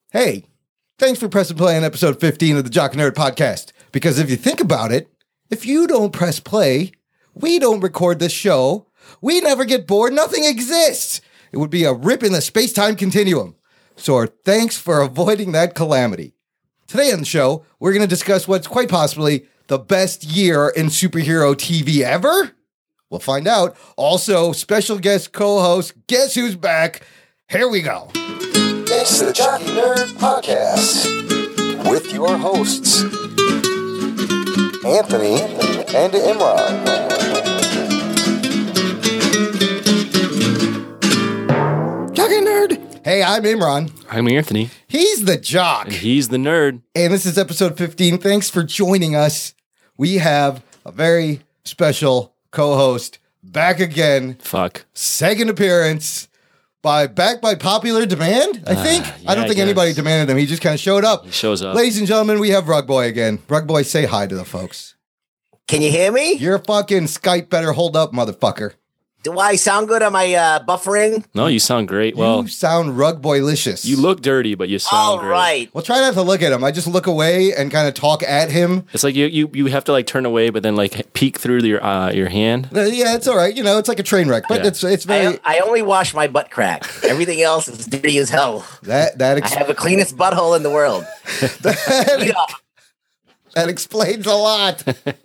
Hey, thanks for pressing play on episode 15 of the Jock and Nerd podcast. Because if you think about it, if you don't press play, we don't record this show. We never get bored. Nothing exists. It would be a rip in the space-time continuum. So thanks for avoiding that calamity. Today on the show, we're going to discuss what's quite possibly the best year in superhero TV ever. We'll find out. Also, special guest co-host, guess who's back? Here we go. It's the Jock and Nerd Podcast with your hosts, Anthony and Imran. Jock and Nerd. Hey, I'm Imran. I'm Anthony. He's the Jock. And he's the nerd. And this is episode 15. Thanks for joining us. We have a very special co-host back again. Fuck. Second appearance. Back by popular demand, I think. Yeah, I don't think anybody demanded him. He just kind of showed up. He shows up. Ladies and gentlemen, we have Rug Boy again. Rug Boy, say hi to the folks. Can you hear me? Your fucking Skype better hold up, motherfucker. Do I sound good? Am I buffering? No, you sound great. Well, you sound Rug Boy-licious. you look dirty, but you sound All great. right. Well, try not to look at him. I just look away and kind of talk at him. It's like you have to like turn away, but then like peek through your hand. Yeah, it's all right. You know, it's like a train wreck, but Yeah. it's very... I only wash my butt crack. Everything else is dirty as hell. I have the cleanest butthole in the world. That explains a lot.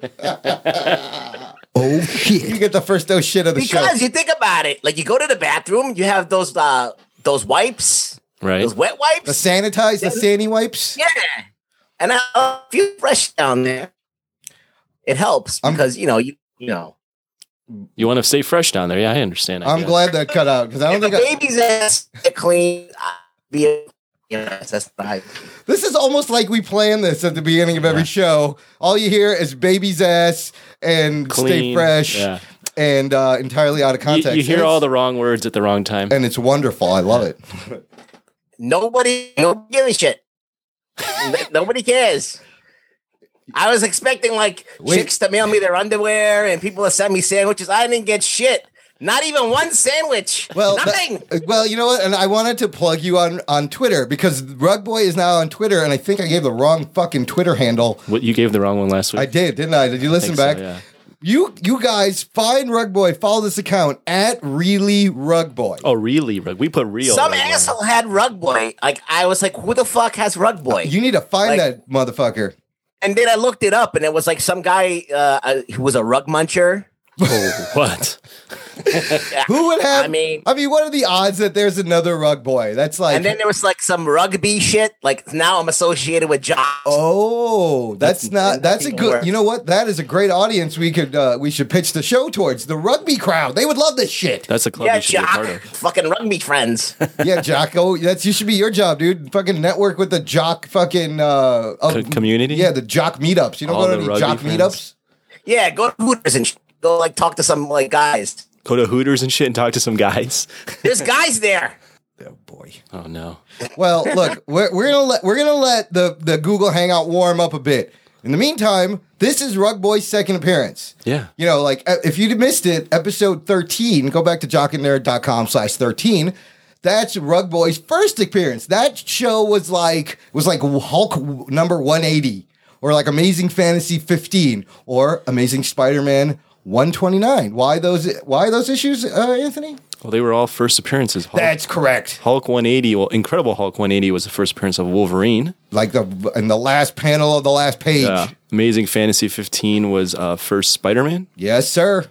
Oh, shit. You get the first dose shit of the show. Because you think about it, like you go to the bathroom, you have those wipes, Right. those wet wipes. The sanitize, the Sandy wipes? Yeah. And I feel fresh down there. It helps because, you know. You want to stay fresh down there. Yeah, I understand. I'm glad that cut out because I don't If think the baby's ass get clean, that's fine. This is almost like we planned this at the beginning of every show. All you hear is baby's ass and stay Clean, fresh yeah. and entirely out of context. You hear all the wrong words at the wrong time. and it's wonderful. I love it. Nobody gives a shit. Nobody cares. I was expecting chicks to mail me their underwear and people to send me sandwiches. I didn't get shit. Not even one sandwich. Well, nothing. Well, you know what? And I wanted to plug you on Twitter because Rug Boy is now on Twitter, and I think I gave the wrong fucking Twitter handle. What, you gave the wrong one last week. I did, didn't I? Did you listen back? So, yeah. You guys find Rug Boy, follow this account at Really Rug Boy. Oh, really? We put real. Some right now. asshole had Rug Boy. I was like, who the fuck has Rug Boy? You need to find that motherfucker. And then I looked it up, and it was like some guy who was a rug muncher. Oh, what? Who would have? I mean, what are the odds that there's another Rug Boy? That's like, and then there was like some rugby shit. Like now I'm associated with John. oh, that's a even good. worse. You know what? That is a great audience. We should pitch the show towards the rugby crowd. They would love this shit. That's a club Yeah, you should be a part Jock. of. Fucking rugby friends. Yeah, Jocko. You should be your job, dude. Fucking network with the jock fucking Community? Yeah, the jock meetups. You don't All go to the any rugby jock friends. meetups. Yeah, go to Hooters and go talk to some guys. Go to Hooters and shit and talk to some guys. There's guys there. Oh boy. Oh, no. Well, look, we're gonna let the Google Hangout warm up a bit. In the meantime, this is Rug Boy's second appearance. Yeah. You know, like if you missed it, episode 13, go back to jockandnerd.com/13. That's Rug Boy's first appearance. That show was like Hulk number 180, or like Amazing Fantasy 15, or Amazing Spider-Man 129. Why those issues, Anthony? Well, they were all first appearances. That's correct. Hulk 180, Incredible Hulk 180 was the first appearance of Wolverine. Like in the last panel of the last page. Amazing Fantasy 15 was first Spider-Man. Yes, sir.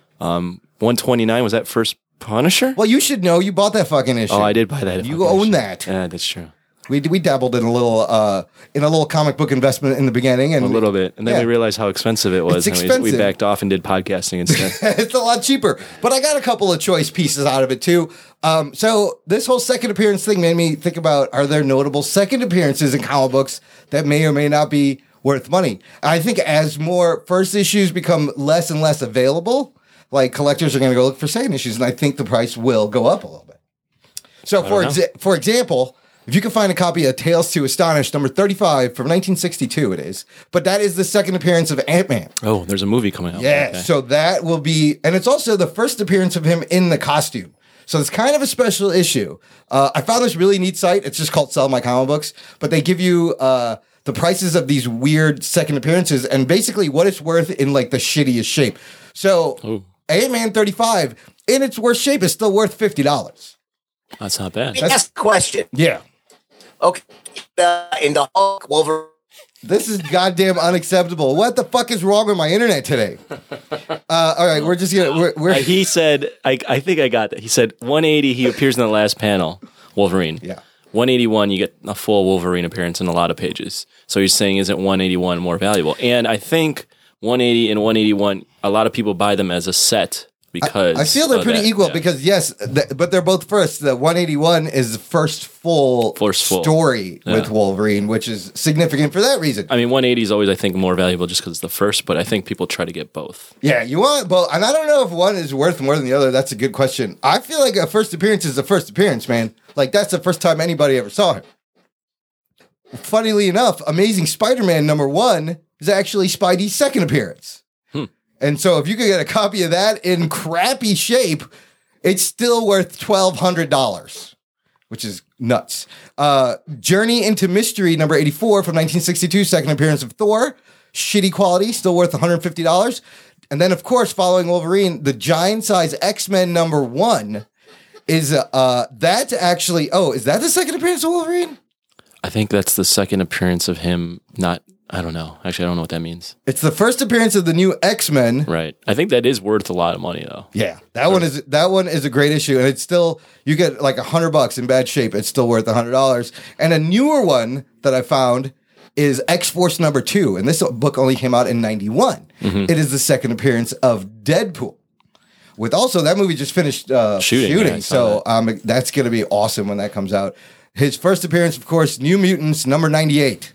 129 was that first Punisher? Well, you should know. You bought that fucking issue. Oh, I did buy that. You fucking own issue. that. Yeah, that's true. We dabbled in a little comic book investment in the beginning, and A little bit. And then we realized how expensive it was. It's and expensive. We backed off and did podcasting instead. it's a lot cheaper. But I got a couple of choice pieces out of it too. So this whole second appearance thing made me think about: are there notable second appearances in comic books that may or may not be worth money? I think as more first issues become less and less available, like collectors are going to go look for second issues, and I think the price will go up a little bit. So for example, if you can find a copy of Tales to Astonish number 35 from 1962, it is. But that is the second appearance of Ant-Man. Oh, there's a movie coming out. Yeah, Okay. so that will be, and it's also the first appearance of him in the costume. So it's kind of a special issue. I found this really neat site. It's just called Sell My Comic Books, but they give you the prices of these weird second appearances and basically what it's worth in like the shittiest shape. So Ant-Man 35 in its worst shape is still worth $50. That's not bad. That's the question. Yeah. Okay. In the Hulk, Wolverine. This is goddamn unacceptable. What the fuck is wrong with my internet today? All right, we're just gonna. He said, I think I got that. He said 180. He appears in the last panel, Wolverine. Yeah. 181. You get a full Wolverine appearance in a lot of pages. So he's saying, isn't 181 more valuable? And I think 180 and 181. A lot of people buy them as a set. Because I feel they're pretty equal because yes, but they're both first. The 181 is the first full story with Wolverine, which is significant for that reason. I mean, 180 is always, I think, more valuable just because it's the first, but I think people try to get both. Yeah, you want both. And I don't know if one is worth more than the other. That's a good question. I feel like a first appearance is a first appearance, man. Like that's the first time anybody ever saw him. Funnily enough, Amazing Spider-Man #1 is actually Spidey's second appearance. And so if you could get a copy of that in crappy shape, it's still worth $1,200, which is nuts. Journey into Mystery #84 from 1962, second appearance of Thor. Shitty quality, still worth $150. And then, of course, following Wolverine, the giant size X-Men #1 is that's actually, is that the second appearance of Wolverine? I think that's the second appearance of him, I don't know. Actually, I don't know what that means. It's the first appearance of the new X-Men. Right. I think that is worth a lot of money, though. Yeah, that one is a great issue, and it's still you get like $100 in bad shape. It's still worth $100. And a newer one that I found is X-Force #2, and this book only came out in '91. It is the second appearance of Deadpool. With also that movie just finished shooting, so that's going to be awesome when that comes out. His first appearance, of course, New Mutants #98.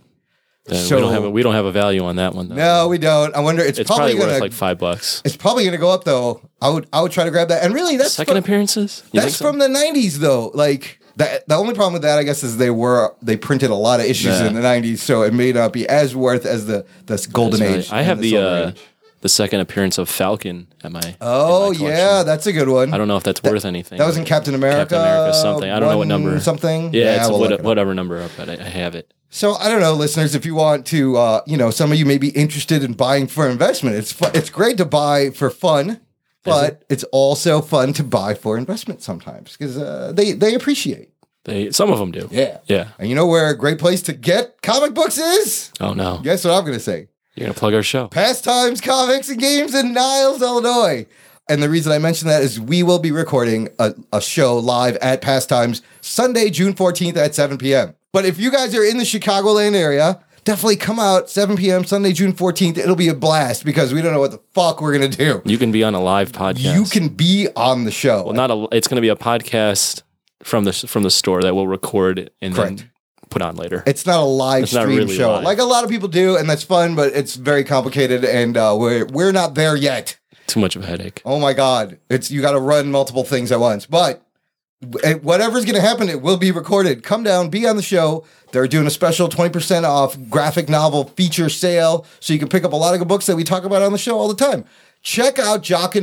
So we don't have a value on that one though. No, we don't. I wonder. It's probably worth like $5. It's probably gonna go up though. I would try to grab that. And really, that's second appearances. That's from the '90s though. Like the only problem with that, I guess, is they printed a lot of issues in the '90s, so it may not be as worth as the golden age. I have the second appearance of Falcon at my. Oh yeah, that's a good one. I don't know if that's worth anything. That was in Captain America something. I don't know what number. Something. Yeah, it's whatever number, but I have it. So I don't know, listeners, if you want to, some of you may be interested in buying for investment. It's great to buy for fun, but it's also fun to buy for investment sometimes because they appreciate. Some of them do. Yeah. And you know where a great place to get comic books is? Oh, no. Guess what I'm going to say? You're going to plug our show. Pastimes Comics and Games in Niles, Illinois. And the reason I mention that is we will be recording a show live at Pastimes Sunday, June 14th at 7 p.m. But if you guys are in the Chicagoland area, definitely come out 7 p.m. Sunday, June 14th. It'll be a blast because we don't know what the fuck we're going to do. You can be on a live podcast. You can be on the show. Well, it's going to be a podcast from the store that we'll record and then put on later. It's not a live stream show live. Like a lot of people do, and that's fun, but it's very complicated, and we're not there yet. Too much of a headache. Oh my God. You got to run multiple things at once. But whatever's going to happen, it will be recorded. Come down, be on the show. They're doing a special 20% off graphic novel feature sale, so you can pick up a lot of good books that we talk about on the show all the time. Check out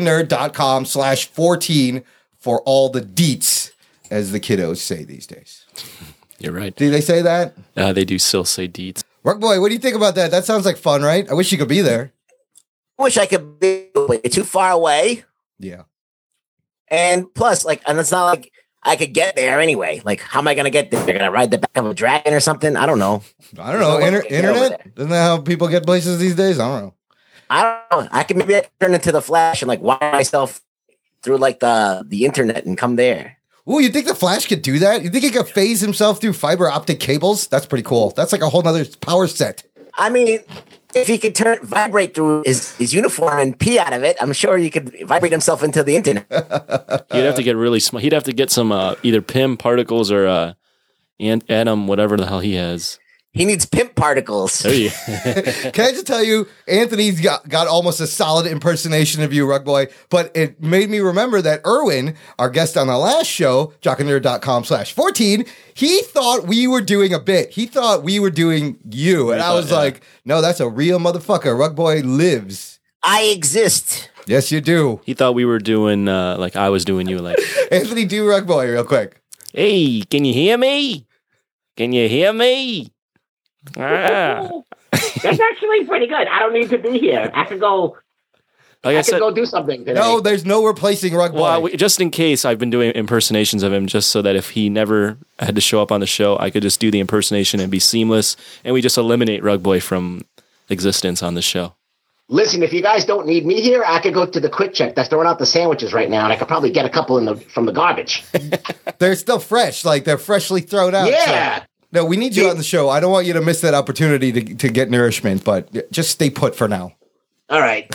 jockandnerd.com/14 for all the deets, as the kiddos say these days. You're right. Do they say that? They do still say deets. Ruckboy, what do you think about that? That sounds like fun, right? I wish you could be there. I wish I could be too far away. Yeah. And plus, and it's not like I could get there anyway. Like, how am I going to get there? They're going to ride the back of a dragon or something? I don't know. Internet? Isn't that how people get places these days? I don't know. I can maybe turn into the Flash and wire myself through the internet and come there. Ooh, you think the Flash could do that? You think he could phase himself through fiber optic cables? That's pretty cool. That's like a whole nother power set. I mean, if he could vibrate through his uniform and pee out of it, I'm sure he could vibrate himself into the internet. He'd have to get really small. He'd have to get some either PIM particles or Atom, whatever the hell he has. He needs pimp particles. There you Can I just tell you, Anthony's got almost a solid impersonation of you, Rugboy, but it made me remember that Erwin, our guest on the last show, jockandnerd.com/14, he thought we were doing a bit. He thought we were doing you. And I was like, no, that's a real motherfucker. Rugboy lives I exist. Yes, you do. He thought we were doing like I was doing you. Like, Anthony, do Rug Boy real quick. hey, can you hear me? Can you hear me? Ah. That's actually pretty good. I don't need to be here. I could go. Like I I could said, go do something today. No, there's no replacing Rug Boy. well, just in case, I've been doing impersonations of him just so that if he never had to show up on the show, I could just do the impersonation and be seamless, and we just eliminate Rug Boy from existence on the show. Listen, if you guys don't need me here, I could go to the Quick Check that's throwing out the sandwiches right now, and I could probably get a couple from the garbage. They're still fresh, like they're freshly thrown out. Yeah. So- no, we need you on the show. I don't want you to miss that opportunity to get nourishment, but just stay put for now. All right.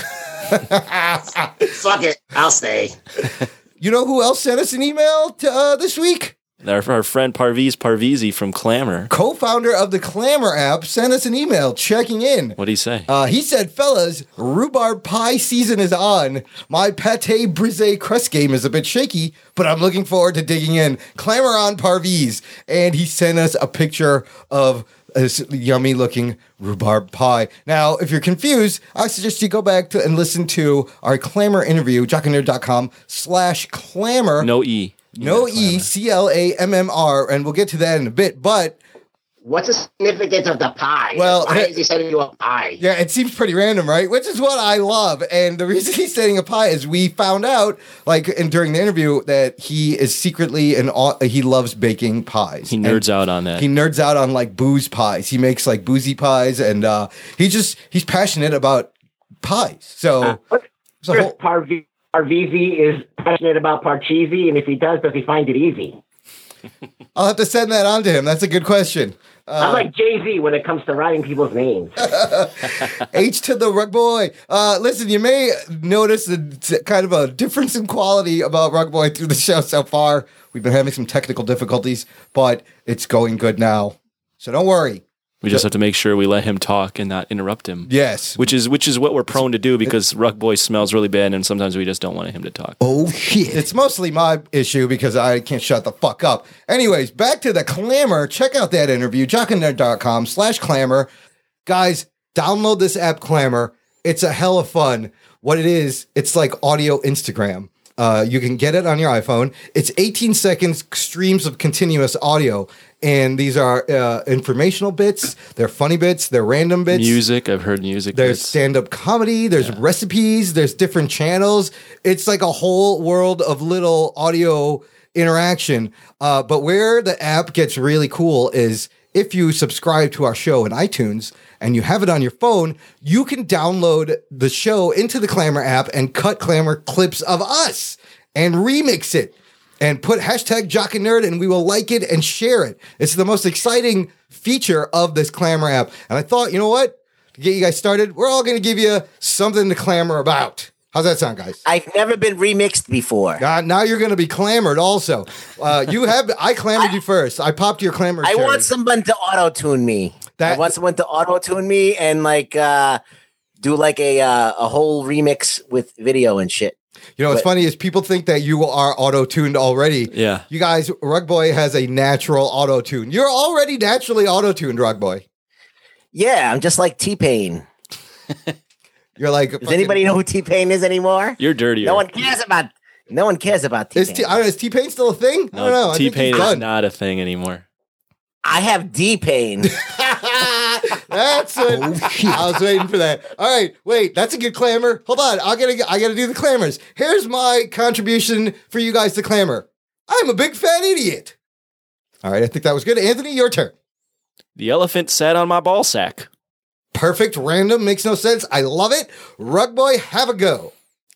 Fuck it. I'll stay. You know who else sent us an email this week? Our friend Parviz Parvizi from Clamor. Co-founder of the Clamor app sent us an email checking in. What'd he say? He said, fellas, rhubarb pie season is on. My pate brisee crust game is a bit shaky, but I'm looking forward to digging in. Clamor on Parviz. And he sent us a picture of this yummy looking rhubarb pie. Now, if you're confused, I suggest you go back and listen to our Clamor interview, jockandnerd.com/clamor. No E. No E, CLAMMR, and we'll get to that in a bit. But What's the significance of the pie? Well, why is he sending you a pie? yeah, it seems pretty random, right? Which is what I love. And the reason he's sending a pie is we found out, during the interview, that he is secretly he loves baking pies. He nerds out on that. He nerds out on booze pies. He makes boozy pies, and he's passionate about pies. So it's a Chris whole- Parvizi is passionate about Parcheesi, and if he does he find it easy? I'll have to send that on to him. That's a good question. I'm like Jay-Z when it comes to writing people's names. H to the Rug Boy. Listen, you may notice kind of a difference in quality about Rug Boy through the show so far. We've been having some technical difficulties, but it's going good now. So don't worry. We just have to make sure we let him talk and not interrupt him. Yes. Which is what we're prone to do because Rug Boy smells really bad and sometimes we just don't want him to talk. Oh, shit. It's mostly my issue because I can't shut the fuck up. Anyways, back to the Clamor. Check out that interview, jockandnerd.com/clamor. Guys, download this app, Clamor. It's a hell of fun. What it is, it's like audio Instagram. You can get it on your iPhone. It's 18 seconds streams of continuous audio. And these are informational bits. They're funny bits. They're random bits. Music. I've heard music. There's stand-up comedy. There's recipes. There's different channels. It's like a whole world of little audio interaction. But where the app gets really cool is if you subscribe to our show in iTunes and you have it on your phone, you can download the show into the Clamor app and cut Clamor clips of us and remix it and put hashtag Jock and Nerd, and we will like it and share it. It's the most exciting feature of this Clamor app. And I thought, you know what? To get you guys started, we're all going to give you something to clamor about. How's that sound, guys? I've never been remixed before. Now you're going to be clamored also. I clamored you first. I popped your clamor. I cherry. want someone to auto-tune me. I want someone to auto-tune me and do a whole remix with video and shit. You know, what's funny is people think that you are auto-tuned already. Yeah. You guys, Rug Boy has a natural auto-tune. You're already naturally auto-tuned, Rug Boy. Yeah, I'm just like T-Pain. You're like, Does anybody know who T-Pain is anymore? You're dirtier. No one cares about T-Pain. Is T-Pain still a thing? I don't know. T-Pain I think he's is done. not a thing anymore. I have D-Pain. That's it. I was waiting for that. All right, wait. That's a good clamor. Hold on. I gotta do the clamors. Here's my contribution for you guys to clamor. I'm a big fat idiot. All right, I think that was good. Anthony, your turn. The elephant sat on my ball sack. Perfect. Random. Makes no sense. I love it. Rug Boy, have a go.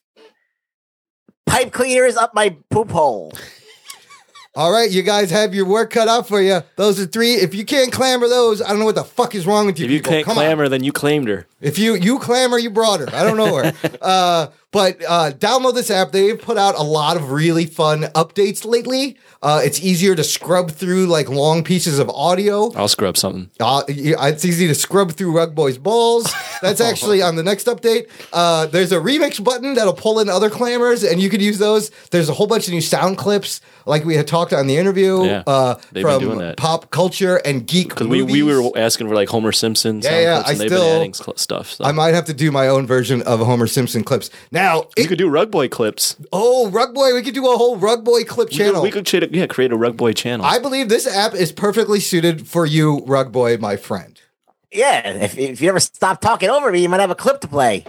Pipe cleaner is up my poop hole. All right, you guys have your work cut out for you. Those are three. If you can't clamor those, I don't know what the fuck is wrong with you If you people. can't Come clamor, on. then you claimed her. If you clamor, you brought her. I don't know her. But download this app. They've put out a lot of really fun updates lately. It's easier to scrub through like long pieces of audio. I'll scrub something. It's easy to scrub through Rug Boy's balls. That's actually on the next update. There's a remix button that'll pull in other clamors, and you could use those. There's a whole bunch of new sound clips, like we had talked on the interview, they've been doing from that. pop culture and geek Because movies. we were asking for like Homer Simpson sound clips, and they've been adding stuff. So. I might have to do my own version of Homer Simpson clips. Now, you could do Rug Boy clips. Oh, Rug Boy. We could do a whole Rug Boy clip channel. We could create a Rug Boy channel. I believe this app is perfectly suited for you, Rug Boy, my friend. Yeah, if you ever stop talking over me, you might have a clip to play.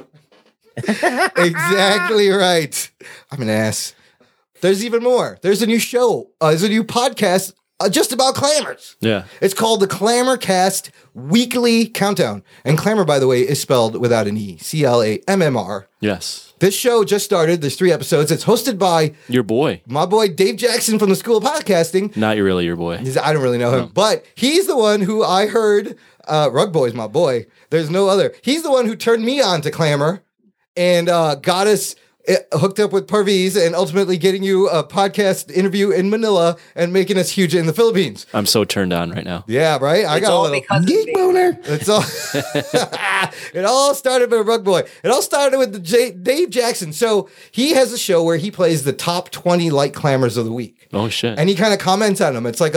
Exactly right. I'm an ass. There's even more. There's a new show. There's a new podcast just about clamors. Yeah. It's called the Clamorcast Weekly Countdown. And clamor, by the way, is spelled without an E. CLAMMR. Yes. This show just started. There's 3 episodes. It's hosted by your boy, my boy Dave Jackson from the School of Podcasting. Not really your boy. I don't really know him, but he's the one who I heard. Rug Boy's my boy. There's no other. He's the one who turned me on to clamor and got us hooked up with Parviz and ultimately getting you a podcast interview in Manila and making us huge in the Philippines. I'm so turned on right now. Yeah, right? I got a little geek boner. It's all it all started with Rug Boy. It all started with Dave Jackson. So he has a show where he plays the top 20 light clamors of the week. Oh shit. And he kind of comments on them. It's like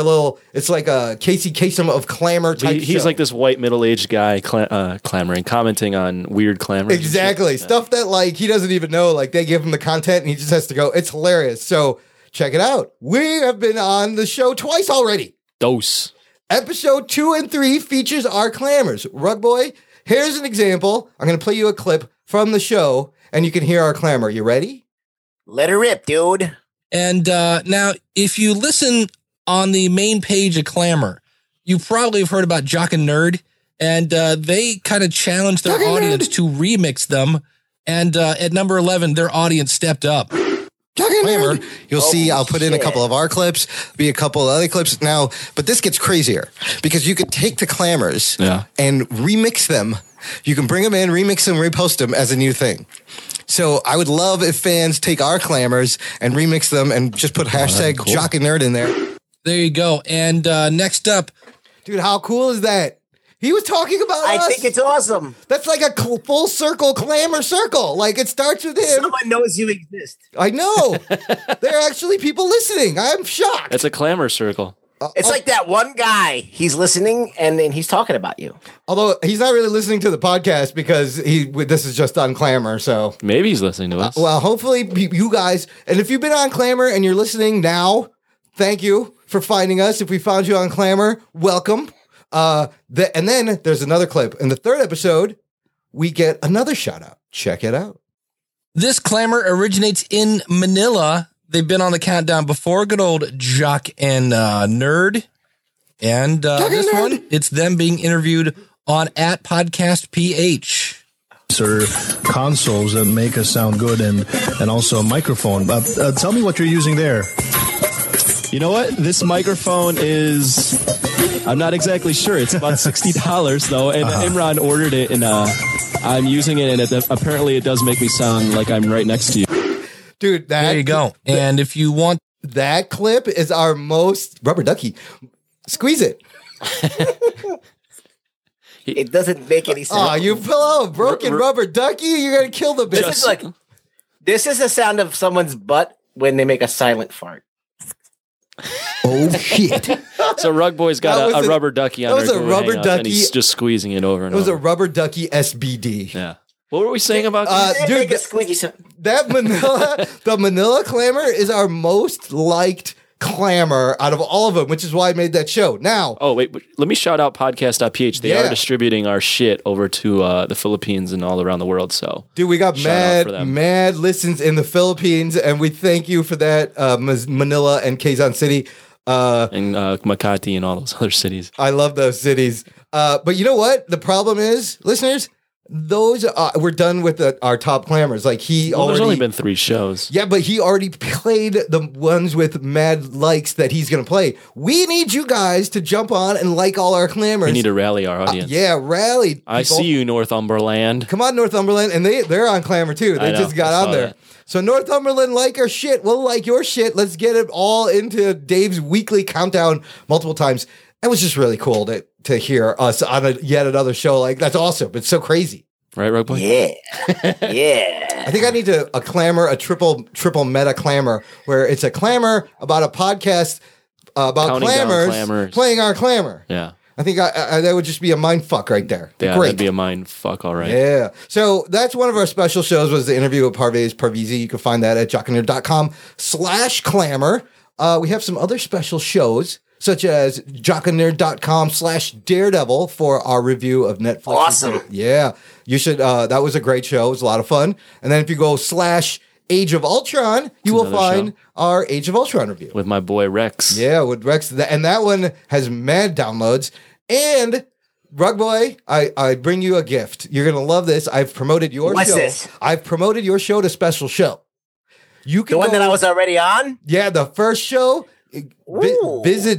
a Casey Kasem of clamor type He's show. like this white middle-aged guy clamoring, commenting on weird clamors. Exactly. Stuff that like he doesn't even know. Like they give him the content and he just has to go. It's hilarious. So check it out. We have been on the show twice already. Dose. Episode 2 and 3 features our clamors. Rug Boy, here's an example. I'm going to play you a clip from the show and you can hear our clamor. You ready? Let her rip, dude. And now, if you listen on the main page of Clamor, you probably have heard about Jock and Nerd, and they kind of challenged their audience to remix them. And at number 11, their audience stepped up. Clamor. You'll see I'll put in a couple of our clips, be a couple of other clips now, but this gets crazier because you could take the clamors and remix them. You can bring them in, remix them, repost them as a new thing. So I would love if fans take our clamors and remix them and just put hashtag Jock and Nerd in there. There you go. And next up. Dude, how cool is that? He was talking about us. I think it's awesome. That's like a full circle clamor circle. Like it starts with him. Someone knows you exist. I know. There are actually people listening. I'm shocked. It's a clamor circle. It's like that one guy. He's listening and then he's talking about you. Although he's not really listening to the podcast because this is just on Clamor. So maybe he's listening to us. Well, hopefully you guys, and if you've been on Clamor and you're listening now, thank you for finding us. If we found you on Clamor, welcome. And then there's another clip. In the 3rd episode, we get another shout out. Check it out. This clamor originates in Manila. They've been on the countdown before. Good old Jock and Nerd. And this one, it's them being interviewed on @PodcastPH. Or consoles that make us sound good and also a microphone. Tell me what you're using there. You know what? This microphone is, I'm not exactly sure. It's about $60 though. And Imran ordered it and I'm using it and apparently it does make me sound like I'm right next to you. Dude, there you go. And if you want that clip is our most rubber ducky. Squeeze it. It doesn't make any sense. Oh, you pull out a broken rubber ducky, you're gonna kill the bitch. This is the sound of someone's butt when they make a silent fart. Oh shit! So Rug Boy's got a rubber ducky on. That was a rubber ducky, and he's just squeezing it over and over. It was over. a rubber ducky SBD. Yeah. What were we saying about dude? That Manila, the Manila clamor is our most liked clamor out of all of them, which is why I made that show. Now, wait, let me shout out podcast.ph. They are distributing our shit over to the Philippines and all around the world. So, dude, we got mad listens in the Philippines, and we thank you for that, Manila and Quezon City, and Makati and all those other cities. I love those cities. But you know what? The problem is, listeners, those we're done with our top clammers. Like There's only been 3 shows. Yeah, but he already played the ones with mad likes that he's going to play. We need you guys to jump on and like all our clammers. We need to rally our audience. Yeah, rally. People. I see you, Northumberland. Come on, Northumberland. And they're on Clamor too. They just got on there. That. So Northumberland, like our shit. We'll like your shit. Let's get it all into Dave's weekly countdown multiple times. It was just really cool to hear us on yet another show. Like, that's awesome. It's so crazy. Right, Rug Boy? Yeah. Yeah. I think I need a clamor, a triple meta clamor, where it's a clamor about a podcast about Counting down clammers playing our clamor. Yeah. I think that would just be a mind fuck right there. Yeah, Great. that'd be a mind fuck, all right. Yeah. So that's one of our special shows was the interview with Parvez Parvizi. You can find that at jockandnerd.com/clamor. We have some other special shows, such as jockandnerd.com/daredevil for our review of Netflix. Awesome. Yeah. You should, that was a great show. It was a lot of fun. And then if you go /Age of Ultron, you will find our Age of Ultron review. With my boy Rex. Yeah, with Rex. And that one has mad downloads. And Rug Boy, I bring you a gift. You're going to love this. I've promoted your What's show. this? I've promoted your show to special show. You can The one that I was already on? Yeah, the first show. Visit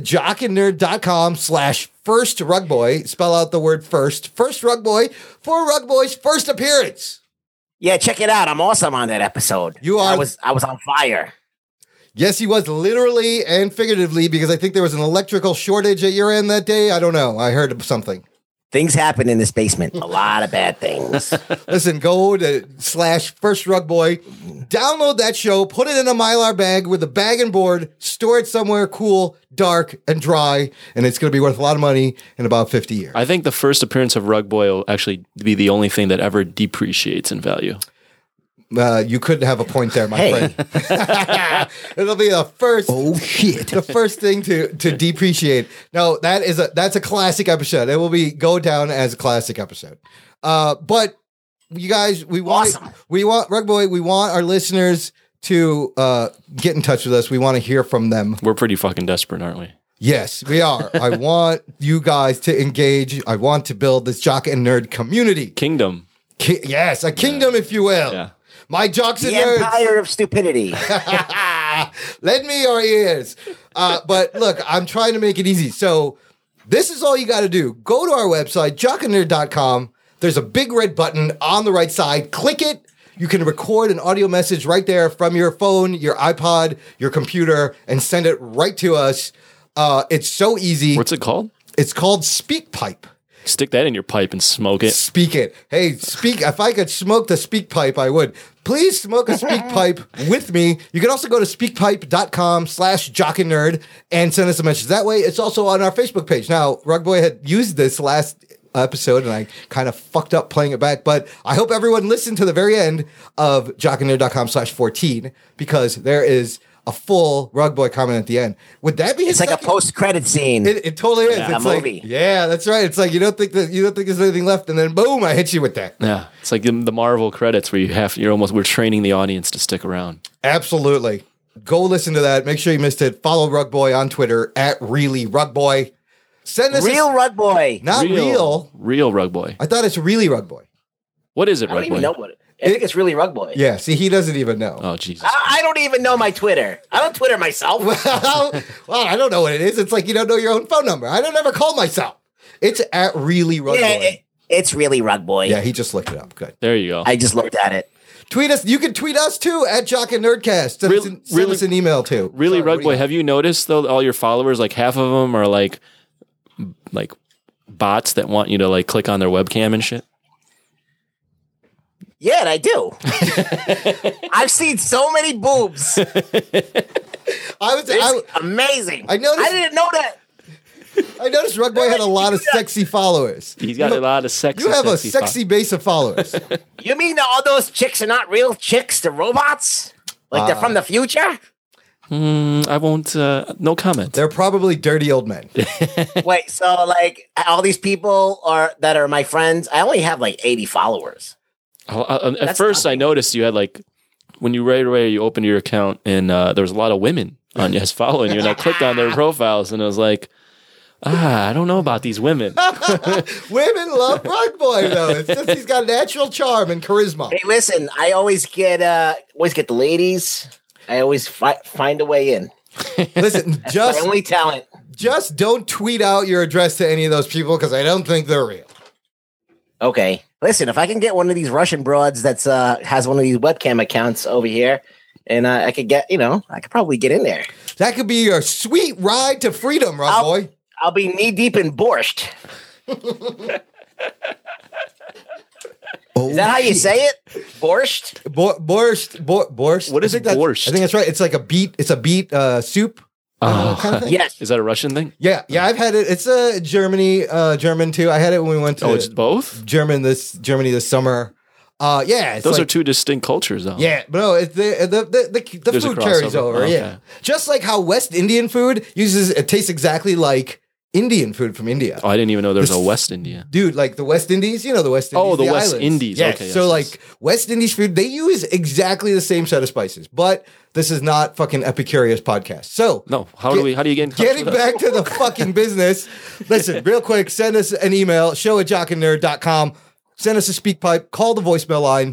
jockandnerd.com/firstrugboy. Spell out the word first. First Rugboy for Rugboy's first appearance. Yeah, check it out. I'm awesome on that episode. You are. I was on fire. Yes, he was literally and figuratively, because I think there was an electrical shortage at your end that day. I don't know. I heard something. Things happen in this basement. A lot of bad things. Listen, go to /firstrugboy, download that show, put it in a Mylar bag with a bag and board, store it somewhere cool, dark, and dry, and it's going to be worth a lot of money in about 50 years. I think the first appearance of Rug Boy will actually be the only thing that ever depreciates in value. You couldn't have a point there, my friend. It'll be the first. Oh shit! The first thing to depreciate. No, that's a classic episode. It will go down as a classic episode. But you guys, we want Rug Boy. We want our listeners to get in touch with us. We want to hear from them. We're pretty fucking desperate, aren't we? Yes, we are. I want you guys to engage. I want to build this Jock and Nerd community. Kingdom. Yes, a kingdom, if you will. Yeah. My jocks and the nerds. empire of stupidity. Lend me your ears. But look, I'm trying to make it easy. So this is all you got to do. Go to our website, jockandnerd.com. There's a big red button on the right side. Click it. You can record an audio message right there from your phone, your iPod, your computer, and send it right to us. It's so easy. What's it called? It's called SpeakPipe. Stick that in your pipe and smoke it. Speak it. Hey, speak. If I could smoke the speak pipe, I would. Please smoke a speak pipe with me. You can also go to speakpipe.com/jockandnerd and send us a message that way. It's also on our Facebook page. Now, Rug Boy had used this last episode and I kind of fucked up playing it back, but I hope everyone listened to the very end of jockandnerd.com/14 because there is a full Rug Boy comment at the end. Would that be his It's like a post-credit scene. It totally is. Yeah, it's a like, movie. yeah, that's right. It's like you don't think there's anything left, and then boom, I hit you with that. Yeah. It's like the Marvel credits where we're training the audience to stick around. Absolutely. Go listen to that. Make sure you missed it. Follow Rug Boy on Twitter @ReallyRugBoy. Send us Real Rug Boy. not real. Real Rug Boy. I thought it's really Rug Boy. What is it, I don't Rug even Boy? know what it is. I think it's really Rug Boy. Yeah, see, he doesn't even know. Oh, Jesus. I don't even know my Twitter. I don't Twitter myself. Well, I don't know what it is. It's like you don't know your own phone number. I don't ever call myself. It's @ReallyRugBoy. Yeah, it's really Rug Boy. Yeah, he just looked it up. Good. There you go. I just looked at it. Tweet us. You can tweet us too @Jock and Nerdcast. Send us an email too. Really, Sorry, Rug what do Boy, you got? have you noticed, though, all your followers, like half of them are like bots that want you to like click on their webcam and shit? Yeah, and I do. I've seen so many boobs. It's amazing. I noticed- I didn't know that. I noticed Rug Boy had a lot of sexy followers. He's got a lot of sexy. You have a sexy base of followers. You mean that all those chicks are not real chicks? They're robots? Like they're from the future? I won't. No comment. They're probably dirty old men. Wait, so like all these people that are my friends, I only have like 80 followers. At first, I noticed you had like when you right away you opened your account and there was a lot of women on you following you, and I clicked on their profiles and I was like, I don't know about these women. Women love Rug Boy though. It's just he's got natural charm and charisma. Hey, listen, I always get the ladies. I always find a way in. Listen, That's my only talent. Just don't tweet out your address to any of those people because I don't think they're real. Okay. Listen, if I can get one of these Russian broads that's has one of these webcam accounts over here, and I could get, I could probably get in there. That could be your sweet ride to freedom, Rug Boy. I'll be knee deep in borscht. Is that how you say it? Borscht? Borscht. What is borscht? I think that's right. It's like a beet. It's a beet soup. Kind of thing. Yes. Is that a Russian thing? Yeah. I've had it. It's a German too. I had it when we went to it's both? Germany this summer. Yeah. Those are two distinct cultures, though. Yeah, but no, it's the There's a food carries crossover. over. Okay. Yeah. Just like how West Indian food it tastes exactly like Indian food from India. Oh, I didn't even know there was a West India. Dude, like the West Indies, the West Indies. Oh, the West islands. Indies. Yes. Okay, So yes, like West Indies food, they use exactly the same set of spices. But this is not fucking Epicurious podcast. So No, how do you get in touch Getting with us? back to the fucking business. Listen, real quick, send us an email, show@jockandnerd.com. Send us a speak pipe. Call the voicemail line,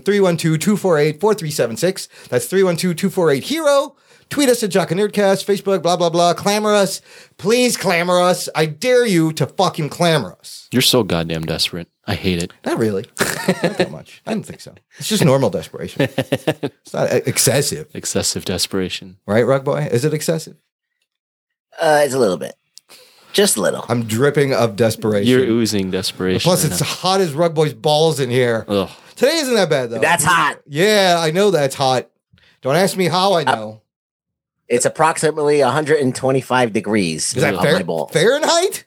312-248-4376. That's 312-248-HERO. Tweet us at Jock and Nerdcast, Facebook, blah, blah, blah. Clamor us. Please clamor us. I dare you to fucking clamor us. You're so goddamn desperate. I hate it. Not really. Not that much. I don't think so. It's just normal desperation. It's not excessive. Excessive desperation. Right, Rug Boy? Is it excessive? It's a little bit. Just a little. I'm dripping of desperation. You're oozing desperation. Plus, right it's now. hot as Rug Boy's balls in here. Ugh. Today isn't that bad, though. That's hot. Yeah, I know that's hot. Don't ask me how I know. It's approximately 125 degrees. Is that on my balls. Fahrenheit?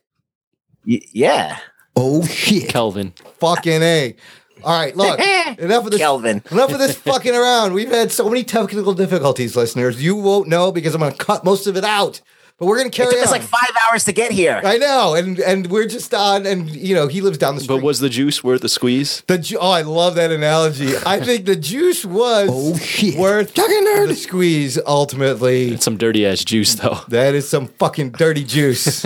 Yeah. Oh, shit. Kelvin. Fucking A. All right, look. Enough of this. Kelvin. Enough of this fucking around. We've had so many technical difficulties, listeners. You won't know because I'm going to cut most of it out. But we're going to carry It took us on. like 5 hours to get here. I know, and we're just on, and he lives down the street. But was the juice worth the squeeze? I love that analogy. I think the juice was worth the squeeze. Ultimately, It's some dirty ass juice, though. that is some fucking dirty juice.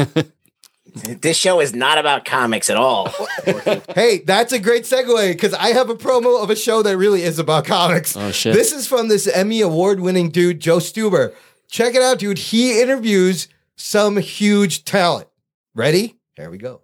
This show is not about comics at all. Hey, that's a great segue because I have a promo of a show that really is about comics. Oh, shit. This is from this Emmy award-winning dude, Joe Stuber. Check it out, dude. He interviews some huge talent. Ready? Here we go.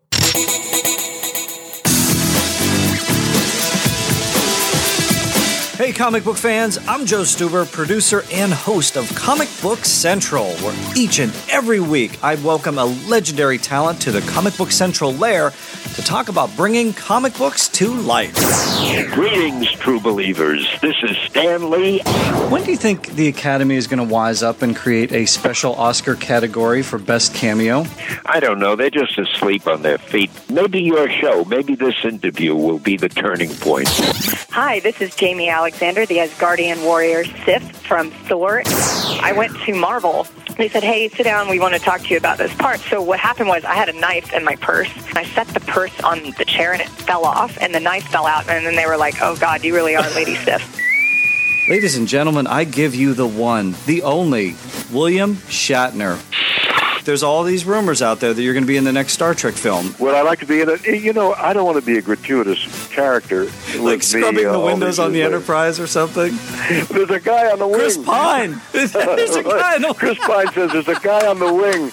Hey, comic book fans, I'm Joe Stuber, producer and host of Comic Book Central, where each and every week I welcome a legendary talent to the Comic Book Central lair to talk about bringing comic books to life. Greetings, true believers. This is Stan Lee. When do you think the Academy is going to wise up and create a special Oscar category for Best Cameo? I don't know. They're just asleep on their feet. Maybe your show, maybe this interview will be the turning point. Hi, this is Jamie Alexander, the Asgardian warrior Sif from Thor. I went to Marvel. They said, hey, sit down. We want to talk to you about this part. So what happened was I had a knife in my purse. I set the purse on the chair and it fell off and the knife fell out. And then they were like, oh, God, you really are Lady Sif. Ladies and gentlemen, I give you the one, the only, William Shatner. There's all these rumors out there that you're going to be in the next Star Trek film. Would I like to be in it? I don't want to be a gratuitous character. Like scrubbing the windows on the Enterprise or something? There's a guy on the wing. Chris Pine! There's a guy on the wing. Chris Pine says there's a guy on the wing.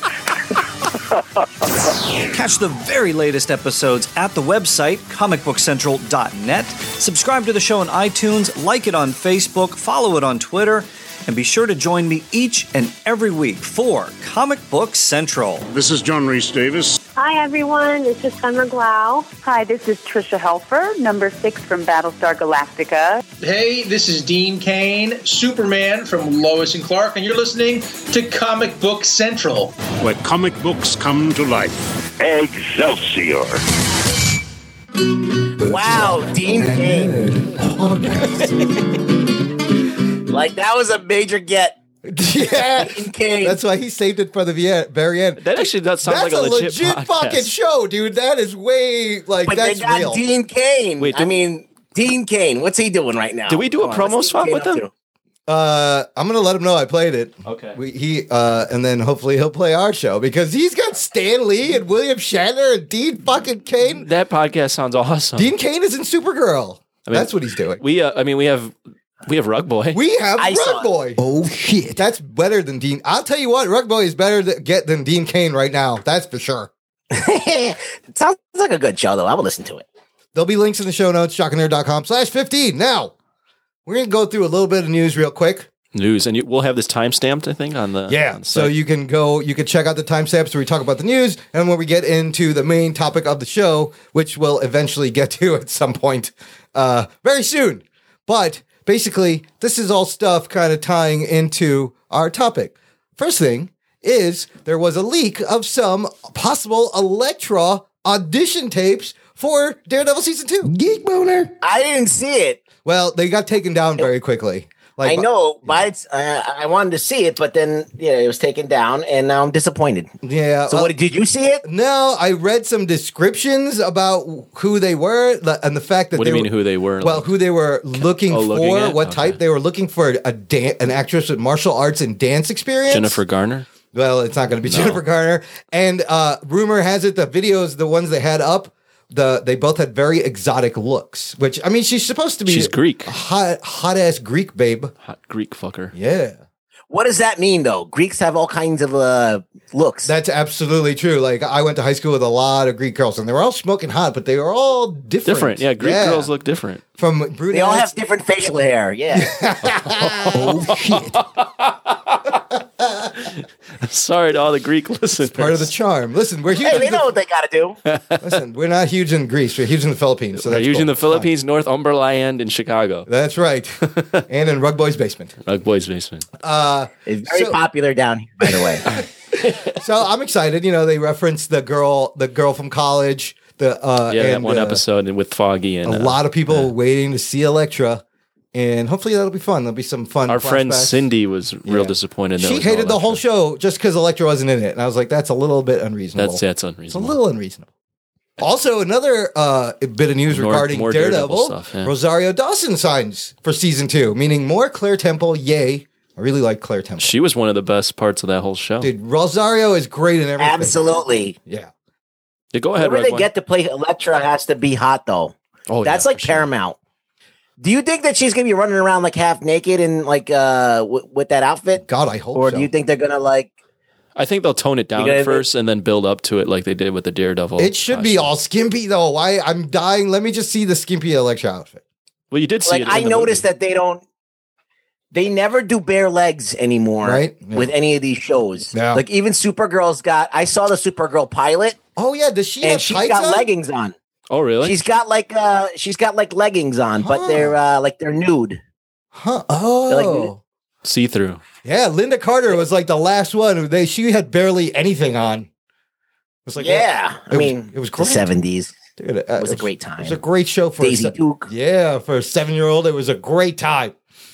Catch the very latest episodes at the website, comicbookcentral.net. Subscribe to the show on iTunes, like it on Facebook, follow it on Twitter, and be sure to join me each and every week for Comic Book Central. This is John Rhys Davis. Hi, everyone. This is Summer Glau. Hi, this is Trisha Helfer, number 6 from Battlestar Galactica. Hey, this is Dean Cain, Superman from Lois and Clark, and you're listening to Comic Book Central, where comic books come to life. Excelsior. Wow, Dean Cain. Like, that was a major get. Yeah, that's why he saved it for the very end. That actually does sound like a legit podcast. Fucking show, dude. That is way But that's they got real. Dean Cain. Dean Cain. What's he doing right now? Did we do a promo spot with him? I'm gonna let him know I played it. Okay. And then hopefully he'll play our show because he's got Stan Lee and William Shatner and Dean fucking Cain. That podcast sounds awesome. Dean Cain is in Supergirl. That's what he's doing. We have Rug Boy. We have Rug Boy. Oh shit, that's better than Dean. I'll tell you what, Rug Boy is better than Dean Cain right now. That's for sure. It sounds like a good show, though. I will listen to it. There'll be links in the show notes, jockandnerd.com/15. Now, we're going to go through a little bit of news real quick. And we'll have this timestamped, I think, on the Yeah, on the so site. you can check out the timestamps where we talk about the news, and when we get into the main topic of the show, which we'll eventually get to at some point very soon. But basically, this is all stuff kind of tying into our topic. First thing is there was a leak of some possible Elektra audition tapes for Daredevil Season 2. Geek boner. I didn't see it. Well, they got taken down very quickly. I know, but I wanted to see it, but then it was taken down, and now I'm disappointed. Yeah. So, did you see it? No, I read some descriptions about who they were and the fact that What do you mean who they were? Well, who they were looking for, what type they were looking for, an actress with martial arts and dance experience. Jennifer Garner? Well, it's not going to be Jennifer Garner. And rumor has it the videos, the ones they had up, they both had very exotic looks. Which I mean, she's supposed to be. She's Greek, a hot ass Greek babe, hot Greek fucker. Yeah. What does that mean, though? Greeks have all kinds of looks. That's absolutely true. Like I went to high school with a lot of Greek girls, and they were all smoking hot, but they were all different. Different, yeah. Greek girls look different. From brunettes. They all have different facial hair. Yeah. Oh shit. Sorry to all the Greek listeners. Part of the charm. Listen, we're huge. Hey, they know what they got to do. Listen, we're not huge in Greece. We're huge in the Philippines. So We're that's huge in cool. the Philippines, Northumberland, and Chicago. That's right. And in Rug Boy's basement. Rug Boy's basement. It's very popular down here, by the way. So I'm excited. They referenced the girl from college. That one episode with Foggy and a lot of people waiting to see Elektra. And hopefully that'll be fun. There'll be some fun. Our friend flashbacks. Cindy was real disappointed. She hated the whole show just because Elektra wasn't in it. And I was like, that's a little bit unreasonable. That's unreasonable. It's a little unreasonable. Also, another bit of news regarding more Daredevil. stuff, yeah. Rosario Dawson signs for season 2, meaning more Claire Temple. Yay. I really like Claire Temple. She was one of the best parts of that whole show. Dude, Rosario is great in everything. Absolutely. Yeah. Go ahead, Whoever they Rug Boy. get to play Elektra has to be hot, though. Oh, that's yeah, like Paramount. Do you think that she's gonna be running around like half naked and like with that outfit? God, I hope. Or so. do you think they're gonna like? I think they'll tone it down at first and then build up to it like they did with the Daredevil. It should be all skimpy though. I'm dying. Let me just see the skimpy Elektra outfit. Well, you did see it. I noticed that they never do bare legs anymore, right? Yeah. With any of these shows. Yeah. Like even Supergirl's I saw the Supergirl pilot. Oh yeah, does she? And have she's tights got on? leggings on. Oh really? She's got like leggings on, but they're nude. Huh? Oh, see through. Yeah, Linda Carter was like the last one. She had barely anything on. It was like it was great. The 70s. Dude, it was a great time. It was a great show for Daisy Duke. Yeah, for a 7-year-old, it was a great time.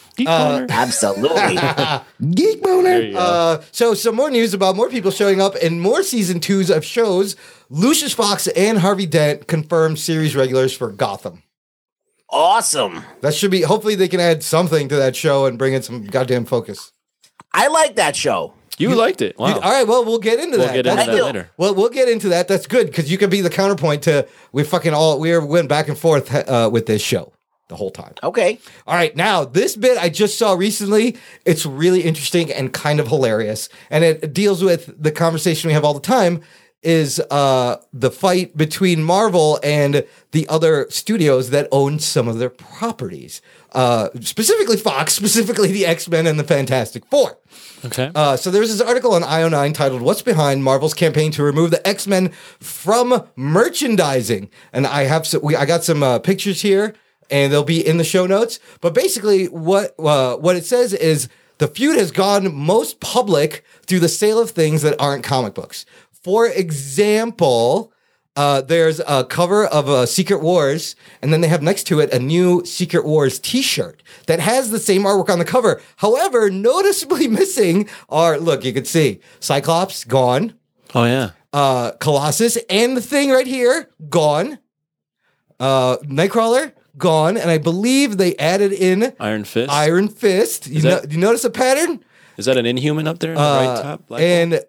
Absolutely. Geek boner. So some more news about more people showing up in more season 2s of shows. Lucius Fox and Harvey Dent confirmed series regulars for Gotham. Awesome. That should be, hopefully they can add something to that show and bring in some goddamn focus. I like that show. You liked it. Wow. All right, well, we'll get into that. We'll get into that later. Well, we'll get into that. That's good because you can be the counterpoint to we went back and forth with this show the whole time. Okay. All right. Now, this bit I just saw recently. It's really interesting and kind of hilarious. And it deals with the conversation we have all the time is the fight between Marvel and the other studios that own some of their properties. Specifically Fox, specifically the X-Men and the Fantastic Four. Okay. So there's this article on IO9 titled "What's Behind Marvel's Campaign to Remove the X-Men from Merchandising?" And I got some pictures here, and they'll be in the show notes. But basically, what it says is the feud has gone most public through the sale of things that aren't comic books. For example, there's a cover of Secret Wars, and then they have next to it a new Secret Wars t-shirt that has the same artwork on the cover. However, noticeably missing are, look, you can see Cyclops, gone. Oh, yeah. Colossus and the Thing right here, gone. Nightcrawler, gone, and I believe they added in Iron Fist. Iron Fist. You notice a pattern? Is that an Inhuman up there in the right top? Black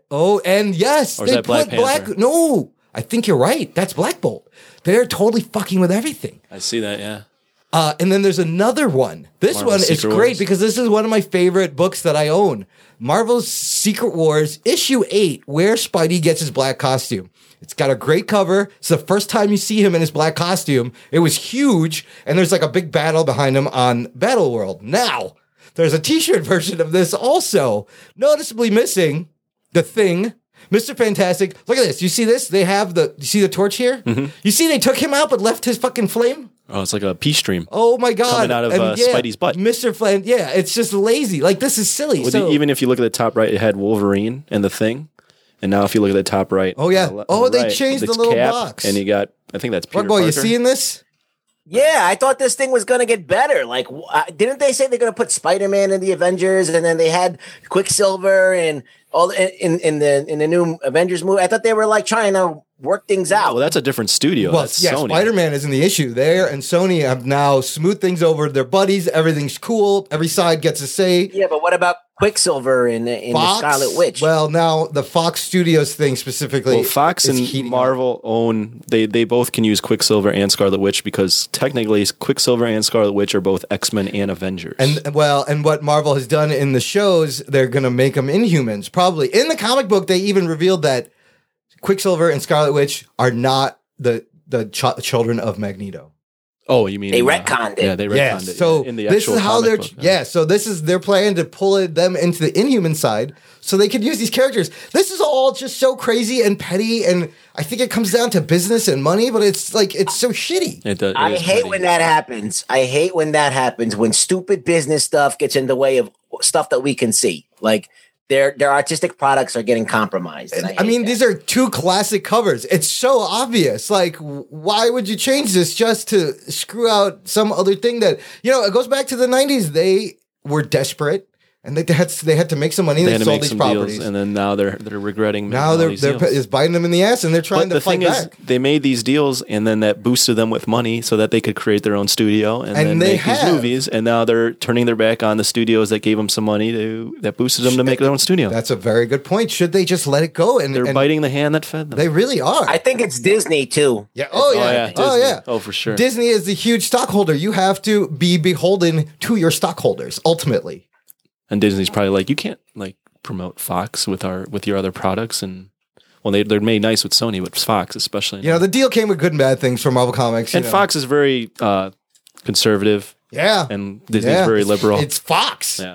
and yes, or is that Black Panther? No, I think you're right. That's Black Bolt. They're totally fucking with everything. I see that. Yeah. And then there's another one. This Marvel one is Secret great Wars. because this is one of my favorite books that I own. Marvel's Secret Wars, issue 8, where Spidey gets his black costume. It's got a great cover. It's the first time you see him in his black costume. It was huge, and there's like a big battle behind him on Battle World. Now, there's a t-shirt version of this also. Noticeably missing the Thing, Mr. Fantastic. Look at this. You see this? They have you see the torch here? Mm-hmm. You see they took him out but left his fucking flame? Oh, it's like a peace stream. Oh my God. Coming out of Spidey's butt. Mr. Flynn, it's just lazy. Like, this is silly. Even if you look at the top right, it had Wolverine and the Thing. And now if you look at the top right. Oh, yeah. They right, changed the it's little Cap, box. And you got, I think that's Peter Rug Boy, you Parker. seeing this? Yeah, I thought this thing was going to get better. Like, didn't they say they're going to put Spider-Man in the Avengers, and then they had Quicksilver and all in the new Avengers movie? I thought they were like trying to work things out. Well, that's a different studio. Well, That's yeah, Sony. Spider-Man isn't the issue. There and Sony have now smoothed things over. They're buddies. Everything's cool. Every side gets a say. Yeah, but what about Quicksilver and the Scarlet Witch? Well, now the Fox Studios thing specifically. Well, Fox is and heating Marvel own, they both can use Quicksilver and Scarlet Witch because technically Quicksilver and Scarlet Witch are both X-Men and Avengers. And what Marvel has done in the shows, they're going to make them Inhumans. Probably in the comic book, they even revealed that Quicksilver and Scarlet Witch are not the children of Magneto. Oh, you mean they retconned it? Yeah, they retconned it. So in the this actual is how comic they're book, So this is their plan to pull them into the Inhuman side, so they could use these characters. This is all just so crazy and petty, and I think it comes down to business and money. But it's like it's so shitty. I hate when that happens. I hate when that happens when stupid business stuff gets in the way of stuff that we can see. Like their artistic products are getting compromised. And I mean, these are two classic covers. It's so obvious. Like, why would you change this just to screw out some other thing that, it goes back to the 90s. They were desperate and they had to make some money. They had to sold make these some properties. deals, and then now they're regretting. Now they're it's biting them in the ass, and they're trying But to fight the thing back. is, they made these deals, and then that boosted them with money, so that they could create their own studio and then they make these movies. And now they're turning their back on the studios that gave them some money that boosted them to make their own studio. That's a very good point. Should they just let it go? And they're biting the hand that fed them. They really are. I think it's Disney too. Yeah. Oh yeah. Disney. Oh, for sure. Disney is the huge stockholder. You have to be beholden to your stockholders ultimately. And Disney's probably like, you can't promote Fox with your other products, and they're made nice with Sony, but Fox especially. The deal came with good and bad things for Marvel Comics. And Fox is very conservative. Yeah. And Disney's very liberal. It's Fox. Yeah.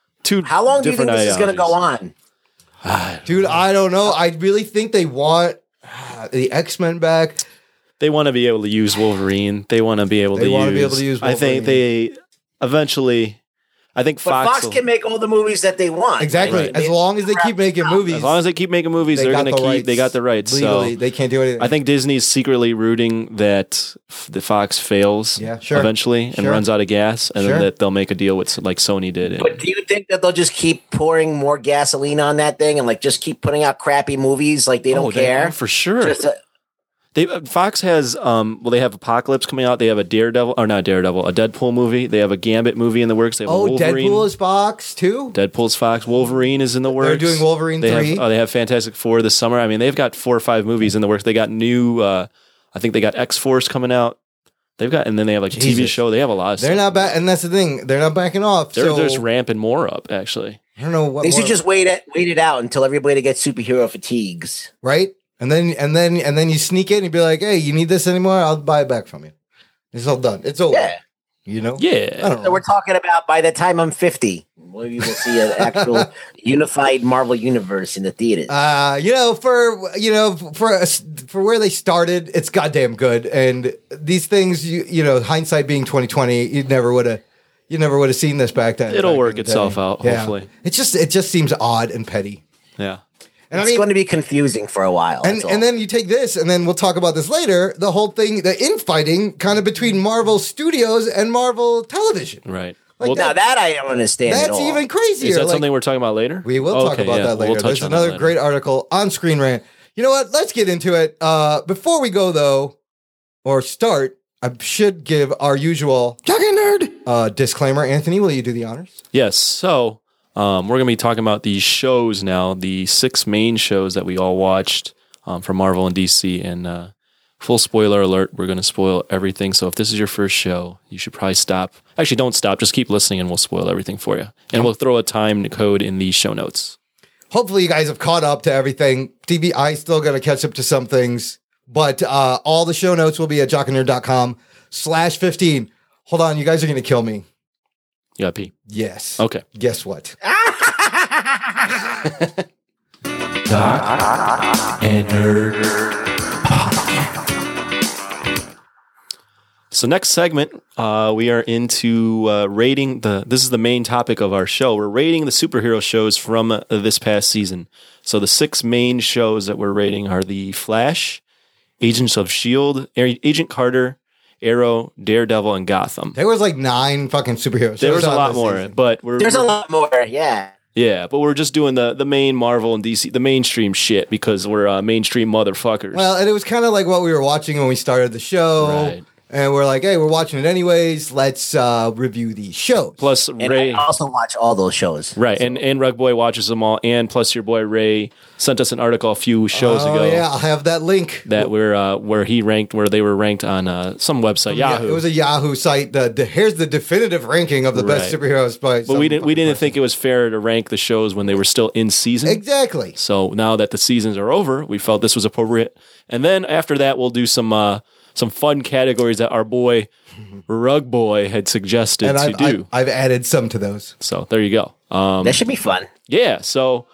How long do you think this is going to go on? Dude, I don't know. I really think they want the X-Men back. They want to be able to use Wolverine. They want to be able to use Wolverine. I think they eventually. I think But Fox will, can make all the movies that they want. Exactly. Right. As long as they keep making movies. As long as they keep making movies, they're going to keep. They got the rights. Legally, so they can't do anything. I think Disney's secretly rooting that the Fox fails eventually and runs out of gas, and then that they'll make a deal with like Sony did. But do you think that they'll just keep pouring more gasoline on that thing and just keep putting out crappy movies like they don't care? For sure. Fox has they have Apocalypse coming out. They have a Deadpool movie. They have a Gambit movie in the works. They have a Wolverine. Deadpool is Fox too. Deadpool's Fox. Wolverine is in the works. They're doing Wolverine 3. They have Fantastic Four this summer. I mean, they've got 4 or 5 movies in the works. They got new. I think they got X-Force coming out. And then they have a TV show. They have a lot of. They're not back, and that's the thing. They're not backing off. They're just ramping more up. Actually, I don't know what they should just wait it out until everybody gets superhero fatigues, right? And then you sneak in and be like, "Hey, you need this anymore? I'll buy it back from you." It's all done. It's over. Yeah. I don't know. So we're talking about by the time I'm 50, we will see an actual unified Marvel universe in the theaters. For where they started, it's goddamn good. And these things, hindsight being 2020, you never would have seen this back then. It'll work itself out. Hopefully, it just seems odd and petty. Yeah. And it's going to be confusing for a while. And then you take this, and then we'll talk about this later. The whole thing, the infighting kind of between Marvel Studios and Marvel Television. Right. Now that I don't understand. That's even crazier. Is that something we're talking about later? We will talk about that later. We'll There's another great article on Screen Rant. You know what? Let's get into it. Before we go, though, or start, I should give our usual Jogging Nerd disclaimer. Anthony, will you do the honors? Yes. So we're going to be talking about these shows now, the 6 main shows that we all watched from Marvel and DC. And full spoiler alert, we're going to spoil everything. So if this is your first show, you should probably stop. Actually, don't stop. Just keep listening and we'll spoil everything for you. And we'll throw a time code in the show notes. Hopefully you guys have caught up to everything. TBI still got to catch up to some things. But all the show notes will be at jockandnerd.com/15. Hold on, you guys are going to kill me. You got pee? Yes. Okay. Guess what? Jock and Nerd. So next segment, we are into rating this is the main topic of our show. We're rating the superhero shows from this past season. So the 6 main shows that we're rating are The Flash, Agents of S.H.I.E.L.D., Agent Carter, Arrow, Daredevil, and Gotham. There was like 9 fucking superheroes. There was a lot more, but there's a lot more, yeah. Yeah, but we're just doing the main Marvel and DC, the mainstream shit, because we're mainstream motherfuckers. Well, and it was kind of like what we were watching when we started the show. Right. And we're like, hey, we're watching it anyways. Let's review these shows. Plus, And Ray I also watch all those shows. Right, and Rug Boy watches them all, and plus your boy Ray sent us an article a few shows ago. Yeah, I'll have that link. That where they were ranked on some website, Yahoo. Yeah, it was a Yahoo site. Here's the definitive ranking of the best superheroes. But we didn't think it was fair to rank the shows when they were still in season. Exactly. So now that the seasons are over, we felt this was appropriate. And then after that, we'll do some fun categories that our boy Rug Boy had suggested to do. I've added some to those. So there you go. That should be fun. Yeah. So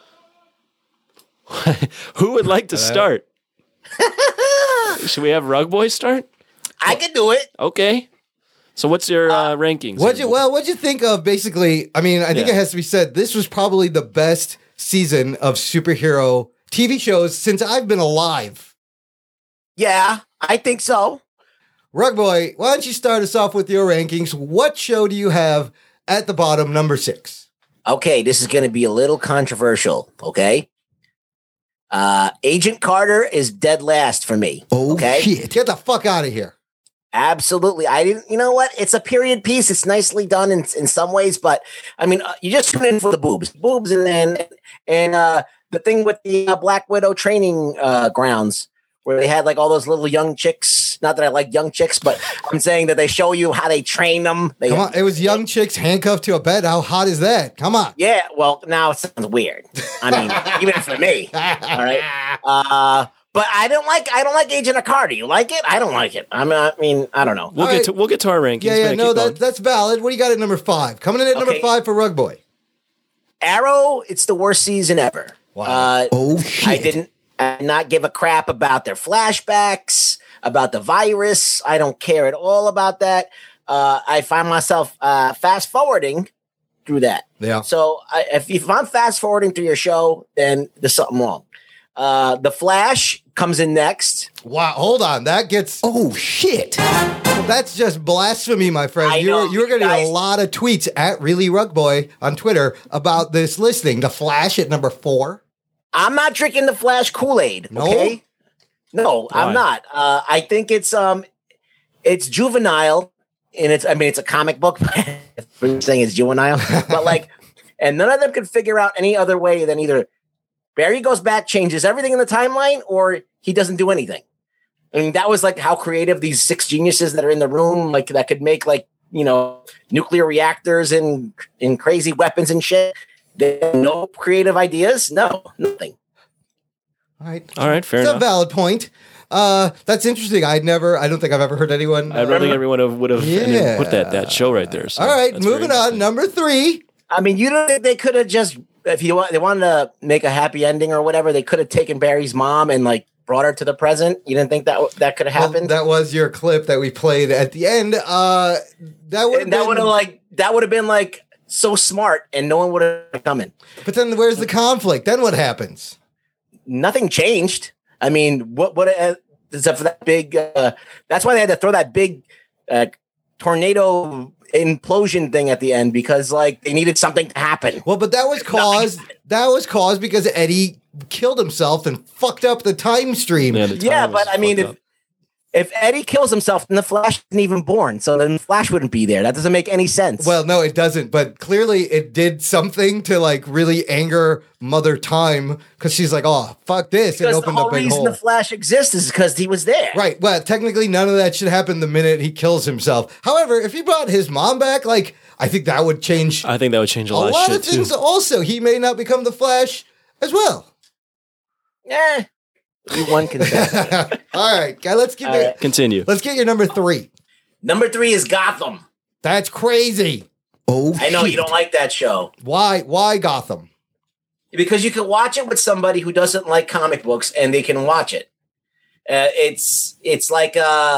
who would like to start? Should we have Rug Boy start? I can do it. Okay. So what's your rankings? What'd you think of basically? I mean, I think it has to be said, this was probably the best season of superhero TV shows since I've been alive. Yeah, I think so. Rug Boy, why don't you start us off with your rankings? What show do you have at the bottom, number 6? Okay, this is going to be a little controversial, okay? Agent Carter is dead last for me. Oh, okay? shit. Get the fuck out of here. Absolutely. You know what? It's a period piece. It's nicely done in some ways, but I mean, you just tune in for the boobs, and the thing with the Black Widow training grounds, where they had like all those little young chicks. Not that I like young chicks, but I'm saying that they show you how they train them. Come on, it was young chicks handcuffed to a bed. How hot is that? Come on. Yeah, well, now it sounds weird. I mean, even for me. All right. But I don't like Agent of Carter. You like it? I don't like it. I mean, I don't know. We'll get to our rankings. Yeah, no, that's valid. What do you got at number 5? Coming in at number 5 for Rug Boy. Arrow, it's the worst season ever. Wow. Shit. I did not give a crap about their flashbacks, about the virus. I don't care at all about that. I find myself fast forwarding through that. Yeah. So if I'm fast forwarding through your show, then there's something wrong. The Flash comes in next. Wow, hold on. That gets... Oh, shit. That's just blasphemy, my friend. You're getting a lot of tweets at Really Rug Boy on Twitter about this listing. The Flash at number 4. I'm not drinking the Flash Kool-Aid, okay? No, I'm not. I think it's juvenile, and it's a comic book. I'm saying it's juvenile, but and none of them could figure out any other way than either Barry goes back, changes everything in the timeline, or he doesn't do anything. I mean, that was how creative these 6 geniuses that are in the room, that could make nuclear reactors and crazy weapons and shit. They have no creative ideas. No, nothing. All right, fair enough. enough. It's a valid point. That's interesting. I don't think I've ever heard anyone. I don't think everyone would have put that show right there. So all right, moving on. Number 3. I mean, you don't think they could have just, if they wanted to make a happy ending or whatever, they could have taken Barry's mom and brought her to the present? You didn't think that could have happened? Well, that was your clip that we played at the end. That would have been so smart, and no one would have come in. But then where's the conflict? Then what happens? Nothing changed. I mean, what except for that big. That's why they had to throw that big tornado implosion thing at the end, because they needed something to happen. Well, but that was caused because Eddie killed himself and fucked up the time stream. Yeah, but I mean, If Eddie kills himself, then the Flash isn't even born. So then the Flash wouldn't be there. That doesn't make any sense. Well, no, it doesn't. But clearly it did something to like really anger Mother Time because she's like, oh, fuck this. Because it opened the whole up a big reason hole. the Flash exists is because he was there. Right. Well, technically none of that should happen the minute he kills himself. However, if he brought his mom back, like, I think that would change I think that would change a a lot, lot of of shit things. too. Also, he may not become the Flash as well. Yeah. You one can say. All right, guy, let's get your, Continue. let's get your number 3. Number 3 is Gotham. That's crazy. Oh, I know you don't like that show. Why? Why Gotham? Because you can watch it with somebody who doesn't like comic books and they can watch it. It's like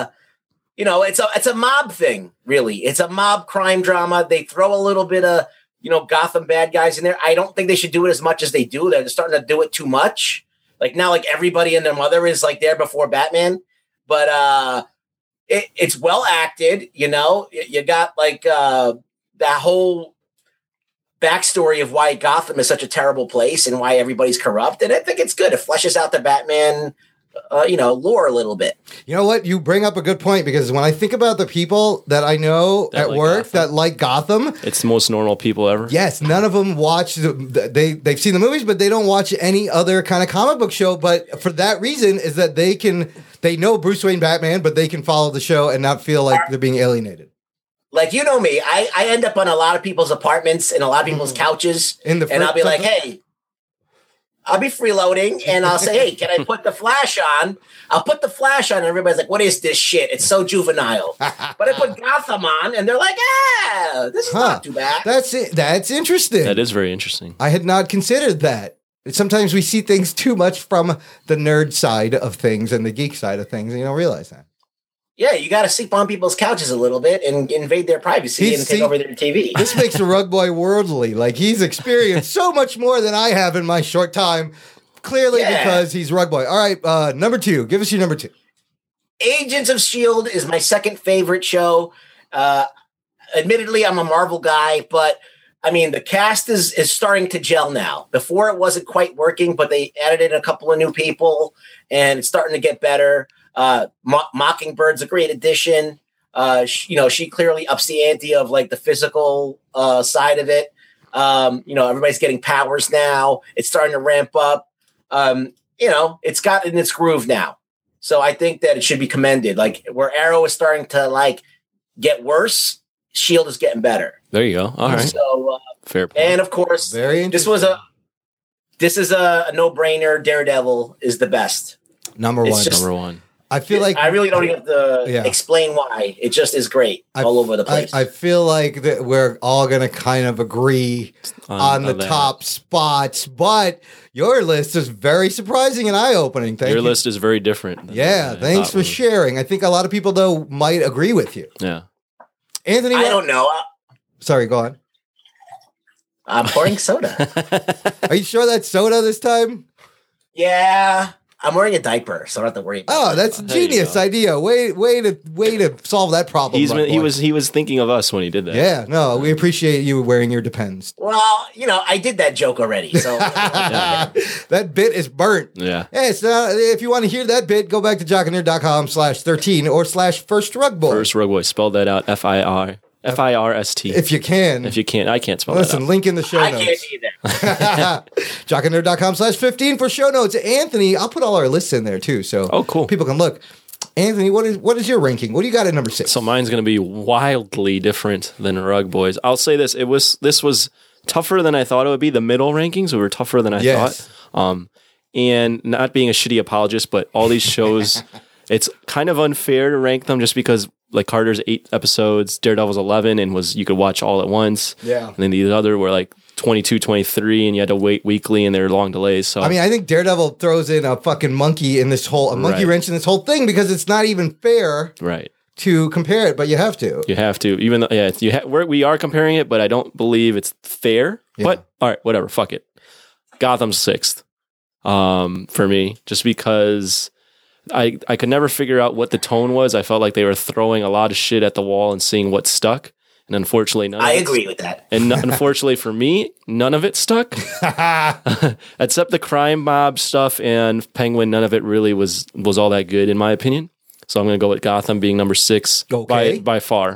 it's a mob thing, really. It's a mob crime drama. They throw a little bit of Gotham bad guys in there. I don't think they should do it as much as they do. They're starting to do it too much. Like now, like everybody and their mother is like there before Batman, but it's well acted. You got like that whole backstory of why Gotham is such a terrible place and why everybody's corrupt. And I think it's good. It fleshes out the Batman, lore a little bit. You know what? You bring up a good point because when I think about the people that I know That at like work Gotham. that like Gotham, It's the most normal people ever. yes, none of them watch. They've seen the movies, but they don't watch any other kind of comic book show. But for that reason, is that they know Bruce Wayne Batman, but they can follow the show and not feel like they're being alienated. Like, you know me, I end up on a lot of people's apartments and a lot of people's couches, and I'll be like, hey, I'll be freeloading, and I'll say, hey, can I put the Flash on? I'll put the Flash on, and everybody's like, what is this shit? It's so juvenile. But I put Gotham on, and they're like, this is not too bad. That's it. That's interesting. That is very interesting. I had not considered that. Sometimes we see things too much from the nerd side of things and the geek side of things, and you don't realize that. Yeah, you got to sleep on people's couches a little bit and invade their privacy and take over their TV. This makes the rug boy worldly. Like he's experienced so much more than I have in my short time. Clearly because he's rug boy. All right, number 2. Give us your number 2. Agents of S.H.I.E.L.D. is my second favorite show. Admittedly, I'm a Marvel guy, but I mean, the cast is starting to gel now. Before it wasn't quite working, but they added in a couple of new people and it's starting to get better. Mockingbird's a great addition. She clearly ups the ante of like the physical side of it. Everybody's getting powers now. It's starting to ramp up. It's got in its groove now. So I think that it should be commended. Like where Arrow is starting to like get worse, S.H.I.E.L.D. is getting better. There you go. All right. So Fair point. and of course, this is a no-brainer. Daredevil is the best. Number It's 1. Number 1. I feel like I really don't even have to explain why. It just is great all over the place. I feel like that we're all going to kind of agree on the that. top spots, but your list is very surprising and eye-opening. Thank Your you. list is very different. than Yeah, I thanks thought for was. sharing. I think a lot of people, though, might agree with you. Yeah. Anthony, I don't know. Sorry, go on. I'm pouring soda. Are you sure that's soda this time? Yeah, I'm wearing a diaper, so I don't have to worry about Oh, that's a genius idea. Way to solve that problem. He was thinking of us when he did that. Yeah, no, we appreciate you wearing your Depends. Well, I did that joke already, so That bit is burnt. Yeah. Hey, if you want to hear that bit, go back to jockandnerd.com/13 or /firstrugboy. First Rug Boy. Spell that out. FIRST. If you can. If you can't, I can't spell Listen, that out. link in the show I notes. can't either. jockandnerd.com/15 for show notes. Anthony, I'll put all our lists in there too, so cool. People can look. Anthony, what is your ranking? What do you got at number 6? So mine's going to be wildly different than Rug Boys. I'll say this: this was tougher than I thought it would be. The middle rankings were tougher than I thought. And not being a shitty apologist, but all these shows, it's kind of unfair to rank them just because like Carter's 8 episodes, Daredevil's 11, and you could watch all at once. Yeah. And then the other were like 22, 23, and you had to wait weekly, and they were long delays. So I mean, I think Daredevil throws in a fucking monkey in this whole monkey wrench in this whole thing because it's not even fair to compare it, but you have to. You have to, even though we are comparing it, but I don't believe it's fair. Yeah. But all right, whatever, fuck it. Gotham's 6th for me, just because I could never figure out what the tone was. I felt like they were throwing a lot of shit at the wall and seeing what stuck. And unfortunately, none of I it agree with that. And unfortunately for me, none of it stuck. Except the crime mob stuff and Penguin, none of it really was all that good in my opinion. So I'm going to go with Gotham being number 6 by far.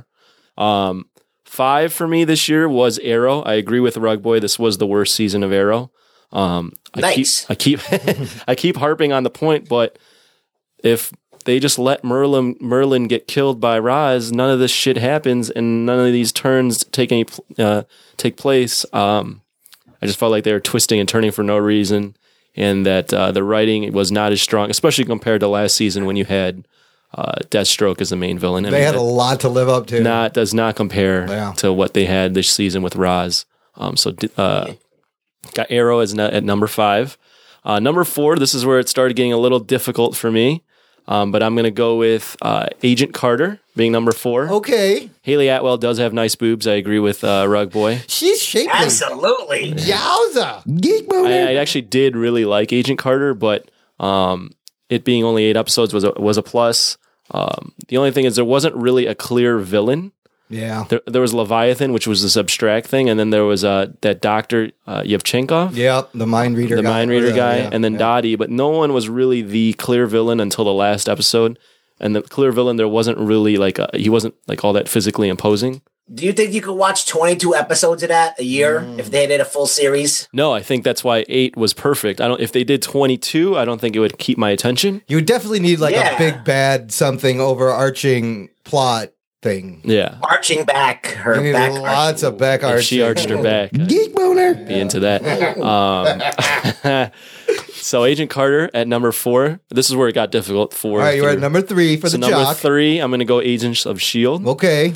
5 for me this year was Arrow. I agree with Rug Boy. This was the worst season of Arrow. Nice. I keep harping on the point, but if they just let Merlin get killed by Ra's, none of this shit happens, and none of these turns take place. I just felt like they were twisting and turning for no reason, and that the writing was not as strong, especially compared to last season when you had Deathstroke as the main villain. They had a lot to live up to. Does not compare to what they had this season with Ra's. Got Arrow at number 5. Number 4, this is where it started getting a little difficult for me. But I'm going to go with Agent Carter being number 4. Okay. Haley Atwell does have nice boobs. I agree with Rug Boy. She's shapely. Absolutely. Yowza. Geek boner. I actually did really like Agent Carter, but it being only 8 episodes was a plus. The only thing is there wasn't really a clear villain. Yeah. There was Leviathan, which was this abstract thing, and then there was that Dr. Yevchenkov. Yep, the mind reader guy. And then Dottie, but no one was really the clear villain until the last episode. And the clear villain, there wasn't really he wasn't like all that physically imposing. Do you think you could watch 22 episodes of that a year if they did a full series? No, I think that's why 8 was perfect. If they did 22, I don't think it would keep my attention. You would definitely need a big bad something overarching plot thing. Yeah. Arching back her back. Lots of back arching. If she arched her back. Geek boner. Be into that. So Agent Carter at number 4. This is where it got difficult. All right, you're at number 3 for the jock. Number 3, I'm going to go Agents of S.H.I.E.L.D. Okay.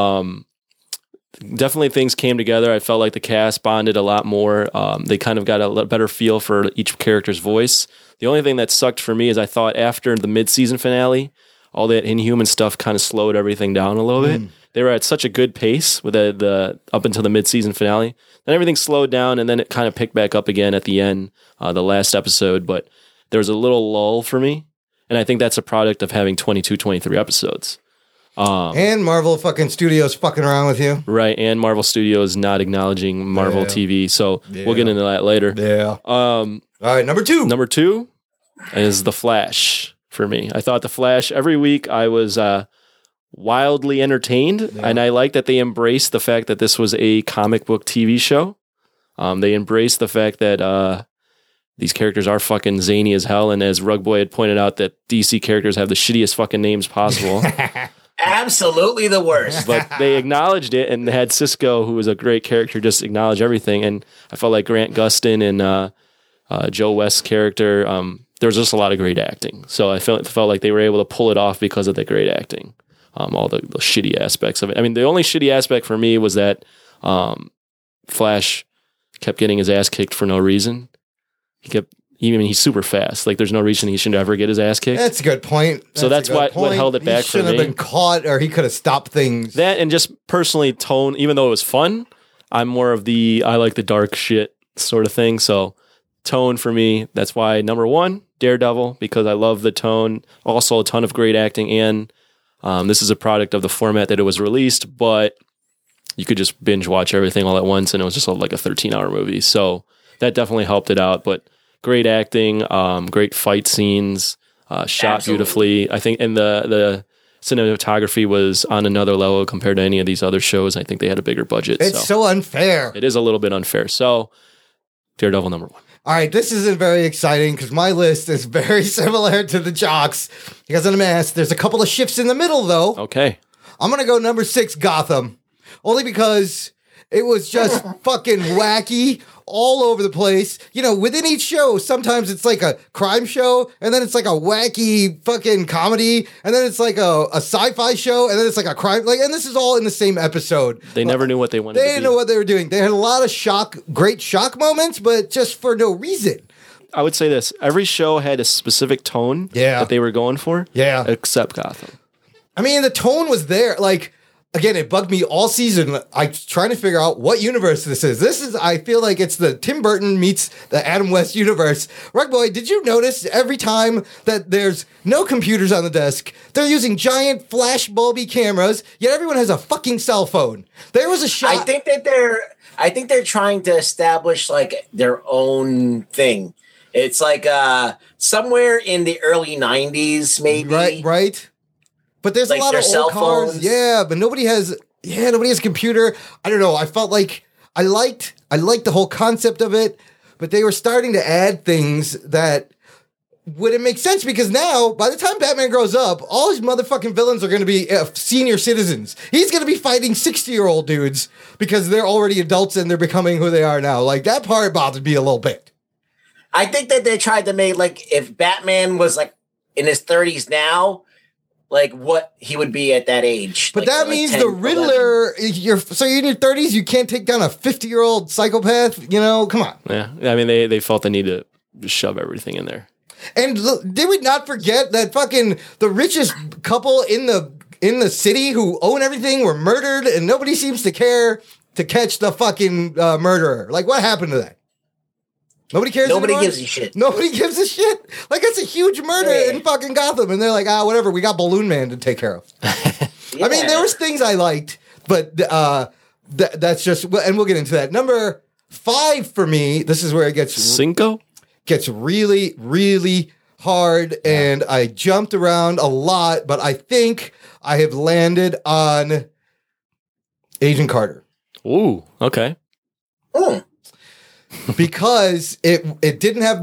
Definitely things came together. I felt like the cast bonded a lot more. They kind of got a better feel for each character's voice. The only thing that sucked for me is I thought after the mid-season finale, all that Inhuman stuff kind of slowed everything down a little bit. They were at such a good pace with the up until the mid-season finale. Then everything slowed down, and then it kind of picked back up again at the end, the last episode. But there was a little lull for me, and I think that's a product of having 22, 23 episodes. And Marvel fucking Studios fucking around with you. Right, and Marvel Studios not acknowledging Marvel TV. So we'll get into that later. Yeah. All right, number 2. Number 2 is The Flash for me. I thought The Flash, every week I was wildly entertained, and I like that they embraced the fact that this was a comic book TV show. They embraced the fact that these characters are fucking zany as hell, and as Rug Boy had pointed out, that DC characters have the shittiest fucking names possible. Absolutely the worst. But they acknowledged it, and had Cisco, who was a great character, just acknowledge everything. And I felt like Grant Gustin and Joe West's character, there was just a lot of great acting. So I felt like they were able to pull it off because of the great acting. All the shitty aspects of it. I mean, the only shitty aspect for me was that Flash kept getting his ass kicked for no reason. He's super fast. Like, there's no reason he shouldn't ever get his ass kicked. That's a good point. So that's what held it back for me. He shouldn't have been caught, or he could have stopped things. That, and just personally, tone, even though it was fun, I'm more of I like the dark shit sort of thing. So tone for me, that's why number 1, Daredevil, because I love the tone. Also a ton of great acting, and this is a product of the format that it was released, but you could just binge watch everything all at once, and it was just like a 13-hour movie. So that definitely helped it out, but great acting, great fight scenes, shot beautifully. I think, and the cinematography was on another level compared to any of these other shows. I think they had a bigger budget. It's so unfair. It is a little bit unfair. So Daredevil number 1. All right, this isn't very exciting because my list is very similar to the Jocks. Because I'm asked, there's a couple of shifts in the middle, though. Okay. I'm going to go number 6, Gotham. Only because it was just fucking wacky all over the place. You know, within each show, sometimes it's like a crime show, and then it's like a wacky fucking comedy, and then it's like a sci-fi show, and then it's like a crime. And this is all in the same episode. They never knew what they wanted to be. They didn't know what they were doing. They had a lot of great shock moments, but just for no reason. I would say this. Every show had a specific tone that they were going for. Yeah. Except Gotham. I mean, the tone was there. Like, again, it bugged me all season. I'm trying to figure out what universe this is. I feel like it's the Tim Burton meets the Adam West universe. Rug Boy, did you notice every time that there's no computers on the desk, they're using giant flash bulby cameras, yet everyone has a fucking cell phone? There was a shot. I think they're trying to establish like their own thing. It's like somewhere in the early 90s, maybe. Right. But there's Like a lot their of cell old cars. phones. Yeah, but nobody has a computer. I don't know. I felt like I liked the whole concept of it, but they were starting to add things that wouldn't make sense because now, by the time Batman grows up, all his motherfucking villains are going to be senior citizens. He's going to be fighting 60-year-old dudes because they're already adults and they're becoming who they are now. Like, that part bothered me a little bit. I think that they tried to make, like, if Batman was, like, in his 30s now, like, what he would be at that age. But like, that like means 10, the Riddler, 11. you're in your 30s, you can't take down a 50-year-old psychopath, you know? Come on. Yeah. I mean, they felt the need to just shove everything in there. And look, did we not forget that fucking the richest couple in the city who own everything were murdered and nobody seems to care to catch the fucking murderer? Like, what happened to that? Nobody cares Nobody anymore? gives a shit. Nobody gives a shit? Like, it's a huge murder in fucking Gotham. And they're like, whatever, we got Balloon Man to take care of. I mean, there was things I liked, but that's just, and we'll get into that. Number 5 for me, this is where it gets... Cinco? Gets really, really hard, and I jumped around a lot, but I think I have landed on Agent Carter. Ooh, okay. Because it didn't have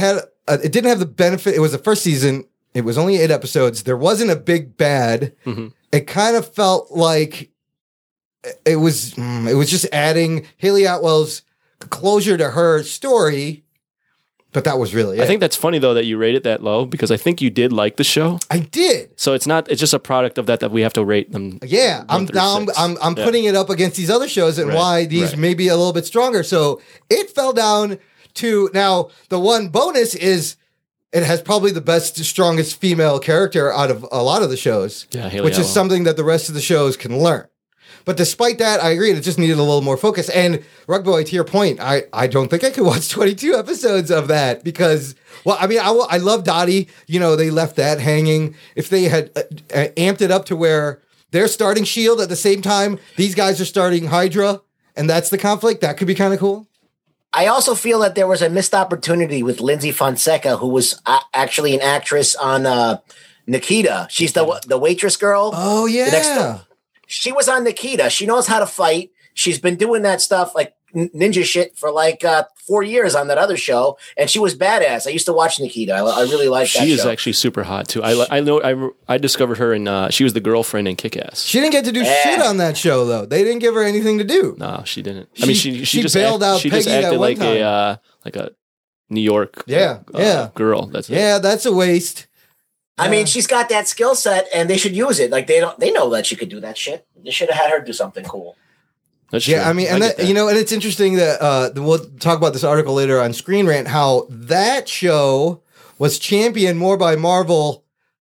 the benefit. It was the first season. It was only 8 episodes. There wasn't a big bad. Mm-hmm. It kind of felt like it was just adding Haley Atwell's closure to her story. But that was really it. I think that's funny though that you rate it that low because I think you did like the show. I did. So it's just a product of that we have to rate them. Yeah, I'm putting it up against these other shows and why these may be a little bit stronger. So it fell down to now the one bonus is it has probably the best, strongest female character out of a lot of the shows. Yeah, Haley which is Atwell. something that the rest of the shows can learn. But despite that, I agree. It just needed a little more focus. And Rug Boy, to your point, I don't think I could watch 22 episodes of that because, well, I mean, I love Dottie. You know, they left that hanging. If they had amped it up to where they're starting S.H.I.E.L.D. at the same time, these guys are starting Hydra, and that's the conflict, that could be kind of cool. I also feel that there was a missed opportunity with Lindsay Fonseca, who was actually an actress on Nikita. She's the waitress girl. Oh, yeah. She was on Nikita. She knows how to fight. She's been doing that stuff like ninja shit for like 4 years on that other show, and she was badass. I used to watch Nikita. I really liked that show. She is actually super hot too. I discovered her in she was the girlfriend in Kick-Ass. She didn't get to do shit on that show though. They didn't give her anything to do. No, she didn't. I mean, she just bailed out She Peggy just acted at one like a New York girl. That's it. Yeah, that's a waste. I mean, she's got that skill set, and they should use it. Like they know that she could do that shit. They should have had her do something cool. That's yeah, true. I mean, and that, you know, and it's interesting that we'll talk about this article later on Screen Rant, how that show was championed more by Marvel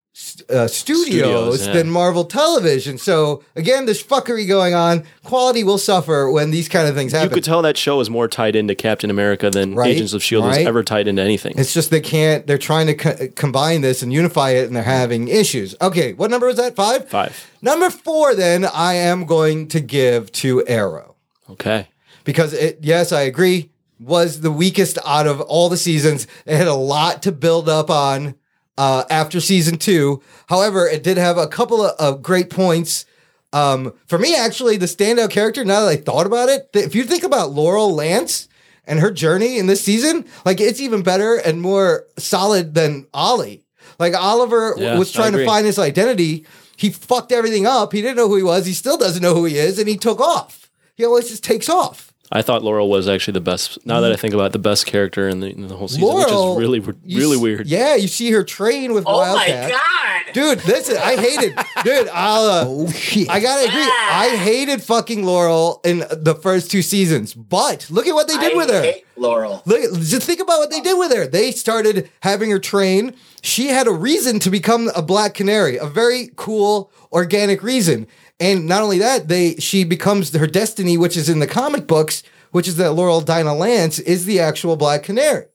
Studios than Marvel Television. So again, there's fuckery going on. Quality will suffer when these kind of things happen. You could tell that show is more tied into Captain America than Agents of S.H.I.E.L.D. was ever tied into anything. It's just they're trying to combine this and unify it, and they're having issues. Okay, what number was that? 5? 5. Number 4, then, I am going to give to Arrow. Okay. Because, yes, I agree, was the weakest out of all the seasons. It had a lot to build up on after season 2. However, it did have a couple of great points. For me, actually, the standout character, now that I thought about it, if you think about Laurel Lance and her journey in this season, like, it's even better and more solid than Ollie. Like, Oliver was trying to find his identity. He fucked everything up. He didn't know who he was. He still doesn't know who he is, and he took off. He always just takes off. I thought Laurel was actually the best. Now that I think about it, the best character in the whole season, Laurel, which is really weird. Yeah, you see her train with Wildcat. Oh my god, dude! Listen, I hated, dude. Oh shit! I gotta agree. I hated fucking Laurel in the first 2 seasons, but look at what they did with her. Hate Laurel. Look, just think about what they did with her. They started having her train. She had a reason to become a Black Canary, a very cool, organic reason. And not only that, she becomes her destiny, which is in the comic books, which is that Laurel Dinah Lance is the actual Black Canary.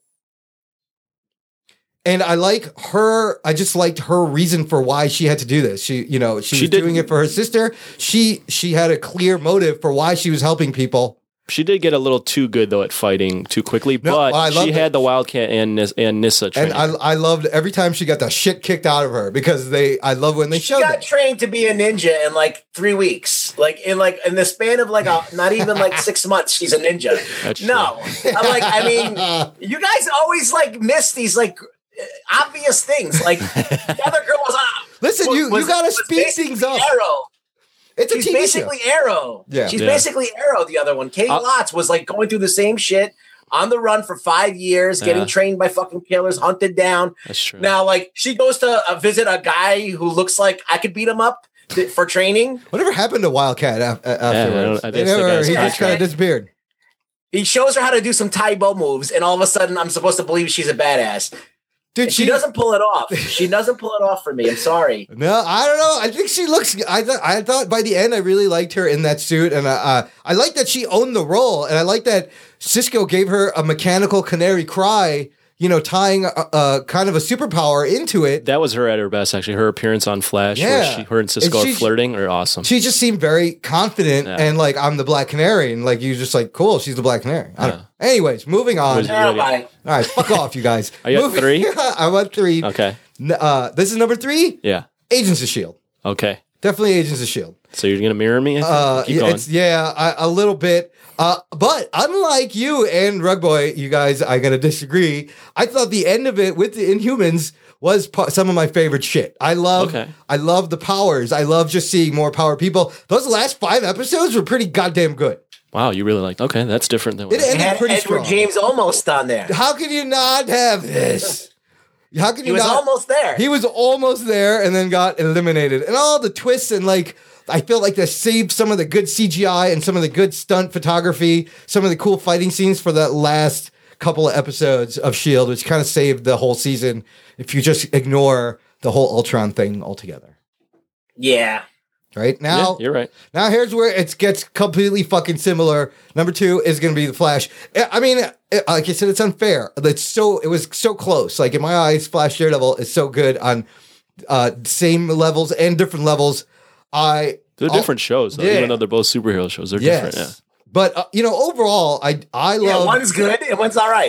And I like her. I just liked her reason for why she had to do this. She was doing it for her sister. She had a clear motive for why she was helping people. She did get a little too good though at fighting too quickly, but she had the Wildcat and Nissa training. And I loved every time she got the shit kicked out of her because I love when they showed She got that. trained to be a ninja in like 3 weeks. Like in the span of like not even like 6 months, she's a ninja. No. I'm like, I mean, you guys always like miss these like obvious things. Like the other girl was Listen, you got to speed things up. Arrow. She's She's basically Arrow. Yeah. She's basically Arrow, the other one. Katie Lotz was like going through the same shit on the run for 5 years, getting trained by fucking killers, hunted down. That's true. Now, like, she goes to visit a guy who looks like I could beat him up for training. Whatever happened to Wildcat afterwards? He just kind of disappeared. He shows her how to do some Taibo moves, and all of a sudden, I'm supposed to believe she's a badass. Dude, she doesn't pull it off. She doesn't pull it off for me. I'm sorry. No, I don't know. I think she looks. I thought by the end, I really liked her in that suit, and I like that she owned the role, and I like that Cisco gave her a mechanical canary cry. You know, tying kind of a superpower into it. That was her at her best, actually. Her appearance on Flash, where her and Cisco are flirting, are awesome. She just seemed very confident and like, I'm the Black Canary. And like, you just like, cool, she's the Black Canary. I don't know. Anyways, moving on. All right, fuck off, you guys. Are you at 3? I went 3. Okay. This is number 3? Yeah. Agents of S.H.I.E.L.D. Okay. Definitely Agents of S.H.I.E.L.D. So you're going to mirror me? Keep going. A little bit. But unlike you and Rug Boy, you guys, I gotta disagree. I thought the end of it with the Inhumans was some of my favorite shit. I love the powers. I love just seeing more power people. Those last 5 episodes were pretty goddamn good. Wow, you really liked. Okay, that's different than what it ended pretty Edward strong. James almost on there. How can you not have this? How can you? He was almost there. He was almost there, and then got eliminated. And all the twists and like. I feel like they saved some of the good CGI and some of the good stunt photography, some of the cool fighting scenes for the last couple of episodes of S.H.I.E.L.D., which kind of saved the whole season if you just ignore the whole Ultron thing altogether. Yeah. Right? Now, you're right. Now here's where it gets completely fucking similar. Number 2 is going to be The Flash. I mean, like I said, it's unfair. It was so close. Like in my eyes, Flash Daredevil is so good on same levels and different levels. They're different shows, though, even though they're both superhero shows. They're different, yeah. But, overall, I love... Yeah, one's good and one's all right.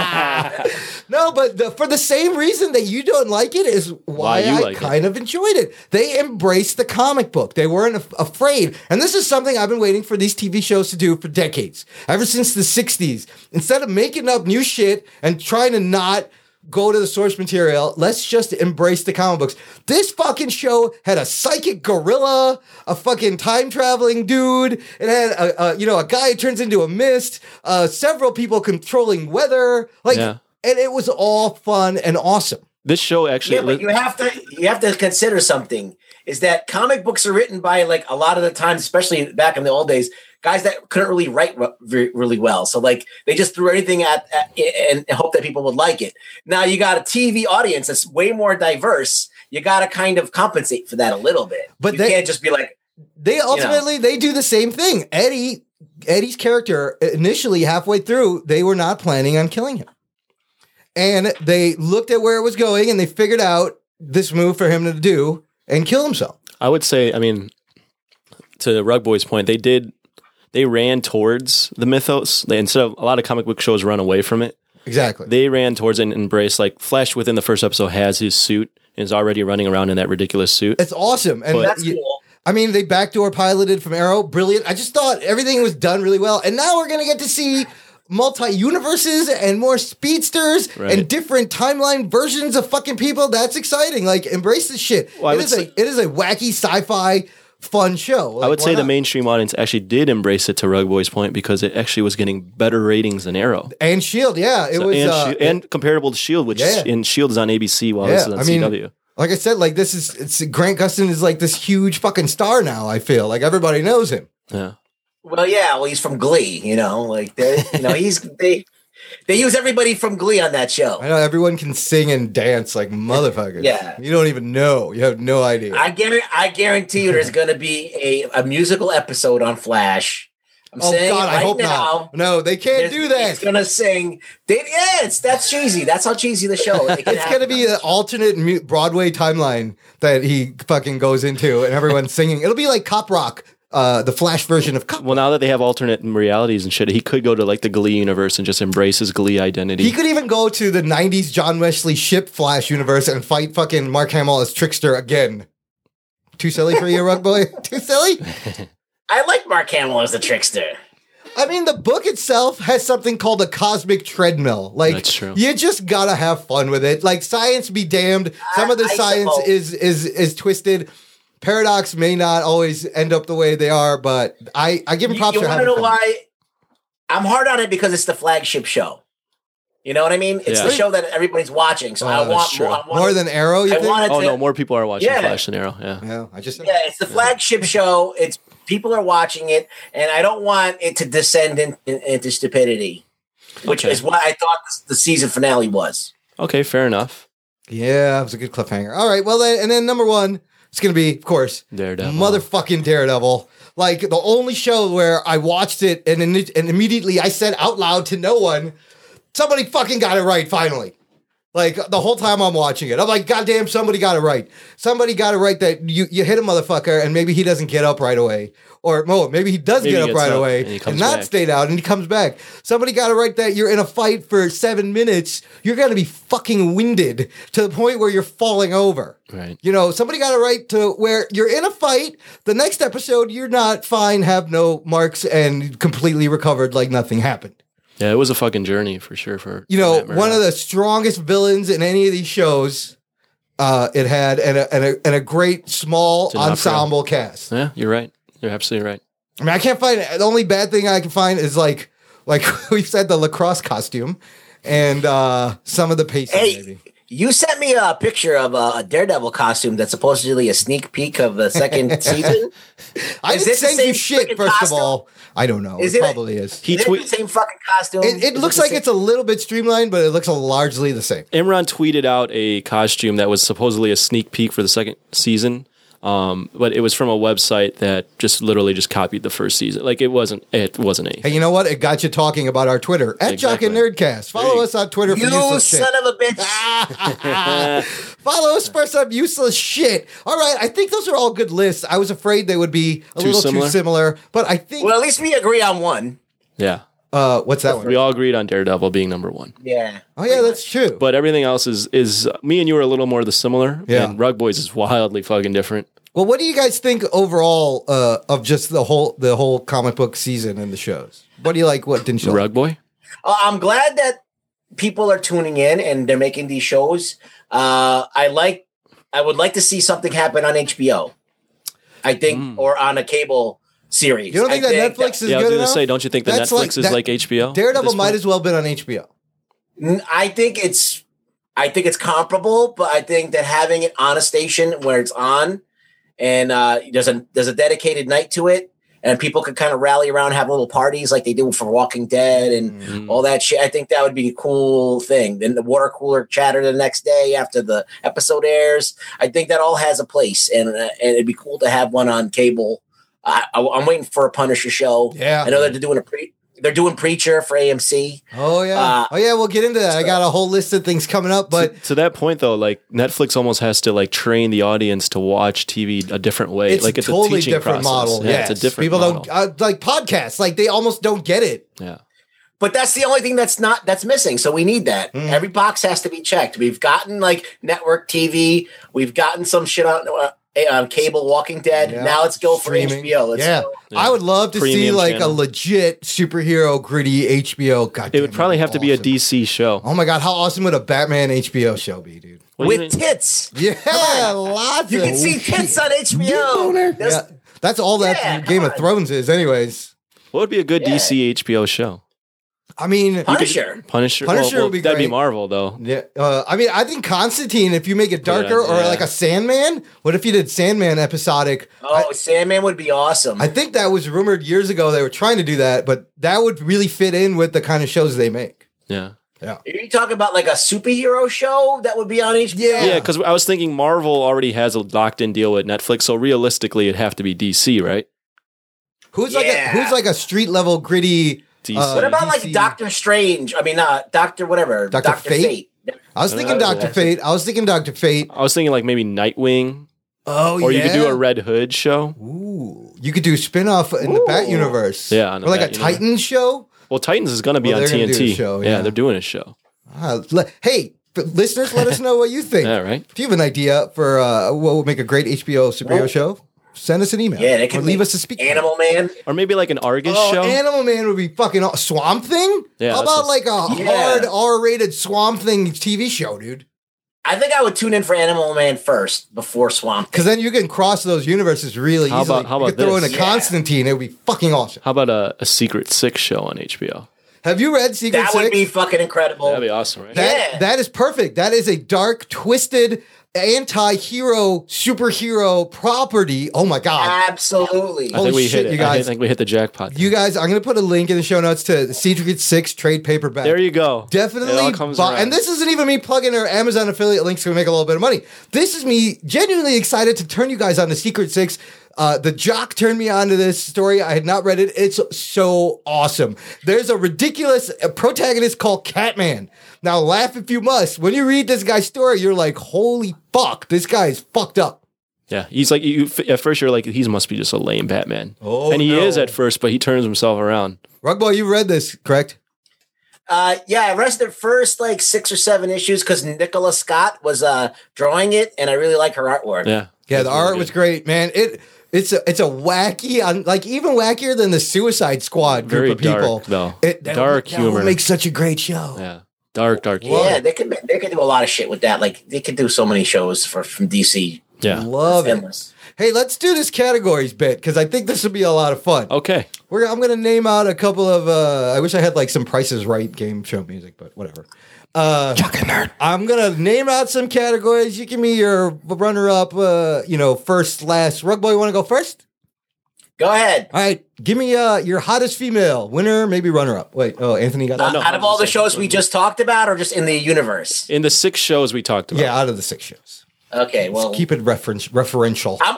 No, but for the same reason that you don't like it is why I kind of enjoyed it. They embraced the comic book. They weren't afraid. And this is something I've been waiting for these TV shows to do for decades. Ever since the 60s. Instead of making up new shit and trying to not... go to the source material. Let's just embrace the comic books. This fucking show had a psychic gorilla, a fucking time traveling dude. It had a guy who turns into a mist, several people controlling weather. And it was all fun and awesome. This show actually, but you have to consider something. Is that comic books are written by like a lot of the times, especially back in the old days, guys that couldn't really write really well. So like they just threw anything at and hope that people would like it. Now you got a TV audience that's way more diverse. You got to kind of compensate for that a little bit. But you can't just be like, they ultimately, they do the same thing. Eddie's character initially halfway through, they were not planning on killing him. And they looked at where it was going and they figured out this move for him to do and kill himself. I would say, I mean, to Rug Boy's point, they ran towards the mythos. Instead of a lot of comic book shows run away from it. Exactly. They ran towards it and embraced, like Flash within the first episode has his suit and is already running around in that ridiculous suit. It's awesome. And that's cool. I mean, they backdoor piloted from Arrow. Brilliant. I just thought everything was done really well. And now we're going to get to see multi-universes and more speedsters and different timeline versions of fucking people. That's exciting. Like, embrace this shit. It is a wacky sci-fi fun show. Like, I would say the mainstream audience actually did embrace it, to Rug Boy's point, because it actually was getting better ratings than Arrow. And S.H.I.E.L.D., yeah. And comparable to S.H.I.E.L.D., which S.H.I.E.L.D. is on ABC while this is on CW. Like I said, like Grant Gustin is like this huge fucking star now, I feel. Like everybody knows him. Yeah. Well, he's from Glee, like they use everybody from Glee on that show. I know everyone can sing and dance like motherfuckers. Yeah. You don't even know. You have no idea. I guarantee you there's going to be a musical episode on Flash. I'm saying God, I hope not. No, they can't do that. He's going to sing. That's cheesy. That's how cheesy the show is. It's going to be an alternate Broadway timeline that he fucking goes into and everyone's singing. It'll be like Cop Rock. the Flash version of Well, now that they have alternate realities and shit, he could go to like the Glee universe and just embrace his Glee identity. He could even go to the 90s John Wesley Ship Flash universe and fight fucking Mark Hamill as Trickster again. Too silly for you, Rug Boy? Too silly? I like Mark Hamill as the Trickster. I mean, the book itself has something called a cosmic treadmill. Like, That's true. You just gotta have fun with it. Like, science be damned. Some of the science is twisted. Paradox may not always end up the way they are, but I give him props for having know fun. why? I'm hard on it because it's the flagship show. You know what I mean? It's the show that everybody's watching. So I want more than Arrow. You think? No, more people are watching Flash than Arrow. Yeah, it's the flagship show. It's people are watching it, and I don't want it to descend into stupidity, which is what I thought the season finale was. Okay, fair enough. Yeah, it was a good cliffhanger. All right, well, and then number one, it's going to be, of course, Daredevil. Motherfucking Daredevil. Like, the only show where I watched it and immediately I said out loud to no one, somebody fucking got it right, finally. Like, the whole time I'm watching it. I'm like, goddamn, somebody got it right. Somebody got it right that you hit a motherfucker and maybe he doesn't get up right away. Or maybe he does get up right away and not stay down and he comes back. Somebody got it right that you're in a fight for 7 minutes. You're going to be fucking winded to the point where you're falling over. Right. You know, somebody got it right to where you're in a fight. The next episode, you're not fine, have no marks, and completely recovered like nothing happened. Yeah, it was a fucking journey for sure. You know, one of the strongest villains in any of these shows. It had and a great small ensemble cast. Yeah, you're right. You're absolutely right. I mean, I can't find the only bad thing I can find is like we've said, the lacrosse costume and some of the pacing. Maybe. You sent me a picture of a Daredevil costume that's supposedly a sneak peek of the second season. I didn't send you shit, first of all. I don't know. It probably is. Is it the same fucking costume? It looks like it's a little bit streamlined, but it looks largely the same. Imran tweeted out a costume that was supposedly a sneak peek for the second season. But it was from a website that just literally just copied the first season. Like it wasn't anything. Hey, you know what? It got you talking about our Twitter at Jock and Nerdcast. Follow us on Twitter for useless shit. You son of a bitch! Follow us for some useless shit. All right, I think those are all good lists. I was afraid they would be a little too similar, but I think. Well, at least we agree on one. Yeah. What's that one? We all agreed on Daredevil being number one. Yeah. Oh yeah, that's true. But everything else is me and you are a little more the similar. Yeah. And Rug Boys is wildly fucking different. Well, what do you guys think overall of just the whole comic book season and the shows? What do you like? What didn't you like? Rug Boy? I'm glad that people are tuning in and they're making these shows. I would like to see something happen on HBO. I think, or on a cable series. You don't think that Netflix is good enough? I was going to say, don't you think that Netflix is like HBO? Daredevil might as well have been on HBO. I think it's comparable, but I think that having it on a station where it's on and there's a dedicated night to it and people could kind of rally around, have little parties like they do for Walking Dead and all that shit. I think that would be a cool thing. Then the water cooler chatter the next day after the episode airs. I think that all has a place and it'd be cool to have one on cable. I'm waiting for a Punisher show. Yeah. I know that they're doing Preacher for AMC. Oh yeah. We'll get into that. I got a whole list of things coming up, but to that point though, like Netflix almost has to like train the audience to watch TV a different way. It's like it's totally a teaching different process. model. Yeah, it's a different people model. don't like podcasts. Like they almost don't get it. Yeah. But that's the only thing that's missing. So we need that. Every box has to be checked. We've gotten like network TV. We've gotten some shit on cable, Walking Dead. Yeah. Now let's go Streaming. for HBO. Let's go. I would love to see Premium like channel. a legit superhero gritty HBO. God, It would probably have to be a DC show. Oh my god, how awesome would a Batman HBO show be, dude? With tits. Yeah, lots You of can see tits on HBO. Yeah, that's all that Game of Thrones is, anyways. What would be a good DC HBO show? I mean, Punisher. Punisher would be that'd great. be Marvel though. Yeah, I mean, I think Constantine. If you make it darker, or like a Sandman. What if you did Sandman episodic? Oh, Sandman would be awesome. I think that was rumored years ago. They were trying to do that, but that would really fit in with the kind of shows they make. Yeah. Yeah. Are you talking about like a superhero show that would be on HBO? Yeah, because I was thinking Marvel already has a locked-in deal with Netflix, so realistically, it'd have to be DC, right? Who's like a street level gritty? DC. What about like Doctor Strange? I mean, Doctor whatever. Dr. Fate? I was thinking Dr. Fate. I was thinking like maybe Nightwing. Oh, or you could do a Red Hood show. Ooh. You could do spin-off in the Bat universe. Yeah, on the or like Bat a universe. Titans show. Well, Titans is going to be Well, on they're gonna do TNT. a show, yeah, yeah. they're doing a show. Hey, listeners, let us know what you think. Yeah, right. If you have an idea for what would make a great HBO superhero show, send us an email. Yeah, they or can leave us a speak. Animal Man. Or maybe like an Argus Oh, show. Animal Man would be fucking Swamp Thing. Yeah, How that's about like a hard Yeah. R-rated Swamp Thing TV show, dude? I think I would tune in for Animal Man first before Swamp. Because then you can cross those universes really How easily. about- how you about could throw in a this? Constantine. It would be fucking awesome. How about a Secret Six show on HBO? Have you read Secret That Six? would be fucking incredible. That'd be awesome, right? That is perfect. That is a dark, twisted, anti-hero, superhero property. Oh my god! Absolutely. I think we hit it. you guys. I think we hit the jackpot. You guys, I'm going to put a link in the show notes to the Secret Six trade paperback. There you go. Definitely. It all comes buy- around. and this isn't even me plugging our Amazon affiliate links to make a little bit of money. This is me genuinely excited to turn you guys on to Secret Six. The Jock turned me on to this story. I had not read it. It's so awesome. There's a ridiculous protagonist called Catman. Now, laugh if you must. When you read this guy's story, you're like, holy fuck, this guy is fucked up. Yeah, he's like at first you're like he must be just a lame Batman. Oh, and he no. is at first, but he turns himself around. Rugboy, you read this, correct? Yeah, I read the first like 6 or 7 issues because Nicola Scott was drawing it, and I really like her artwork. Yeah, Yeah, the art was great, man. It's a wacky, like even wackier than the Suicide Squad group Very of people. dark though. that Dark humor. would make such a great show. Yeah, dark. Yeah, they could do a lot of shit with that. Like they could do so many shows from DC. Yeah, Love it. Endless. Hey, let's do this categories bit because I think this would be a lot of fun. Okay. I'm going to name out a couple of. I wish I had like some Price is Right game show music, but whatever. Nerd. I'm going to name out some categories. You give me your runner up, first, last. Rugboy, you want to go first? Go ahead. All right. Give me your hottest female, winner, maybe runner up. Wait, Anthony got that? Out of all the shows we just talked about, or just in the universe? In the 6 shows we talked about. Yeah, out of the 6 shows. Okay, well, Let's keep it referential. I'm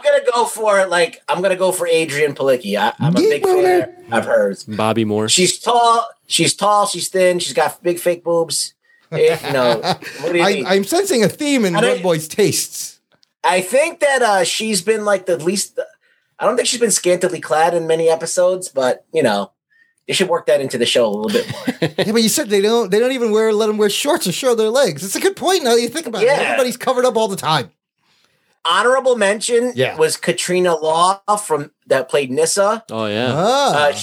gonna go for Adrian Palicki. I'm a big fan of hers. Bobby Moore. She's tall, she's thin, she's got big fake boobs. What do you mean? I'm sensing a theme in Rugboy's tastes. I think that she's been like the least. I don't think she's been scantily clad in many episodes, but they should work that into the show a little bit more. Yeah, but you said they don't even let them wear shorts or show their legs. It's a good point now that you think about it. Yeah. Everybody's covered up all the time. Honorable mention was Katrina Law that played Nyssa. Oh yeah.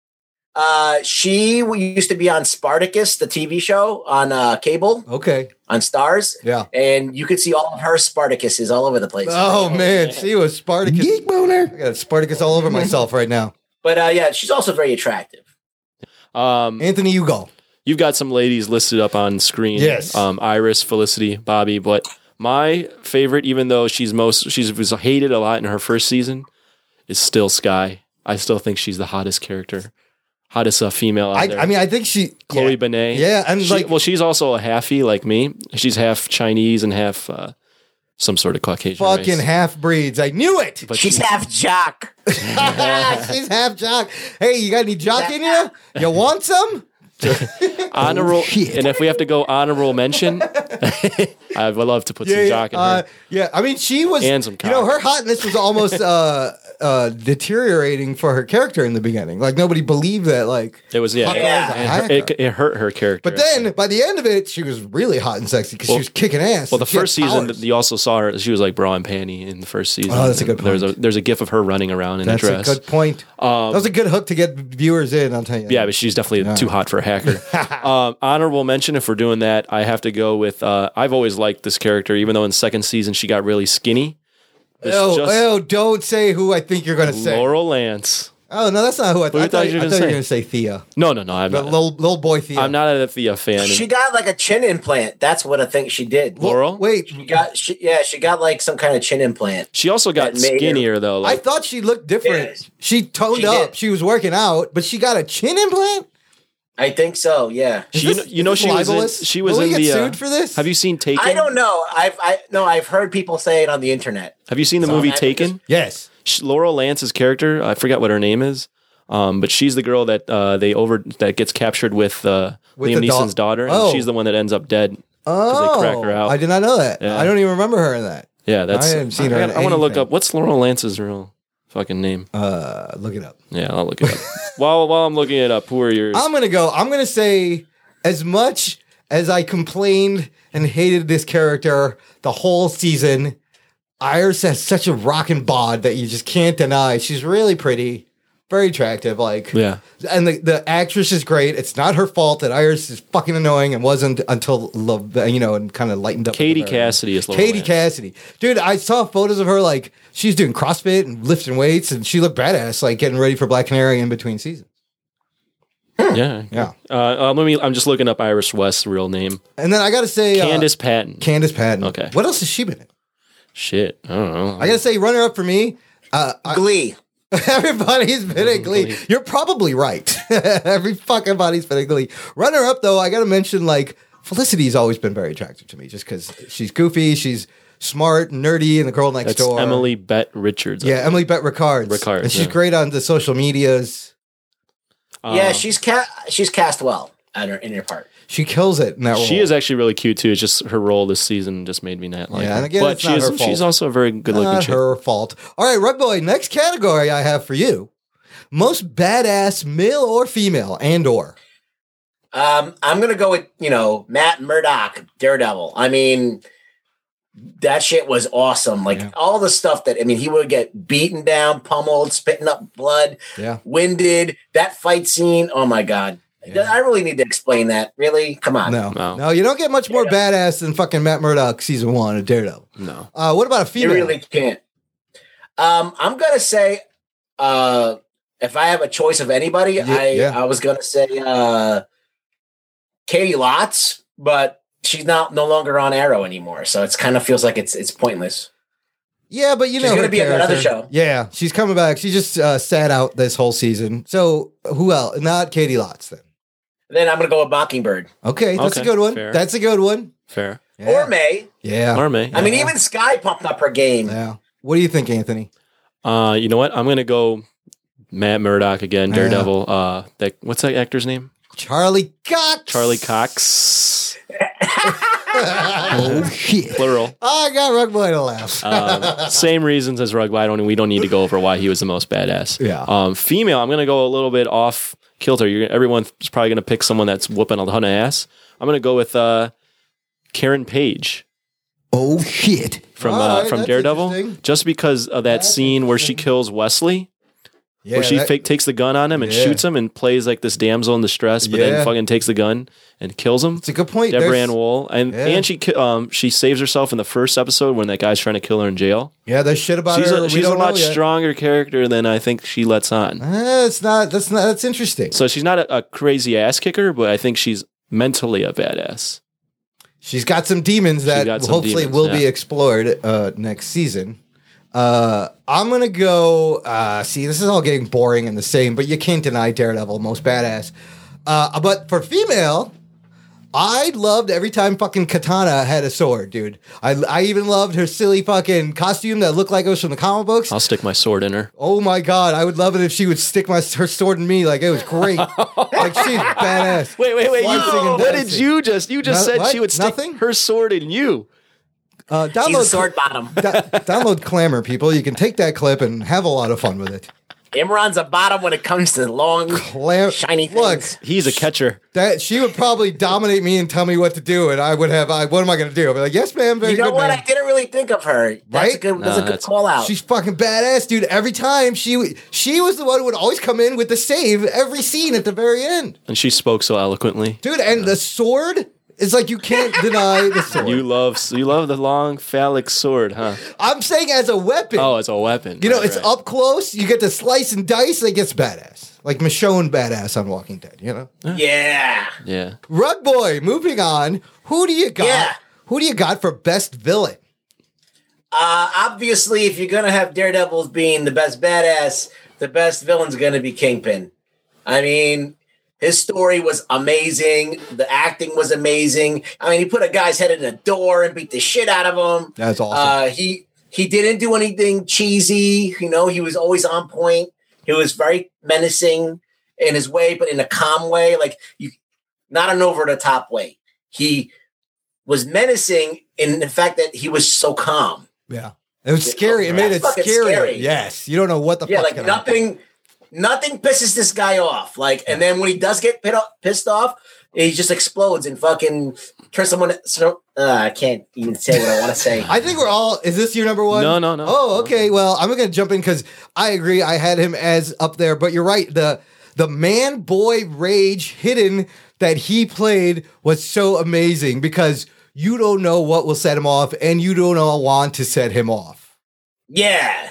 She used to be on Spartacus, the TV show on cable. Okay. On Stars. Yeah. And you could see all of her Spartacuses all over the place. Oh man, she was Spartacus. Geek boner. I got Spartacus all over myself right now. But she's also very attractive. Anthony, you go. You've got some ladies listed up on screen. Yes. Iris, Felicity, Bobby, but my favorite, even though she was hated a lot in her first season, is still Skye. I still think she's the hottest character. Hottest female out there. I mean, I think Chloe Benet. Yeah, and she's also a halfie like me. She's half Chinese and half some sort of Caucasian fucking race. half breeds. I knew it. But she's half jock. She's half jock. Hey, you got any jock in you? You want some? Honorable, and if we have to go honorable mention, I would love to put some jock in her. Yeah, I mean, she was, And some cock. her hotness was almost deteriorating for her character in the beginning. Like nobody believed that. Like It was it hurt her character. But then by the end of it, she was really hot and sexy because she was kicking ass. Well, the She had first season, powers. you also saw her. She was like bra and panty in the first season. Oh, that's a good point. There's a gif of her running around in That's a dress. a good point. that was a good hook to get viewers in. I'll tell you. Yeah, but she's definitely too hot for a hacker. Honorable mention, if we're doing that, I have to go with. I've always liked this character, even though in the second season she got really skinny. Don't say who I think you're going to say. Laurel Lance. Oh no, that's not who I thought. I thought you were gonna going to say Thea. No, I'm not. Little boy Thea. I'm not a Thea fan. She got like a chin implant. That's what I think she did. Laurel? Wait. She got like some kind of chin implant. She also got That made her- skinnier though. I thought she looked different. Yes. She toned She up. did. She was working out, but she got a chin implant. I think so. Yeah. Is she this was libelous? in. She was Will we in get the. sued for this? Have you seen Taken? I don't know. I've heard people say it on the internet. Have you seen the So movie I Taken? Yes. Laurel Lance's character, I forget what her name is, but she's the girl that that gets captured with Liam the Neeson's daughter, and Oh. she's the one that ends up dead. Oh, they crack her out. I did not know that. Yeah. I don't even remember her in that. Yeah, that's. I haven't seen her in I want to look anything. up what's Laurel Lance's real fucking name? Look it up. Yeah, I'll look it up. while I'm looking it up, who are yours? I'm gonna say, as much as I complained and hated this character the whole season, Iris has such a rockin' bod that you just can't deny. She's really pretty, very attractive. Yeah. And the actress is great. It's not her fault that Iris is fucking annoying and wasn't until and kind of lightened up. Katie Cassidy is Katie Cassidy. Dude, I saw photos of her she's doing CrossFit and lifting weights, and she looked badass, getting ready for Black Canary in between seasons. Yeah. I'm just looking up Iris West's real name. And then I gotta say Candace Patton. Candace Patton. Okay. What else has she been in? Shit. I don't know. I gotta say, runner up for me. Glee. Everybody's been in Glee. You're probably right. Every fucking body's been in Glee. Runner up though, I gotta mention Felicity's always been very attractive to me, just because she's goofy, she's smart, nerdy, and the girl next door. Emily Bett Richards. Yeah, Emily Bett Rickards. And she's great on the social medias. Yeah, she's cast well in her part. She kills it in that role. She is actually really cute too. It's just her role this season just made me not like her. And again, but it's not her fault. She's also a very good looking chick. Not her fault. All right, Rug Boy, next category I have for you. Most badass male or female and/or. I'm gonna go with Matt Murdock, Daredevil. I mean, that shit was awesome. All the stuff that he would get beaten down, pummeled, spitting up blood, winded. That fight scene. Oh my god. Yeah. I really need to explain that. Really? Come on. No, you don't get much more badass than fucking Matt Murdock season 1 of Daredevil. No. What about a female? You really can't. I'm gonna say, if I have a choice of anybody, I was gonna say Katie Lotz, but she's no longer on Arrow anymore, so it's kind of feels like it's pointless. Yeah, but she's going to be on another show. Yeah, she's coming back. She just sat out this whole season. So who else? Not Katie Lotz then. Then I'm going to go with Mockingbird. Okay, that's a good one. Fair. That's a good one. Fair. Yeah. Or May. Yeah. Or May. I mean, even Sky pumped up her game. Yeah. What do you think, Anthony? You know what? I'm going to go Matt Murdock again, Daredevil. What's that actor's name? Charlie Cox. Charlie Cox. Oh shit! Plural. I got Rug Boy to laugh. Same reasons as Rug Boy. We don't need to go over why he was the most badass. Yeah. Female. I'm gonna go a little bit off kilter. Everyone's probably gonna pick someone that's whooping a ton of ass. I'm gonna go with Karen Page. Oh shit! From Daredevil, just because of that scene where she kills Wesley. Yeah, where she takes the gun on him and shoots him and plays like this damsel in distress, but then fucking takes the gun and kills him. It's a good point. Deborah Ann Woll. And she saves herself in the first episode when that guy's trying to kill her in jail. Yeah, there's shit about her. She's a much stronger character than I think she lets on. That's interesting. So she's not a crazy ass kicker, but I think she's mentally a badass. She's got some demons that hopefully will be explored next season. I'm gonna go. See, this is all getting boring and the same, but you can't deny Daredevil, most badass. But for female, I loved every time fucking Katana had a sword, dude. I even loved her silly fucking costume that looked like it was from the comic books. I'll stick my sword in her. Oh my god, I would love it if she would stick her sword in me. Like, it was great. Like, she's badass. Wait. What did you just? You just said she would stick her sword in you. He's a sword bottom. Download Clamor, people. You can take that clip and have a lot of fun with it. Imran's a bottom when it comes to long, shiny things. Look, he's a catcher. That she would probably dominate me and tell me what to do, and I would have. What am I going to do? I'd be like, yes, ma'am. Very you know good, what? ma'am. I didn't really think of her. That's Right? That's a good call out. She's fucking badass, dude. Every time she was the one who would always come in with the save every scene at the very end, and she spoke so eloquently, dude. And the sword. It's like you can't deny the sword. You love the long phallic sword, huh? I'm saying as a weapon. Oh, as a weapon. You know, it's up close. You get to slice and dice. It gets badass. Like Michonne badass on Walking Dead, you know? Yeah. Yeah. Rug Boy, moving on. Who do you got? Yeah. Who do you got for best villain? Obviously, if you're going to have Daredevil being the best badass, the best villain's going to be Kingpin. I mean, his story was amazing. The acting was amazing. I mean, he put a guy's head in a door and beat the shit out of him. That's awesome. He didn't do anything cheesy. You know, he was always on point. He was very menacing in his way, but in a calm way, not an over-the-top way. He was menacing in the fact that he was so calm. Yeah. It was scary. It made it fucking scary. Yes. You don't know what the fuck's like gonna happen. nothing pisses this guy off. Like, and then when he does get pissed off, he just explodes and fucking turns someone. So I can't even say what I want to say. I think we're all. Is this your number one? No. Oh, okay. Well, I'm going to jump in because I agree. I had him as up there, but you're right. The man boy rage hidden that he played was so amazing because you don't know what will set him off, and you don't want to set him off. Yeah.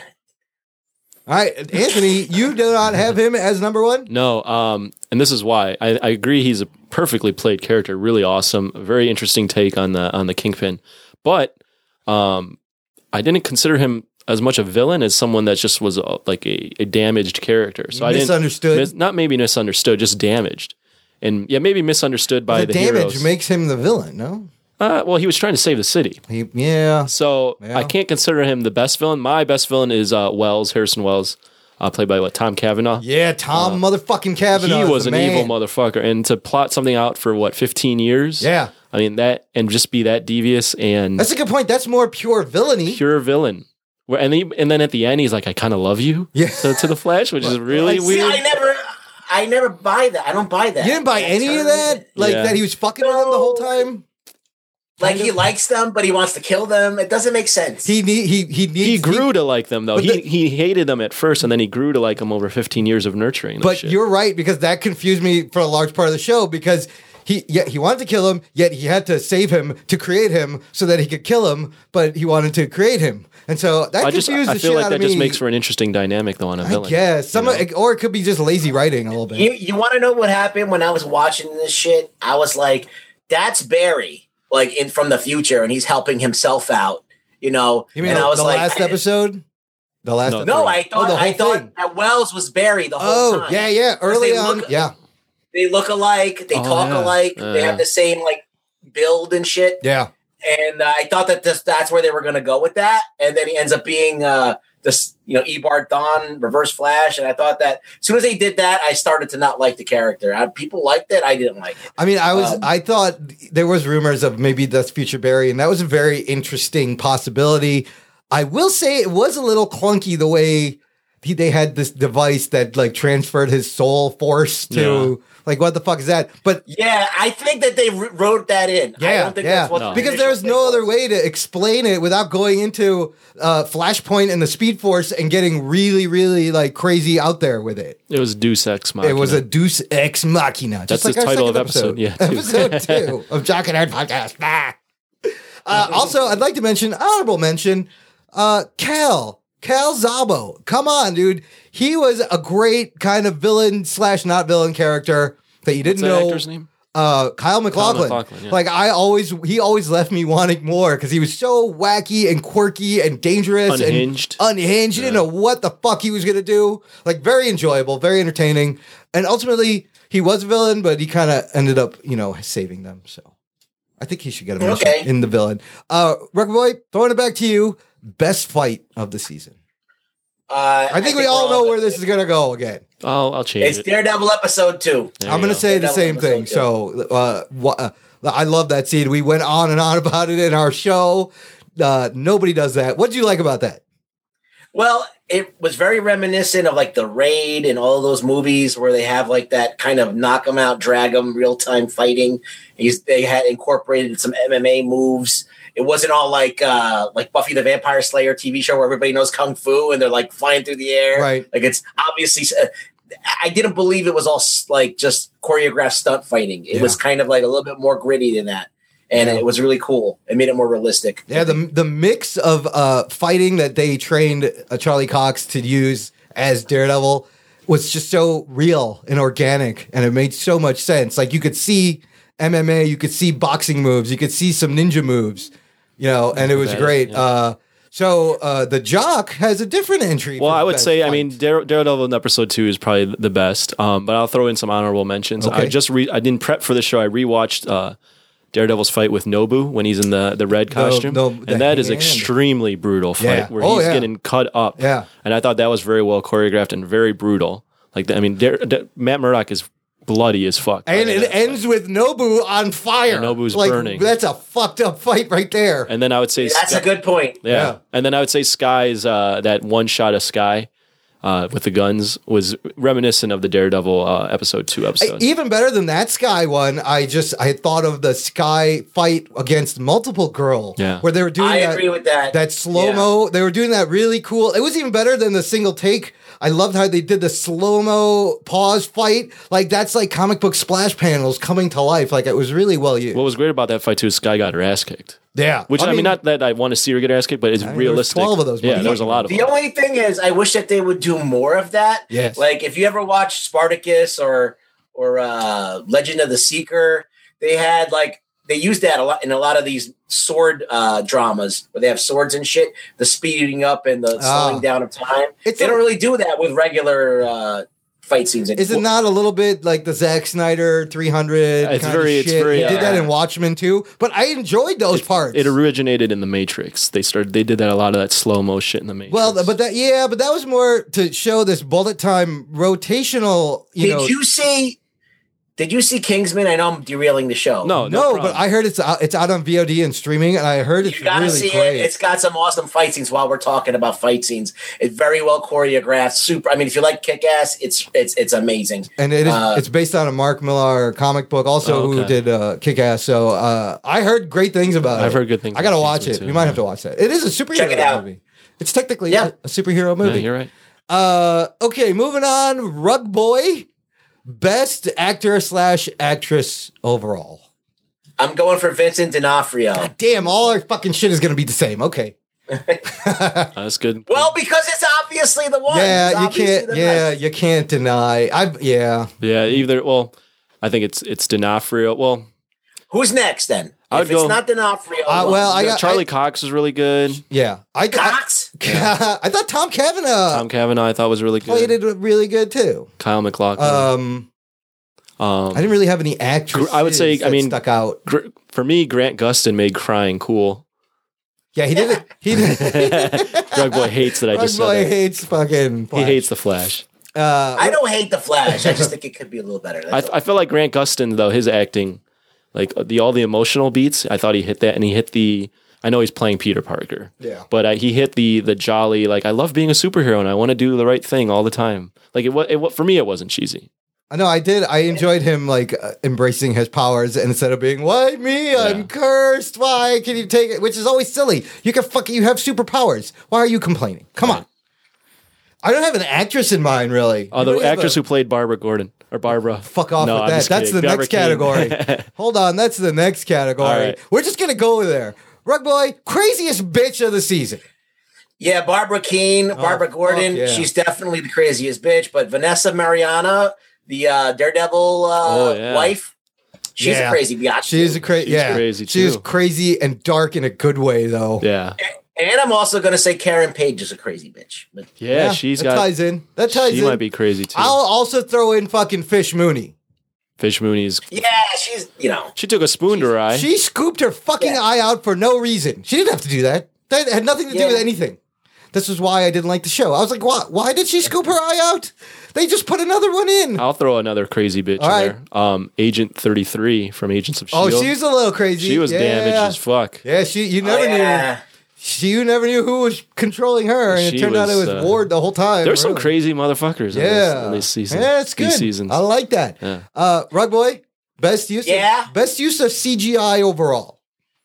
All right, Anthony, you do not have him as number one? No, and this is why. I agree he's a perfectly played character, really awesome, very interesting take on the Kingpin. But I didn't consider him as much a villain as someone that just was like a damaged character. So misunderstood? Not maybe misunderstood, just damaged. And yeah, maybe misunderstood by the damage heroes. makes him the villain, no? Well, he was trying to save the city. So I can't consider him the best villain. My best villain is Harrison Wells, played by Tom Cavanaugh. Yeah, Tom motherfucking Cavanaugh. He was an evil motherfucker. And to plot something out for 15 years? Yeah. I mean, that, and just be that devious and. That's a good point. That's more pure villainy. Pure villain. And then at the end, he's like, I kind of love you. Yeah. To the Flash, which is really weird. I never buy that. I don't buy that. You didn't buy any of that? Like that he was fucking with them the whole time? Like he likes them, but he wants to kill them. It doesn't make sense. He grew to like them though. He hated them at first, and then he grew to like them over 15 years of nurturing. But you're right, because that confused me for a large part of the show, because he wanted to kill him, yet he had to save him to create him so that he could kill him, but he wanted to create him. And so that confused the shit out of me. I feel like that just makes for an interesting dynamic though on a villain. Yeah, or it could be just lazy writing a little bit. You want to know what happened when I was watching this shit? I was like, that's Barry. Like from the future, and he's helping himself out, You mean and I was the last episode? The last episode? No, I thought that Wells was Barry the whole time. Yeah. Early on, They look alike. They talk alike. They have the same build and shit. Yeah. And I thought that that's where they were going to go with that, and then he ends up being this Eobard Thawne Reverse Flash, and I thought that as soon as they did that, I started to not like the character. People liked it, I didn't like it. I mean, I thought there was rumors of maybe that's future Barry, and that was a very interesting possibility. I will say it was a little clunky the way they had this device that transferred his soul force to what the fuck is that? But yeah, I think that they wrote that in. I don't think that's what because there's no other way to explain it without going into Flashpoint and the Speed Force and getting really, really crazy out there with it. It was Deus Ex Machina. It was a Deus Ex Machina. That's the title of episode. Yeah, episode 2 of Jock and Nerd Podcast. Also, I'd like to mention honorable mention. Cal Zabo. Come on, dude. He was a great kind of villain / not villain character that you didn't know. What's that actor's name? Kyle MacLachlan. Yeah. He always left me wanting more because he was so wacky and quirky and dangerous unhinged. You didn't know what the fuck he was going to do. Very enjoyable, very entertaining. And ultimately, he was a villain, but he kind of ended up, saving them. So I think he should get a mention in the villain. Record Boy, throwing it back to you. Best fight of the season. I think we all know where this is going to go again. I'll change it. It's Daredevil episode 2. I'm going to say the same thing. So I love that scene. We went on and on about it in our show. Nobody does that. What did you like about that? Well, it was very reminiscent of The Raid and all those movies where they have that kind of knock 'em out, drag 'em, real time fighting. They had incorporated some MMA moves. It wasn't all like Buffy the Vampire Slayer TV show where everybody knows kung fu and they're flying through the air. Right. It's obviously. I didn't believe it was all just choreographed stunt fighting. It was kind of a little bit more gritty than that, and it was really cool. It made it more realistic. Yeah, the mix of fighting that they trained Charlie Cox to use as Daredevil was just so real and organic, and it made so much sense. You could see MMA, you could see boxing moves, you could see some ninja moves. And it was great. Yeah. So the Jock has a different entry. Well, I would say, Daredevil in episode 2 is probably the best, but I'll throw in some honorable mentions. Okay. I didn't prep for the show. I rewatched Daredevil's fight with Nobu when he's in the red costume. And that is extremely brutal fight where he's getting cut up. Yeah. And I thought that was very well choreographed and very brutal. Matt Murdock is bloody as fuck. And it ends with Nobu on fire. And Nobu's like, burning. That's a fucked up fight right there. And then I would say That's a good point. Yeah. And then I would say Sky's that one shot of Sky with the guns was reminiscent of the Daredevil episode 2 episode. Even better than that Sky one, I had thought of the Sky fight against Multiple Girl. Yeah. Where they were doing I agree with that. That slow-mo. They were doing that really cool. It was even better than the single take. I loved how they did the slow-mo pause fight. Like, that's like comic book splash panels coming to life. Like, it was really well used. What was great about that fight too is Sky got her ass kicked. Yeah. Which, I mean, not that I want to see her get her ass kicked, but it's realistic. There was 12 of those. Yeah, there was a lot of The them. only thing is, I wish that they would do more of that. Yes. Like, if you ever watched Spartacus or Legend of the Seeker, they had, like, they used that a lot in a lot of these sword dramas where they have swords and shit, the speeding up and the slowing down of time. They don't really do that with regular fight scenes. Is it not a little bit like the Zack Snyder 300 It's kind very- of it's shit? very, He did that in Watchmen too, but I enjoyed those parts. It originated in the Matrix. They did that a lot of that slow mo shit in the Matrix. Well, but that was more to show this bullet time rotational. Did you see Kingsman? I know I'm derailing the show. No, but I heard it's out on VOD and streaming, and I heard it's You gotta really see great. it. It's got some awesome fight scenes. While we're talking about fight scenes, it's very well choreographed. Super. I mean, if you like Kick Ass, it's amazing. And it's based on a Mark Millar comic book, also who did Kick Ass. So I heard great things about it. I've heard good things I gotta about watch Kingsman it. too, We might have to watch that. It is a superhero Check it out. movie. It's technically a superhero movie. Yeah, you're right. Okay, moving on. Rug Boy, best actor / actress overall. I'm going for Vincent D'Onofrio. Damn, all our fucking shit is gonna be the same. Okay. That's good. Well, because it's obviously the one. It's Yeah, you obviously can't. the Yeah, best. you can't deny. Yeah, either. Well, I think it's D'Onofrio. Well, Who's next then? I would If it's go- not D'Onofrio, Charlie Cox was really good. Yeah, Cox. I thought Tom Cavanaugh Tom Cavanaugh, I thought was really played good. it really good too. Kyle MacLachlan. I didn't really have any actresses. I would say, that stuck out. For me, Grant Gustin made crying cool. Yeah, he did it. He did. Rug Boy hates that I just said Rug Boy that. hates fucking. Flash. He hates the Flash. I don't hate the Flash. I just think it could be a little better. I feel like Grant Gustin, though, his acting, like all the emotional beats, I thought he hit that, and he hit the. I know he's playing Peter Parker, yeah, but he hit the jolly, like, I love being a superhero and I want to do the right thing all the time. Like for me, it wasn't cheesy. I know I did. I enjoyed him like embracing his powers, and instead of being "Why me? I'm cursed. Why can you take it?" Which is always silly. You have superpowers. Why are you complaining? Come on. I don't have an actress in mind, really. Oh, the actress who played Barbara Gordon or Barbara. Fuck off No, with I'm that. just That's kidding. the Barbara next Keane. category. Hold on, that's the next category. All right. We're just gonna go there. Rug Boy, craziest bitch of the season. Yeah, Barbara Keane, Barbara Gordon. yeah. She's definitely the craziest bitch. But Vanessa Mariana, the Daredevil wife, she's a crazy biatch. She's a crazy. Yeah, crazy, She's too. crazy and dark in a good way, though. Yeah. And I'm also going to say Karen Page is a crazy bitch. But Yeah, that ties in. That ties She in. might be crazy too. I'll also throw in fucking Fish Mooney. Fish Mooney's. yeah, she's, She took a spoon to her eye. She scooped her fucking eye out for no reason. She didn't have to do that. That had nothing to do with anything. This is why I didn't like the show. I was like, why did she scoop her eye out? They just put another one in. I'll throw another crazy bitch All in there. Agent 33 from Agents of S.H.I.E.L.D. Oh, she's a little crazy. She was damaged as fuck. Yeah, you never knew. You never knew who was controlling her, and it She turned out it was was, Ward the whole time. There's some really. crazy motherfuckers in this season. Yeah, it's good. These seasons. I like that. Yeah. Rug Boy, best use of CGI overall.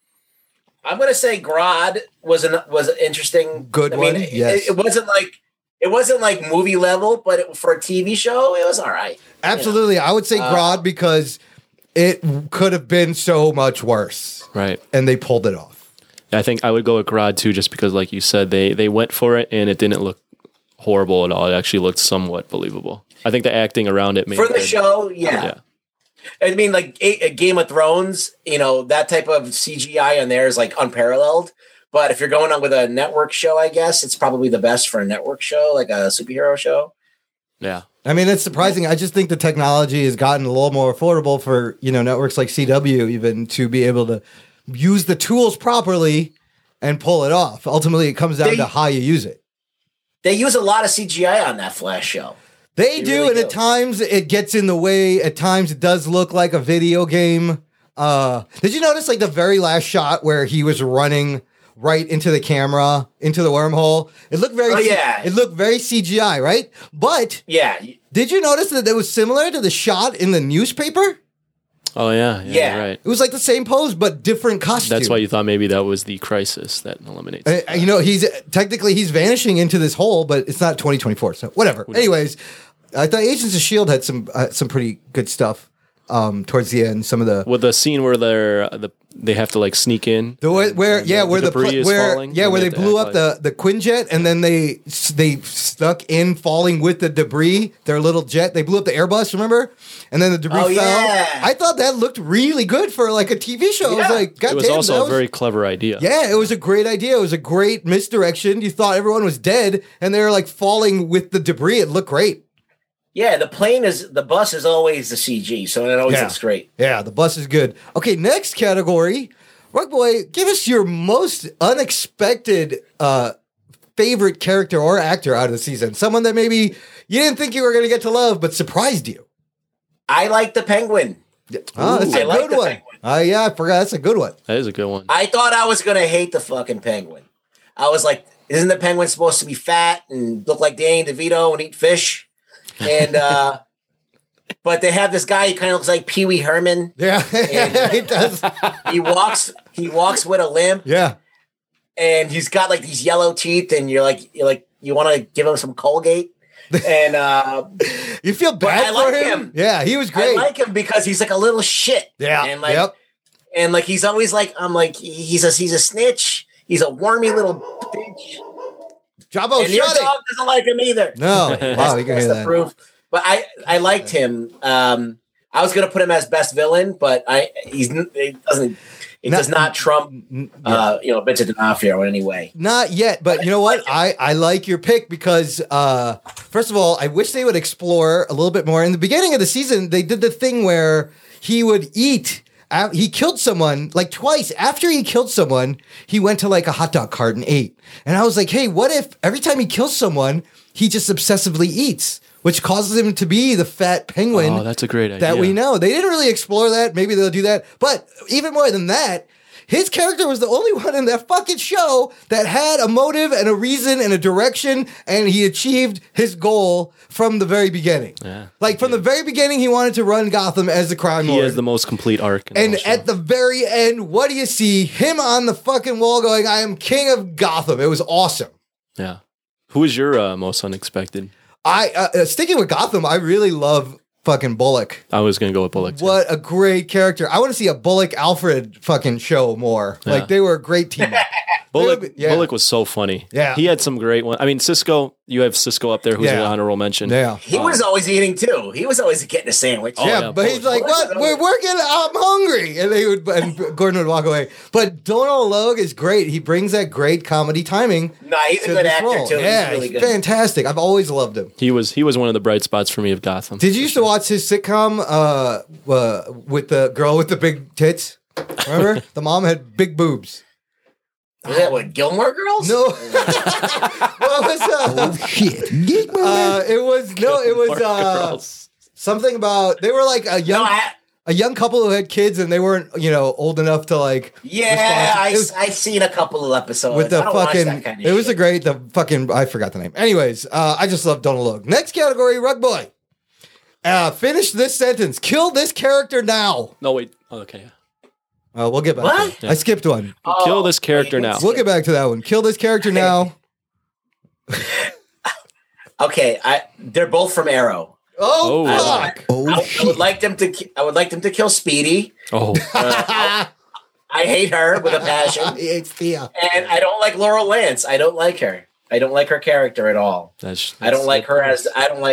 I'm going to say Grodd was an interesting. Good one, yes. It wasn't like movie level, but for a TV show, it was all right. Absolutely. I would say Grodd because it could have been so much worse. Right. And they pulled it off. I think I would go with Grodd too, just because, like you said, they went for it and it didn't look horrible at all. It actually looked somewhat believable. I think the acting around it made For the it- show, yeah. I mean, like a Game of Thrones, that type of CGI on there is like unparalleled. But if you're going on with a network show, I guess it's probably the best for a network show, like a superhero show. Yeah. I mean, it's surprising. I just think the technology has gotten a little more affordable for, networks like CW even to be able to use the tools properly and pull it off. Ultimately, it comes down to how you use it. They use a lot of CGI on that Flash show. They do, really and at times it gets in the way. At times it does look like a video game. Did you notice like the very last shot where he was running right into the camera, into the wormhole? It looked very it looked very CGI, right? But did you notice that it was similar to the shot in the newspaper? Oh yeah, right. It was like the same pose but different costume. That's why you thought maybe that was the crisis that eliminates. You know, he's vanishing into this hole, but it's not 2024, so whatever. Anyways, I thought Agents of S.H.I.E.L.D. had some pretty good stuff towards the end. Some of the with the scene where they have to like sneak in. Where the debris is falling. where they blew up the Quinjet and then they stuck in falling with the debris. Their little jet. They blew up the Airbus. Remember? And then the debris fell. Yeah. I thought that looked really good for like a TV show. I was like, God it was damn, also a very clever idea. Yeah, it was a great idea. It was a great misdirection. You thought everyone was dead, and they were like falling with the debris. It looked great. Yeah, the bus is always the CG, so it always looks great. Yeah, the bus is good. Okay, next category. Rug Boy, give us your most unexpected favorite character or actor out of the season. Someone that maybe you didn't think you were going to get to love, but surprised you. I like the Penguin. Oh, that's a good one. Yeah, I forgot. That's a good one. That is a good one. I thought I was going to hate the fucking Penguin. I was like, isn't the Penguin supposed to be fat and look like Danny DeVito and eat fish? And but they have this guy. He kind of looks like Pee Wee Herman. Yeah, he does. He walks with a limp. Yeah, and he's got like these yellow teeth, and you're like you want to give him some Colgate, and you feel bad for him. Yeah, he was great. I like him because he's like a little shit. Yeah, and and like he's always like he's a snitch. He's a wormy little bitch. Jabbo, and your dog doesn't like him either. No, wow, you can hear that. Proof. But I liked him. I was gonna put him as best villain, but it does not trump Vincent D'Onofrio in any way. Not yet, but you know what? I like your pick because first of all, I wish they would explore a little bit more. In the beginning of the season, they did the thing where he would eat. He killed someone like twice. After he killed someone, he went to like a hot dog cart and ate. And I was like, hey, what if every time he kills someone, he just obsessively eats, which causes him to be the fat penguin? Oh, that's a great idea. That we know. They didn't really explore that. Maybe they'll do that. But even more than that, his character was the only one in that fucking show that had a motive and a reason and a direction, and he achieved his goal from the very beginning. Yeah. Like from the very beginning, he wanted to run Gotham as the crime lord. He has the most complete arc. And at the very end, what do you see? Him on the fucking wall going, I am king of Gotham. It was awesome. Yeah. Who is your most unexpected? Sticking with Gotham, I really love fucking Bullock. I was going to go with Bullock too. What a great character. I want to see a Bullock Alfred fucking show more. Yeah. Like they were a great team. Bullock was so funny. Yeah. He had some great ones. I mean, Cisco, you have Cisco up there who's an honorable mention. Yeah. He was always eating too. He was always getting a sandwich. But he's like, what? We're working. I'm hungry. And Gordon would walk away. But Donald Logue is great. He brings that great comedy timing. Nah, he's a good actor too. Yeah, he's really good. Fantastic. I've always loved him. He was one of the bright spots for me of Gotham. Did you used to watch his sitcom with the girl with the big tits? Remember? The mom had big boobs. Was that what, Gilmore Girls? No. What was shit. It was something about they were like a young couple who had kids and they weren't, old enough to like. Yeah, I've seen a couple of episodes. With the I don't watch that kind of it was shit. I forgot the name. Anyways, I just love Donald Logue. Next category, Rug Boy. Finish this sentence. Kill this character now. No, wait. Oh, okay. We'll get back to that. Yeah. I skipped one. Kill this character now. We'll get back to that one. Kill this character now. Okay, they're both from Arrow. Oh, fuck. I would like them to kill Speedy. Oh. I hate her with a passion. It's Thea. And I don't like Laurel Lance. I don't like her. I don't like her character at all. I don't like her as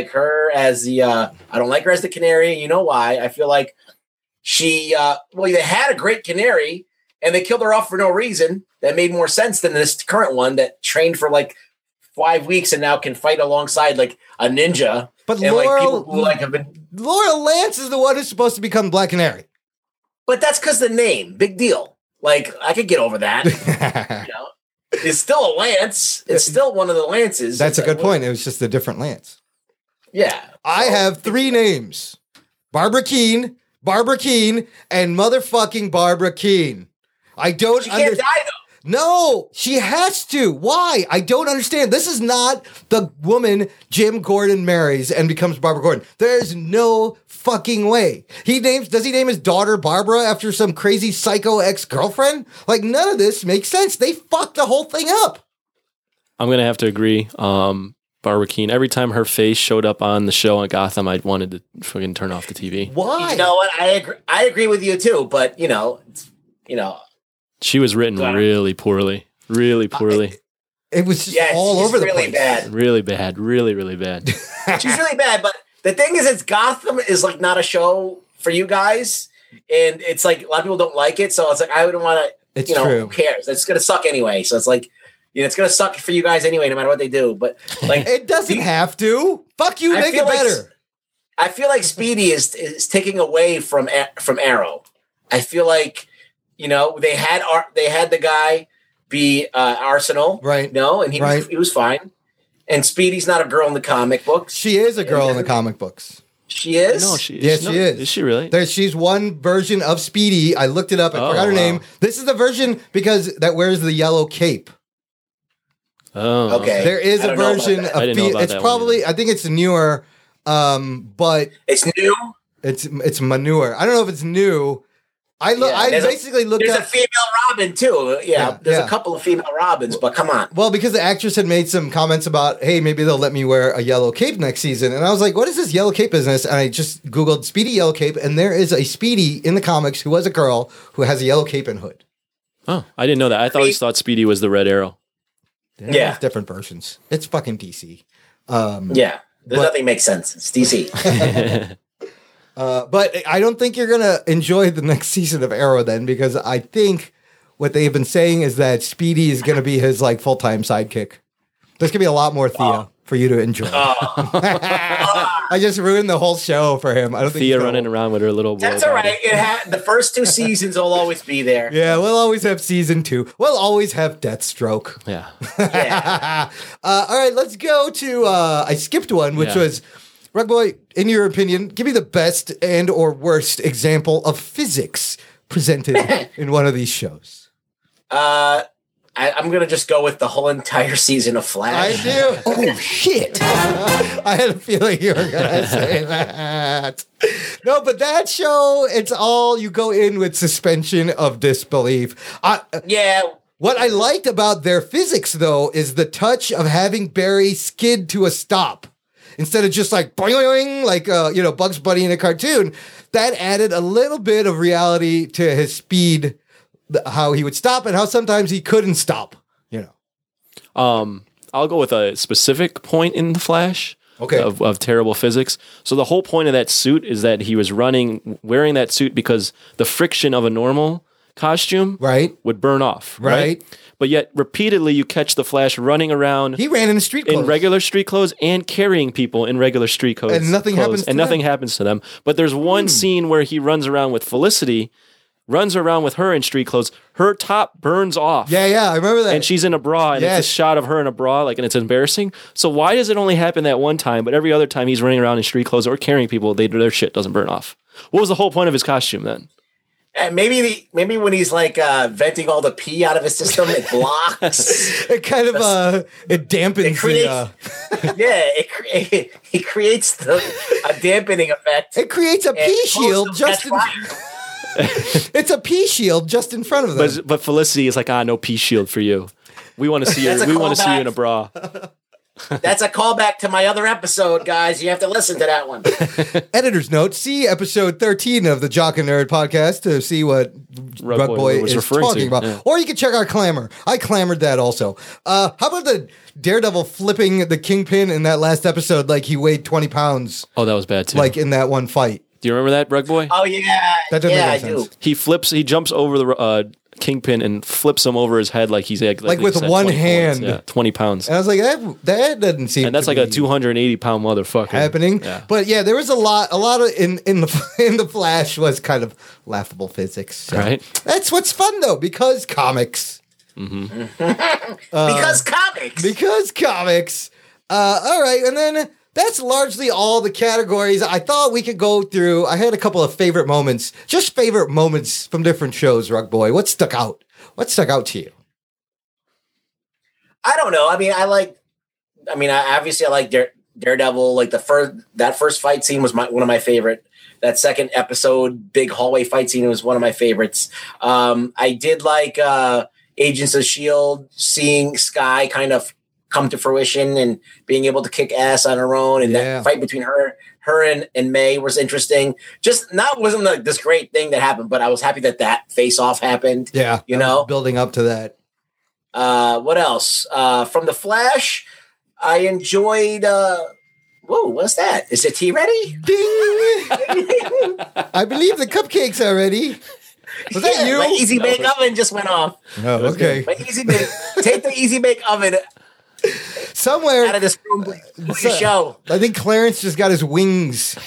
the canary. You know why? I feel like they had a great canary and they killed her off for no reason. That made more sense than this current one that trained for like 5 weeks and now can fight alongside like a ninja. But and Laurel Lance is the one who's supposed to become Black Canary. But that's because the name, big deal. Like I could get over that. It's still a lance. It's still one of the lances. That's a good point. It was just a different lance. Yeah. I have 3 names. Barbara Keene, and motherfucking Barbara Keene. I don't She can't die, though. No, she has to. Why? I don't understand. This is not the woman Jim Gordon marries and becomes Barbara Gordon. There's no fucking way. Does he name his daughter Barbara after some crazy psycho ex-girlfriend? Like, none of this makes sense. They fucked the whole thing up. I'm going to have to agree. Barbara Keene, every time her face showed up on the show on Gotham, I wanted to fucking turn off the TV. Why? You know what? I agree with you too, but She was written really poorly. Really poorly. It was just all over the really place. bad. Really bad. Really, really bad. She's really bad, but the thing is, Gotham is like not a show for you guys, and it's like a lot of people don't like it, so it's like I wouldn't want to. It's true. Who cares? It's gonna suck anyway. So it's like, it's gonna suck for you guys anyway, no matter what they do. But like, it doesn't have to. Fuck you, make it better. I feel like Speedy is taking away from Arrow. I feel like they had the guy be Arsenal, right? No, and he was fine. And Speedy's not a girl in the comic books. She is a girl in the comic books. She is? No, she is. Is she really? She's one version of Speedy. I looked it up. I forgot her name. This is the version that wears the yellow cape. Oh, okay. There is a version of it's probably I think it's newer, but it's new. It's manure. I don't know if it's new. I basically looked There's up. a female Robin too. There's a couple of female Robins, but come on. Well, because the actress had made some comments about, hey, maybe they'll let me wear a yellow cape next season. And I was like, what is this yellow cape business? And I just Googled Speedy yellow cape, and there is a Speedy in the comics who was a girl who has a yellow cape and hood. Oh, I didn't know that. I always thought Speedy was the Red Arrow. It's different versions. It's fucking DC. Nothing makes sense. It's DC. But I don't think you're going to enjoy the next season of Arrow then, because I think what they've been saying is that Speedy is going to be his like full-time sidekick. There's going to be a lot more Thea for you to enjoy. I just ruined the whole show for him. I don't think Thea running around with her little boy. That's all right. The first 2 seasons will always be there. Yeah, we'll always have season 2. We'll always have Deathstroke. Yeah. All right, let's go to I skipped one, which was Rug Boy, in your opinion, give me the best and or worst example of physics presented in one of these shows. I'm going to just go with the whole entire season of Flash. I do. Oh, shit. I had a feeling you were going to say that. No, but that show, it's all, you go in with suspension of disbelief. What I liked about their physics, though, is the touch of having Barry skid to a stop. Instead of just like boing, like Bugs Bunny in a cartoon, that added a little bit of reality to his speed, how he would stop and how sometimes he couldn't stop. I'll go with a specific point in the Flash. Okay. Of terrible physics. So the whole point of that suit is that he was wearing that suit because the friction of a normal costume would burn off. Right. But yet, repeatedly, you catch the Flash running around. He ran in street clothes. In regular street clothes and carrying people in regular street clothes. And nothing happens to them. But there's one scene where he runs around with Felicity, runs around with her in street clothes. Her top burns off. Yeah, I remember that. And she's in a bra, and it's a shot of her in a bra, and it's embarrassing. So why does it only happen that one time, but every other time he's running around in street clothes or carrying people, their shit doesn't burn off? What was the whole point of his costume then? And maybe when he's like venting all the pee out of his system, it blocks. It kind of it dampens. It creates a dampening effect. It creates a pee shield just it's a pee shield just in front of them. But Felicity is like, no pee shield for you. We want to see you. We want to see you in a bra. That's a callback to my other episode, guys. You have to listen to that one. Editor's note: see episode 13 of the Jock and Nerd podcast to see what Rug Boy is talking about. Yeah. Or you can check our clamor. I clamored that also. How about the Daredevil flipping the Kingpin in that last episode like he weighed 20 pounds? Oh, that was bad too. Like in that one fight. Do you remember that, Rug Boy? Oh, yeah. That doesn't make any sense. He jumps over the Kingpin and flips him over his head like he's like with one hand. Yeah, 20 pounds. And I was like, that doesn't seem. And that's like a 280-pound motherfucker happening. Yeah. But yeah, there was a lot of in the Flash was kind of laughable physics. So. Right. That's what's fun though, because comics. Mm-hmm. Because comics. All right, and then that's largely all the categories. I thought we could go through. I had a couple of favorite moments, just favorite moments from different shows, Rug Boy. What stuck out? What stuck out to you? I don't know. I mean, I obviously like Daredevil. Like that first fight scene was one of my favorite. That second episode, big hallway fight scene, was one of my favorites. I did like Agents of S.H.I.E.L.D., seeing Skye kind of come to fruition and being able to kick ass on her own. And that fight between her and May was interesting. Just wasn't like this great thing that happened, but I was happy that face-off happened. Yeah. You know? Building up to that. What else? From The Flash, I enjoyed... Whoa, what's that? Is the tea ready? Ding! I believe the cupcakes are ready. Was that you? My Easy Bake Oven just went off. Oh, okay. My Easy Bake. Take the Easy Bake Oven somewhere out of this room, please show. I think Clarence just got his wings.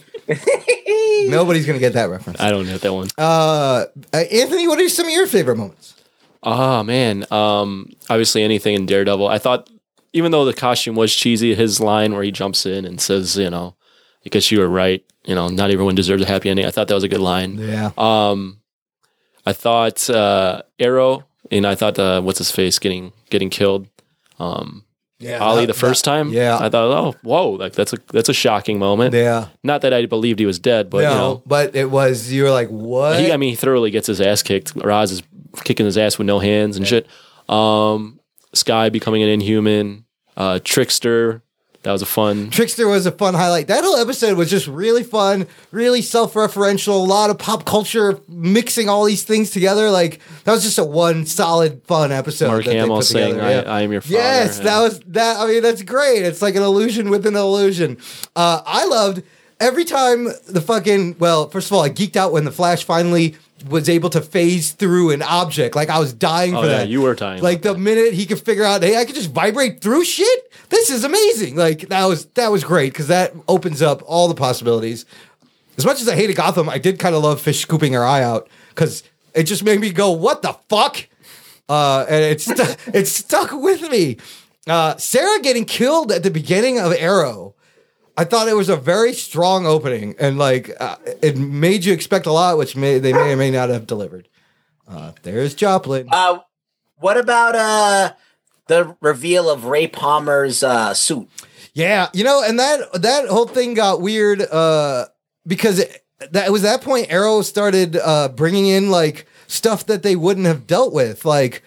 Nobody's gonna get that reference. I don't get that one. Anthony, what are some of your favorite moments? Oh man, obviously anything in Daredevil. I thought, even though the costume was cheesy, his line where he jumps in and says, because you were right, not everyone deserves a happy ending. I thought that was a good line. Yeah. I thought Arrow, and I thought what's his face getting killed. Ollie the first time. Yeah. I thought, oh, whoa, like that's a shocking moment. Yeah. Not that I believed he was dead, but but it was, you were like, what? He thoroughly gets his ass kicked. Roz is kicking his ass with no hands and shit. Skye becoming an Inhuman, Trickster. That was a fun. Trickster was a fun highlight. That whole episode was just really fun, really self-referential, a lot of pop culture mixing all these things together. Like, that was just a one solid, fun episode. Mark Hamill saying, I am your father. Yes, that was that. I mean, that's great. It's like an illusion within an illusion. I loved every time first of all, I geeked out when the Flash finally was able to phase through an object. Like, I was dying for that. You were dying. Like, the minute he could figure out, hey, I could just vibrate through shit. This is amazing. Like, that was great, because that opens up all the possibilities. As much as I hated Gotham, I did kind of love Fish scooping her eye out, because it just made me go, what the fuck? And it stuck with me. Sarah getting killed at the beginning of Arrow, I thought it was a very strong opening, and it made you expect a lot, which they may or may not have delivered. There's Joplin. What about the reveal of Ray Palmer's suit? Yeah, and that whole thing got weird because it was that point Arrow started bringing in stuff that they wouldn't have dealt with,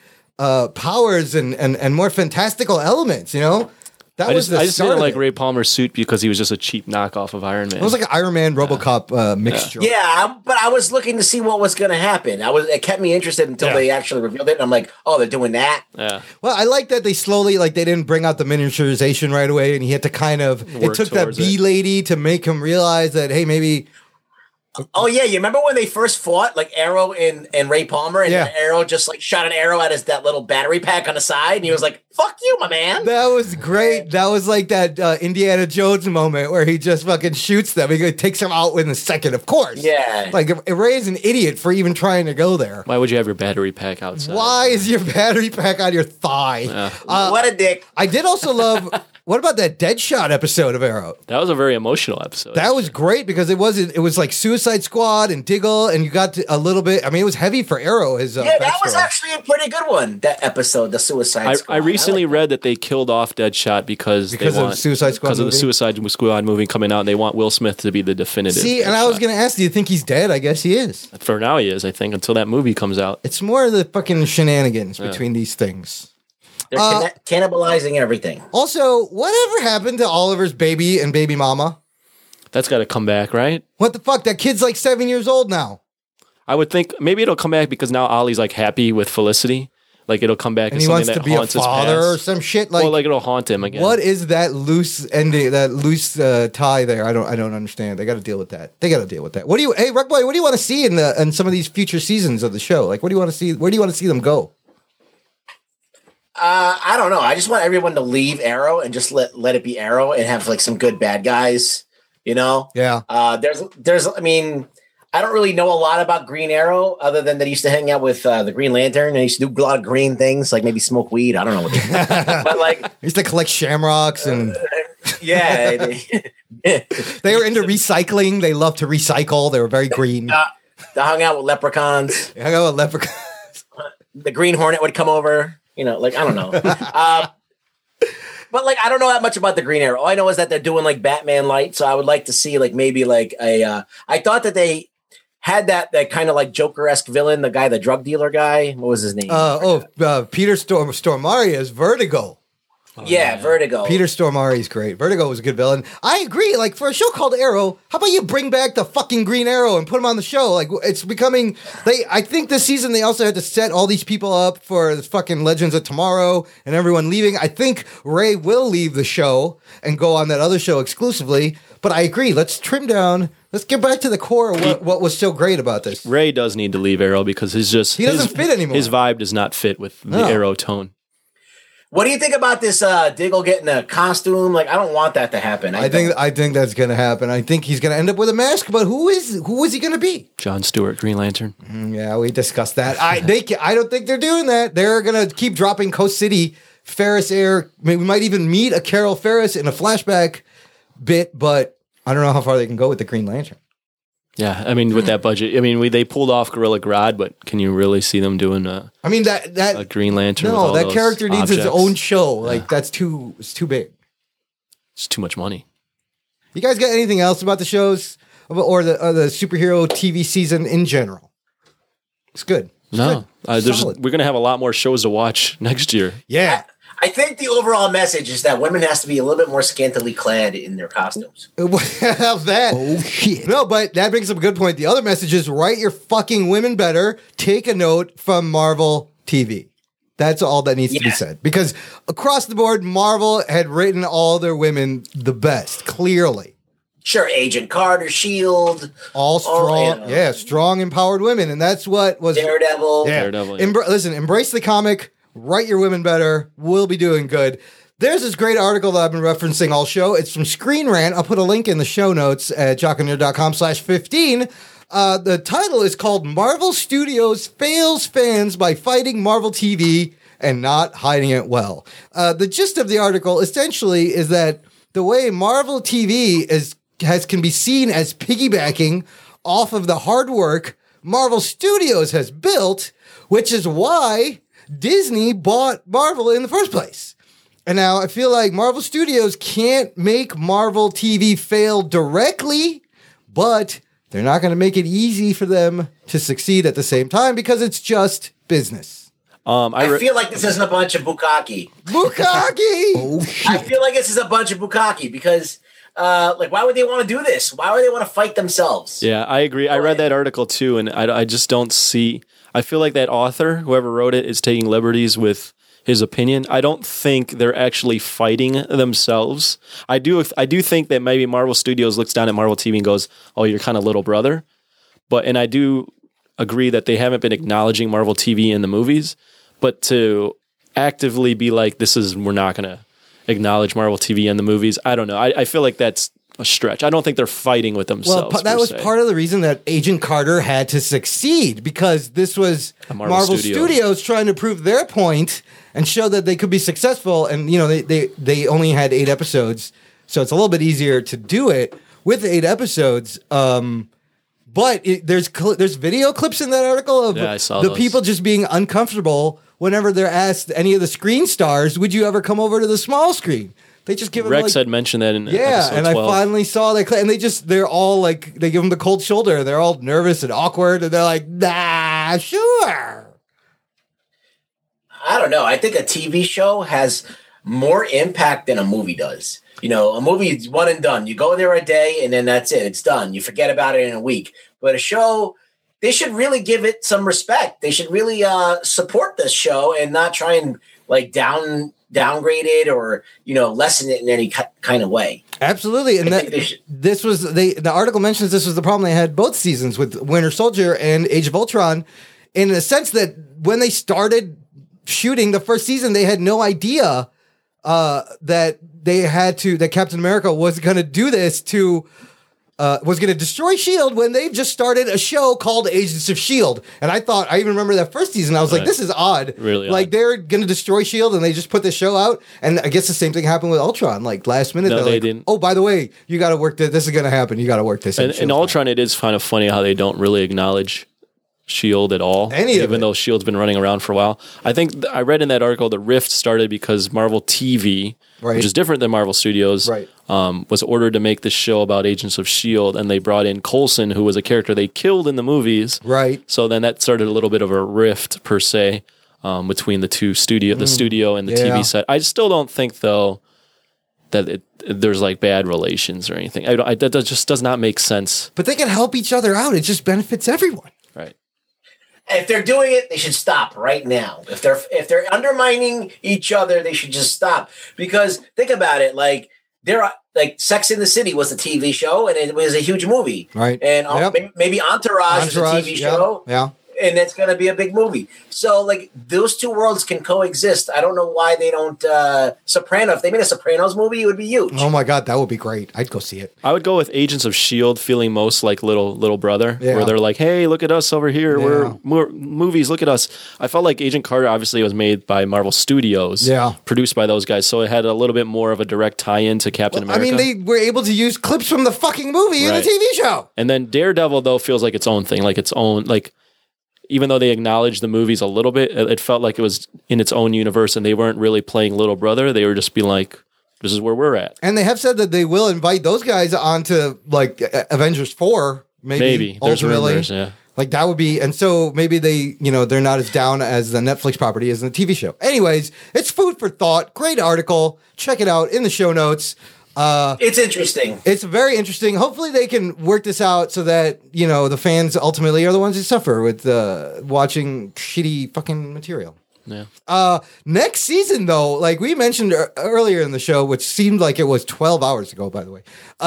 powers and more fantastical elements. I just didn't like Ray Palmer's suit because he was just a cheap knockoff of Iron Man. It was like an Iron Man RoboCop mixture. Yeah, but I was looking to see what was going to happen. It kept me interested until they actually revealed it. And I'm like, oh, they're doing that. Yeah. Well, I like that they slowly they didn't bring out the miniaturization right away, and he had to it took that bee lady to make him realize that, hey, maybe. Oh yeah, you remember when they first fought, Arrow and Ray Palmer, and Arrow just shot an arrow at that little battery pack on the side, and he was like, "Fuck you, my man." That was great. That was like that Indiana Jones moment where he just fucking shoots them. He takes them out in a second, of course. Yeah. Ray's an idiot for even trying to go there. Why would you have your battery pack outside? Why is your battery pack on your thigh? Yeah. What a dick. I did also love. What about that Deadshot episode of Arrow? That was a very emotional episode. That was great because it was like Suicide Squad and Diggle, and you got a little bit. I mean, it was heavy for Arrow. That was actually a pretty good one. That episode, the Suicide Squad. I recently read that they killed off Deadshot because they want of Suicide Squad because of the Suicide Squad movie coming out. And they want Will Smith to be the definitive. See, Deadshot. And I was going to ask, do you think he's dead? I guess he is. For now, he is. I think until that movie comes out. It's more of the fucking shenanigans between these things. They're cannibalizing everything. Also, whatever happened to Oliver's baby and baby mama? That's got to come back, right? What the fuck? That kid's 7 years old now. I would think maybe it'll come back because now Ollie's happy with Felicity. It'll come back and as he something wants to that be a haunts his father past. or some shit. It'll haunt him again. What is that loose ending? That loose tie there? I don't understand. They got to deal with that. What do you? Hey, Ruck Boy, what do you want to see in some of these future seasons of the show? What do you want to see? Where do you want to see them go? I don't know. I just want everyone to leave Arrow and just let it be Arrow and have some good bad guys. Yeah. There's. I mean, I don't really know a lot about Green Arrow other than that he used to hang out with the Green Lantern and he used to do a lot of green things, maybe smoke weed. I don't know what. But he used to collect shamrocks and. Yeah. They were into recycling. They loved to recycle. They were very green. They hung out with leprechauns. They hung out with leprechauns. The Green Hornet would come over. You know, like, I don't know. But like, I don't know that much about the Green Arrow. All I know is that they're doing like Batman Light. So I would like to see like maybe like a. I thought that they had that kind of like Joker-esque villain, the guy, the drug dealer guy. What was his name? Peter Stormare as Vertigo. Vertigo. Peter Stormare is great. Vertigo was a good villain. I agree. Like, for a show called Arrow, how about you bring back the fucking Green Arrow and put him on the show? Like, it's becoming. I think this season they also had to set all these people up for the fucking Legends of Tomorrow and everyone leaving. I think Ray will leave the show and go on that other show exclusively. But I agree. Let's trim down. Let's get back to the core of what was so great about this. Ray does need to leave Arrow because he doesn't fit anymore. His vibe does not fit with the Arrow tone. What do you think about this Diggle getting a costume? Like, I don't want that to happen. I think that's going to happen. I think he's going to end up with a mask, but who is he going to be? John Stewart, Green Lantern. Yeah, we discussed that. I don't think they're doing that. They're going to keep dropping Coast City, Ferris Air. I mean, we might even meet a Carol Ferris in a flashback bit, but I don't know how far they can go with the Green Lantern. Yeah, I mean, with that budget, I mean, they pulled off Gorilla Grodd, but can you really see them doing a Green Lantern? No, with all that those character needs objects? his own show. Like, it's too big. It's too much money. You guys got anything else about the shows or the superhero TV season in general? It's good. No, we're going to have a lot more shows to watch next year. Yeah. I think the overall message is that women has to be a little bit more scantily clad in their costumes. How's that? Oh, shit. No, but that brings up a good point. The other message is write your fucking women better. Take a note from Marvel TV. That's all that needs to be said. Because across the board, Marvel had written all their women the best, clearly. Sure, Agent Carter, S.H.I.E.L.D. All strong, strong, empowered women. And that's what was... Daredevil. Yeah. Daredevil, yeah. Listen, embrace the comic. Write your women better. We'll be doing good. There's this great article that I've been referencing all show. It's from Screen Rant. I'll put a link in the show notes at jockandnerd.com/15. The title is called Marvel Studios Fails Fans by Fighting Marvel TV and Not Hiding It Well. The gist of the article essentially is that the way Marvel TV can be seen as piggybacking off of the hard work Marvel Studios has built, which is why Disney bought Marvel in the first place. And now I feel like Marvel Studios can't make Marvel TV fail directly, but they're not going to make it easy for them to succeed at the same time because it's just business. I feel like this isn't a bunch of bukkake. Bukkake! Oh, shit. I feel like this is a bunch of bukkake because, why would they want to do this? Why would they want to fight themselves? Yeah, I agree. I read that article too, and I just don't see... I feel like that author, whoever wrote it, is taking liberties with his opinion. I don't think they're actually fighting themselves. I do think that maybe Marvel Studios looks down at Marvel TV and goes, "Oh, you're kind of little brother." And I do agree that they haven't been acknowledging Marvel TV in the movies, but to actively be like, we're not going to acknowledge Marvel TV in the movies. I don't know. I feel like that's a stretch. I don't think they're fighting with themselves. Well, that was part of the reason that Agent Carter had to succeed, because this was Marvel Studios trying to prove their point and show that they could be successful. And, they only had 8 episodes, so it's a little bit easier to do it with 8 episodes. But there's video clips in that article of the people just being uncomfortable whenever they're asked any of the screen stars, would you ever come over to the small screen? They just give them Rex had mentioned that in episode 12. I finally saw that, and they're all like, they give them the cold shoulder. They're all nervous and awkward, and they're like, nah, sure. I don't know. I think a TV show has more impact than a movie does. A movie is one and done. You go there a day, and then that's it. It's done. You forget about it in a week. But a show, they should really give it some respect. They should really support this show and not try and downgrade it or lessen it in any kind of way. Absolutely. And the article mentions this was the problem they had both seasons with Winter Soldier and Age of Ultron, in the sense that when they started shooting the first season, they had no idea that Captain America was going to do this to was going to destroy S.H.I.E.L.D. when they just started a show called Agents of S.H.I.E.L.D. And I even remember that first season, I was like, this is odd. Really like, odd. they're going to destroy S.H.I.E.L.D. and they just put this show out. And I guess the same thing happened with Ultron. Like, last minute, No, they're they like, didn't. oh, by the way, you got to work this. This is going to happen. You got to work this. And in Ultron, it is kind of funny how they don't really acknowledge S.H.I.E.L.D. at all, even though S.H.I.E.L.D.'s been running around for a while. I think I read in that article the rift started because Marvel TV, which is different than Marvel Studios, was ordered to make this show about Agents of S.H.I.E.L.D., and they brought in Coulson, who was a character they killed in the movies. Right. So then that started a little bit of a rift, per se, between the studio and the TV set. I still don't think, though, that there's like bad relations or anything. That just does not make sense. But they can help each other out. It just benefits everyone. Right. If they're doing it, they should stop right now. If they're undermining each other, they should just stop. Because think about it, like Sex in the City was a TV show and it was a huge movie, right? And maybe Entourage is a TV show, and it's going to be a big movie. So like those two worlds can coexist. I don't know why they don't. Soprano. If they made a Sopranos movie, it would be huge. Oh my God, that would be great. I'd go see it. I would go with Agents of S.H.I.E.L.D. feeling most like little brother, Yeah. where they're like, "Hey, look at us over here. We're more movies. Look at us." I felt like Agent Carter obviously was made by Marvel Studios, produced by those guys, so it had a little bit more of a direct tie-in to Captain America. I mean, they were able to use clips from the fucking movie in the TV show. And then Daredevil though feels like its own thing, like its own like. Even though they acknowledged the movies a little bit, it felt like it was in its own universe, and they weren't really playing little brother. They were just being like, "This is where we're at." And they have said that they will invite those guys onto like Avengers 4, maybe. There's ultimately. rumors, yeah. Like that would be, and so maybe they, they're not as down as the Netflix property as in the TV show. Anyways, it's food for thought. Great article. Check it out in the show notes. It's interesting. It's very interesting. Hopefully they can work this out so that, the fans ultimately are the ones who suffer with watching shitty fucking material. Yeah. Next season, though, like we mentioned earlier in the show, which seemed like it was 12 hours ago, by the way,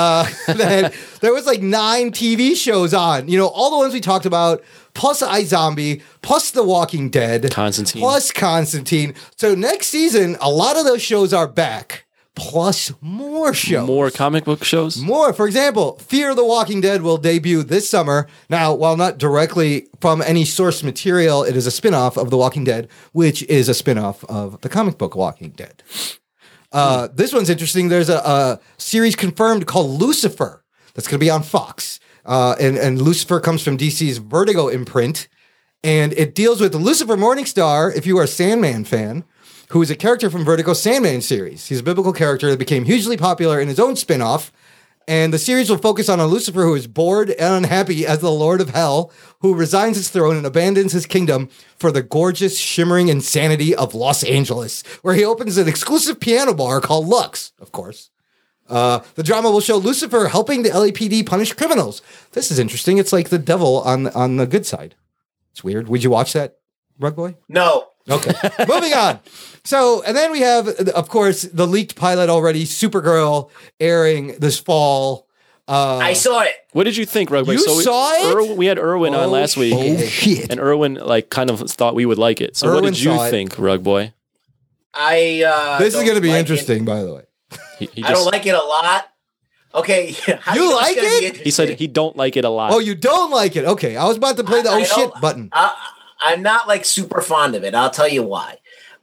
that there was like 9 TV shows on, all the ones we talked about, plus iZombie, plus The Walking Dead, Constantine. plus Constantine. So next season, a lot of those shows are back. Plus more shows. More comic book shows? More. For example, Fear the Walking Dead will debut this summer. Now, while not directly from any source material, it is a spinoff of The Walking Dead, which is a spinoff of the comic book Walking Dead. This one's interesting. There's a series confirmed called Lucifer that's going to be on Fox. And Lucifer comes from DC's Vertigo imprint. And it deals with Lucifer Morningstar, if you are a Sandman fan, who is a character from Vertigo's Sandman series. He's a biblical character that became hugely popular in his own spin-off. And the series will focus on a Lucifer who is bored and unhappy as the Lord of Hell, who resigns his throne and abandons his kingdom for the gorgeous, shimmering insanity of Los Angeles, where he opens an exclusive piano bar called Lux, of course. The drama will show Lucifer helping the LAPD punish criminals. This is interesting. It's like the devil on the good side. It's weird. Would you watch that, Rug Boy? No. Okay. Moving on. So, and then we have, of course, the leaked pilot already, Supergirl, airing this fall. I saw it. What did you think, Rugboy? You saw it? We had Irwin on last week. Oh, shit. And Irwin kind of thought we would like it. So what Irwin did you saw it. think, Rugboy? This is going to be interesting, by the way. I don't like it a lot. Okay. You like it? He said he don't like it a lot. Oh, you don't like it? Okay. I was about to play the shit button. I'm not like super fond of it. I'll tell you why.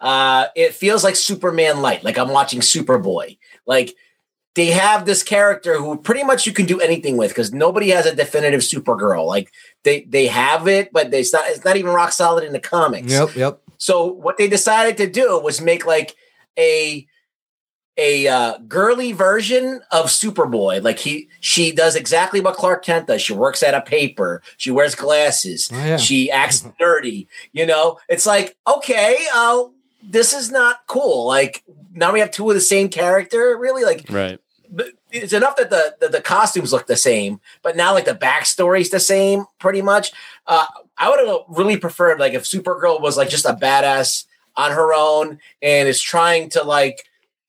It feels like Superman light, like I'm watching Superboy. Like they have this character who pretty much you can do anything with because nobody has a definitive Supergirl. Like they have it, but it's not even rock solid in the comics. Yep. So what they decided to do was make like a girly version of Superboy. Like she does exactly what Clark Kent does. She works at a paper. She wears glasses. Oh, yeah. She acts nerdy. It's like, okay, this is not cool. Like now we have two of the same character. Really, like right. It's enough that the costumes look the same, but now like the backstory's the same pretty much. I would have really preferred like if Supergirl was like just a badass on her own and is trying to like,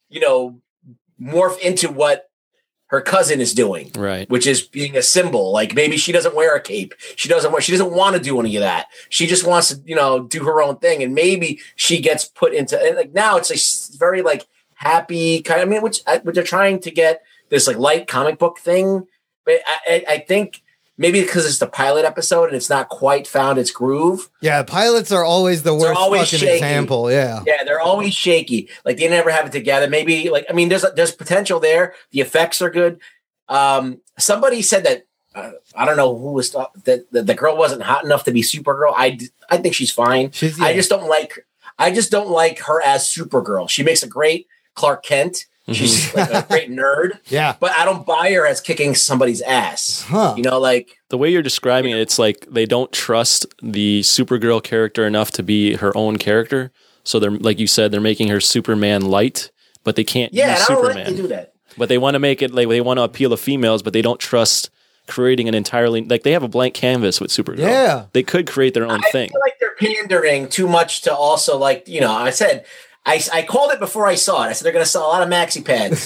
morph into what her cousin is doing, right? Which is being a symbol. Like maybe she doesn't wear a cape. She doesn't want to do any of that. She just wants to, do her own thing. And maybe she gets put into like now it's like very like happy kind of. I mean, which they're trying to get this like light comic book thing But I think maybe because it's the pilot episode and it's not quite found its groove. Yeah, pilots are always the worst fucking shaky. example. Yeah. Yeah, they're always shaky. Like they never have it together. Maybe there's potential there. The effects are good. Somebody said that I don't know who was that the girl wasn't hot enough to be Supergirl. I think she's fine. I just don't like her as Supergirl. She makes a great Clark Kent. She's like a great nerd. Yeah. But I don't buy her as kicking somebody's ass. Huh. You know, like the way you're describing it, it's like they don't trust the Supergirl character enough to be her own character. So they're, like you said, they're making her Superman light, but they can't use I don't Superman. like to do that. But they want to make it like they want to appeal to females, but they don't trust creating an entirely like they have a blank canvas with Supergirl. Yeah. They could create their own thing. I feel like they're pandering too much to also like, you know, I said I called it before I saw it. I said they're going to sell a lot of maxi pads,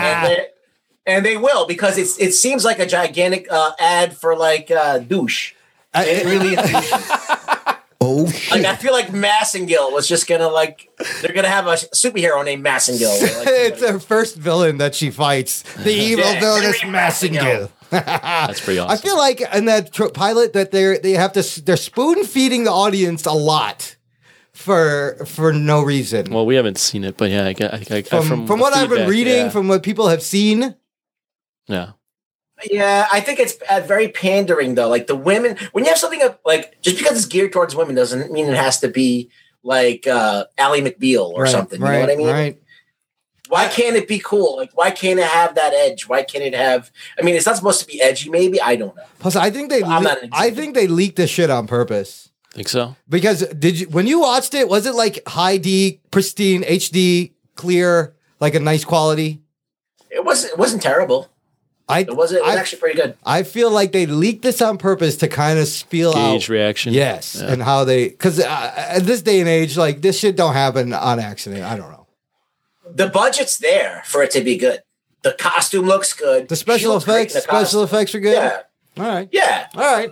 and they will because it seems like a gigantic ad for like douche. It really is. Oh shit! Like I feel like Massengill was just gonna they're gonna have a superhero named Massengill. It's her first villain that she fights. The evil villainous Massengill. That's pretty awesome. I feel like in that pilot that they're spoon feeding the audience a lot. For no reason. Well, we haven't seen it, but yeah, from what I've been reading, from what people have seen. Yeah. Yeah, I think it's very pandering though. Like the women, when you have something like just because it's geared towards women doesn't mean it has to be like Ally McBeal or something. You know what I mean? Right. Why can't it be cool? Like, why can't it have that edge? Why can't it have? I mean, it's not supposed to be edgy. Maybe I don't know. Plus, I think they leaked this shit on purpose. Think so? Because when you watched it, was it like high D, pristine, HD, clear, like a nice quality? It wasn't terrible. It was actually pretty good. I feel like they leaked this on purpose to kind of gauge reaction. Yes, and how because at this day and age, like this shit don't happen on accident. I don't know. The budget's there for it to be good. The costume looks good. The special effects are good. Yeah. All right. Yeah. All right.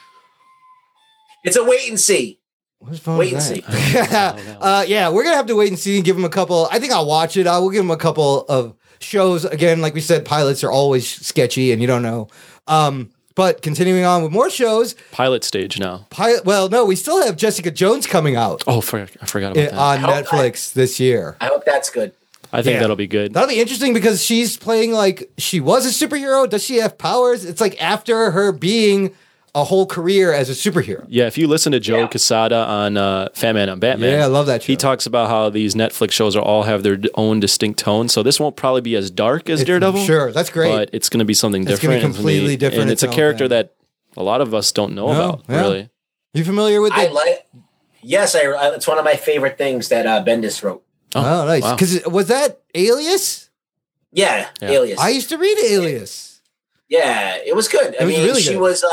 It's a wait and see. Wait and see. Yeah, we're gonna have to wait and see and give them a couple. I think I'll watch it. I will give them a couple of shows. Again, like we said, pilots are always sketchy and you don't know. But continuing on with more shows. Pilot stage now. Well, no, we still have Jessica Jones coming out. Oh, I forgot about that. On Netflix this year. I hope that's good. I think that'll be good. That'll be interesting because she's playing like she was a superhero. Does she have powers? It's like after her being a whole career as a superhero. Yeah, if you listen to Joe Quesada on Fat Man on Batman. Yeah, I love that show. He talks about how these Netflix shows all have their own distinct tone. So this won't probably be as dark as Daredevil. Sure, that's great. But it's going to be something different. It's going to be completely different. And it's a character that a lot of us don't know about, really. You familiar with it? Yes, it's one of my favorite things that Bendis wrote. Oh, nice. Because was that Alias? Yeah, Alias. I used to read Alias. Yeah, it was good. I mean, she was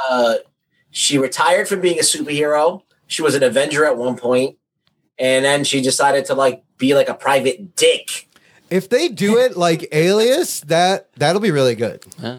she retired from being a superhero. She was an Avenger at one point, and then she decided to be like a private dick. If they do it like Alias, that'll be really good.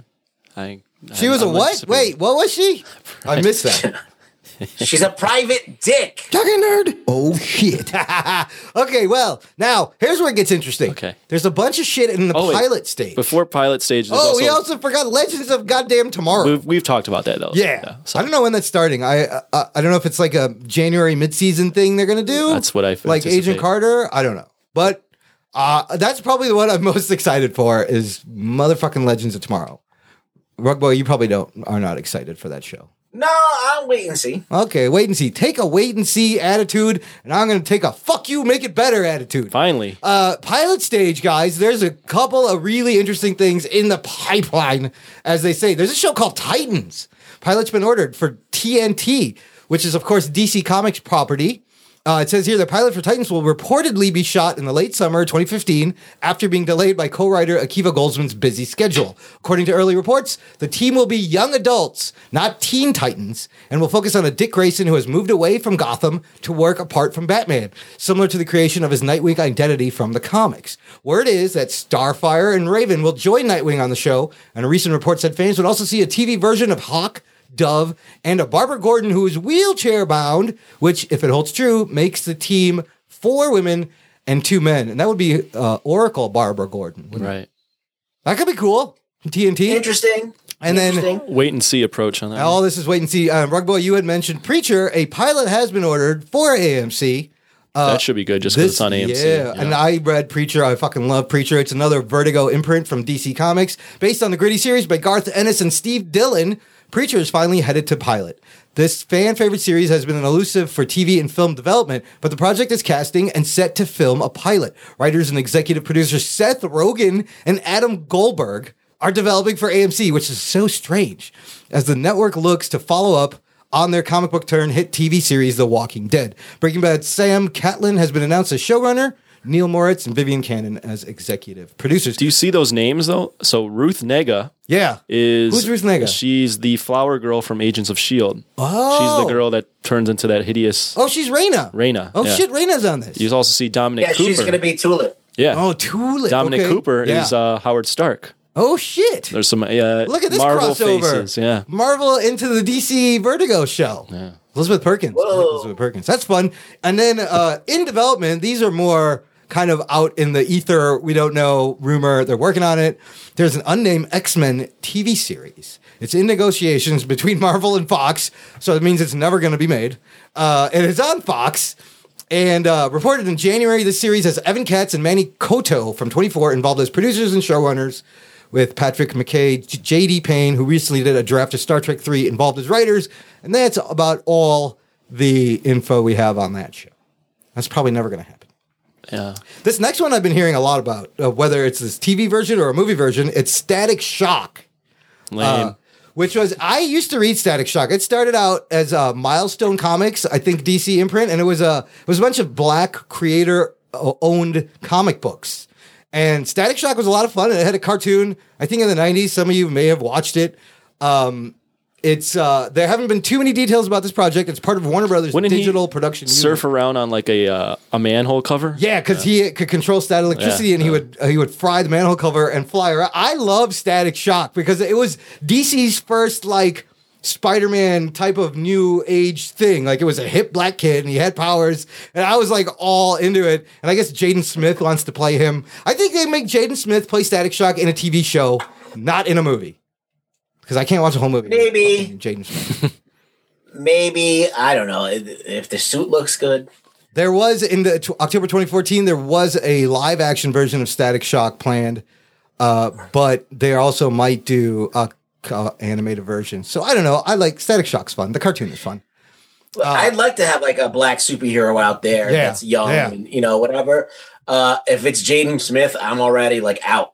She was a what? Wait, what was she? I missed that. She's a private dick. Talking nerd. Oh, shit. Okay, well, now, here's where it gets interesting. Okay. There's a bunch of shit in the pilot stage. Before pilot stage, we also forgot Legends of Goddamn Tomorrow. We've talked about that, though. Yeah. I don't know when that's starting. I don't know if it's like a January mid-season thing they're going to do. That's what I feel. Like Agent Carter. I don't know. But that's probably what I'm most excited for is motherfucking Legends of Tomorrow. Rugboy, you probably are not excited for that show. No, I'll wait and see. Okay, wait and see. Take a wait and see attitude, and I'm going to take a fuck you, make it better attitude. Finally. Pilot stage, guys, there's a couple of really interesting things in the pipeline, as they say. There's a show called Titans. Pilot's been ordered for TNT, which is, of course, DC Comics property. It says here the pilot for Titans will reportedly be shot in the late summer 2015 after being delayed by co-writer Akiva Goldsman's busy schedule. According to early reports, the team will be young adults, not teen Titans, and will focus on a Dick Grayson who has moved away from Gotham to work apart from Batman, similar to the creation of his Nightwing identity from the comics. Word is that Starfire and Raven will join Nightwing on the show, and a recent report said fans would also see a TV version of Hawk, Dove, and a Barbara Gordon who is wheelchair bound, which, if it holds true, makes the team 4 women and 2 men. And that would be Oracle Barbara Gordon. Right. That could be cool. TNT. Interesting. And then wait and see approach on that. all this is wait and see. Rug Boy, you had mentioned Preacher. A pilot has been ordered for AMC. That should be good just because it's on AMC. Yeah, and I read Preacher. I fucking love Preacher. It's another Vertigo imprint from DC Comics. Based on the Gritty series by Garth Ennis and Steve Dillon, Preacher is finally headed to pilot. This fan-favorite series has been an elusive for TV and film development, but the project is casting and set to film a pilot. Writers and executive producers Seth Rogen and Adam Goldberg are developing for AMC, which is so strange, as the network looks to follow up on their comic book turn hit TV series, The Walking Dead. Breaking Bad Sam Catlin has been announced as showrunner, Neil Moritz and Vivian Cannon as executive producers. Do you see those names, though? So Ruth Negga is... Who's Ruth Negga? She's the flower girl from Agents of S.H.I.E.L.D. Oh. She's the girl that turns into that hideous... Oh, she's Reyna. Oh, shit, Reyna's on this. You also see Dominic Cooper. she's going to be Tulip. Yeah. Oh, Tulip. Dominic okay. Cooper is Howard Stark. Oh, shit. There's some Look at this Marvel crossover. faces. Yeah. Marvel into the DC Vertigo show. Yeah. Elizabeth Perkins. Elizabeth Perkins. That's fun. And then in development, these are more kind of out in the ether. We don't know. Rumor. They're working on it. There's an unnamed X-Men TV series. It's in negotiations between Marvel and Fox, so it means it's never going to be made. And it's on Fox. And reported in January, this series has Evan Katz and Manny Coto from 24 involved as producers and showrunners, with Patrick McKay, J.D. Payne, who recently did a draft of Star Trek 3, involved as writers. And that's about all the info we have on that show. That's probably never going to happen. Yeah. This next one I've been hearing a lot about, whether it's this TV version or a movie version. It's Static Shock. Lame. Which was, I used to read Static Shock. It started out as Milestone Comics, I think DC imprint, and it was a bunch of black creator-owned comic books. And Static Shock was a lot of fun. It had a cartoon, I think in the 90s. Some of you may have watched it. There haven't been too many details about this project. It's part of Warner Brothers digital production unit. Surf around on like a manhole cover? Yeah, because he could control static electricity, and he would fry the manhole cover and fly around. I love Static Shock because it was DC's first like Spider-Man type of new age thing. Like it was a hip black kid and he had powers, and I was like all into it. And I guess Jaden Smith wants to play him. I think they make Jaden Smith play Static Shock in a TV show, not in a movie. Because I can't watch a whole movie. Maybe. Jaden Smith. Maybe. I don't know. If the suit looks good. There was, in the October 2014, there was a live action version of Static Shock planned. But they also might do a animated version. So I don't know. I like Static Shock's fun. The cartoon is fun. I'd like to have like a black superhero out there that's young and, you know, whatever. If it's Jaden Smith, I'm already like out.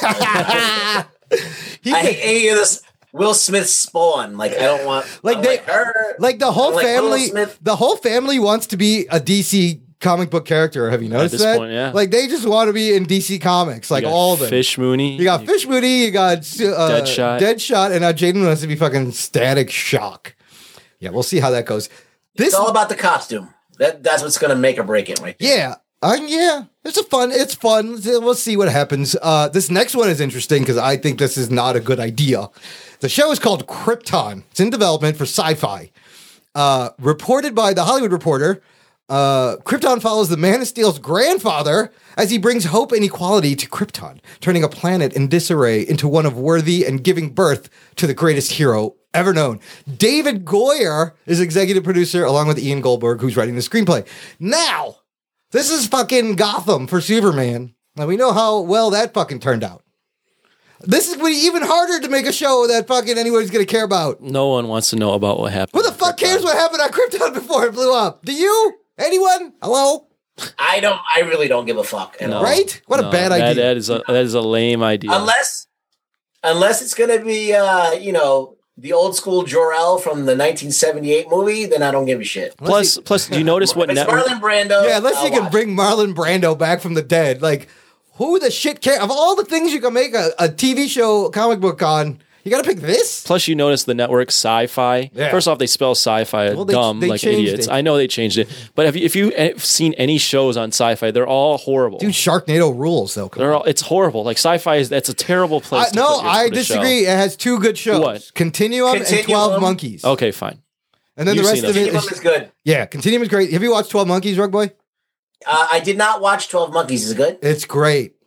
I hate any of this Will Smith spawn. Like I don't want her. Like the whole like family. The whole family wants to be a DC comic book character. Have you noticed At this that? point, yeah. Like they just want to be in DC Comics. Like all of them. Fish Mooney. You got Fish Mooney. You got Deadshot, and now Jaden wants to be fucking Static Shock. Yeah, we'll see how that goes. It's all about the costume. That's what's going to make or break it, right? Yeah. It's fun. We'll see what happens. This next one is interesting because I think this is not a good idea. The show is called Krypton. It's in development for Sci-Fi. Reported by The Hollywood Reporter, Krypton follows the Man of Steel's grandfather as he brings hope and equality to Krypton, turning a planet in disarray into one of worthy and giving birth to the greatest hero ever known. David Goyer is executive producer along with Ian Goldberg, who's writing the screenplay. Now, this is fucking Gotham for Superman. And we know how well that fucking turned out. This is even harder to make a show that fucking anybody's going to care about. No one wants to know about what happened. Who the fuck cares what happened on Krypton before it blew up? Do you? Anyone? Hello? I don't. I really don't give a fuck. No, right? What a bad idea. That is a lame idea. Unless it's going to be, the old school Jor-El from the 1978 movie, then I don't give a shit. Plus, do you notice what network? Marlon Brando. Yeah, unless you can bring Marlon Brando back from the dead. Like, who the shit cares? Of all the things you can make a TV show comic book on, you got to pick this? Plus, you notice the network Sci-Fi. Yeah. First off, they spell Sci-Fi dumb they like changed idiots. it. I know they changed it. But if you've seen any shows on Sci-Fi, they're all horrible. Dude, Sharknado rules, though. It's horrible. Like Sci-Fi that's a terrible place. I disagree. It has two good shows. What? Continuum and 12 Monkeys. Okay, fine. And then You've the rest seen of it Continuum is good. Yeah, Continuum is great. Have you watched 12 Monkeys, Rug Boy? I did not watch 12 Monkeys. Is it good? It's great.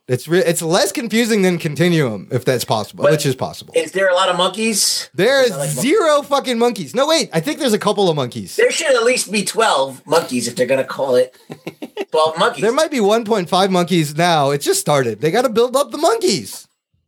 It's less confusing than Continuum, if that's possible, which is possible. Is there a lot of monkeys? There is zero fucking monkeys. No, wait. I think there's a couple of monkeys. There should at least be 12 monkeys if they're going to call it 12 monkeys. There might be 1.5 monkeys now. It just started. They got to build up the monkeys.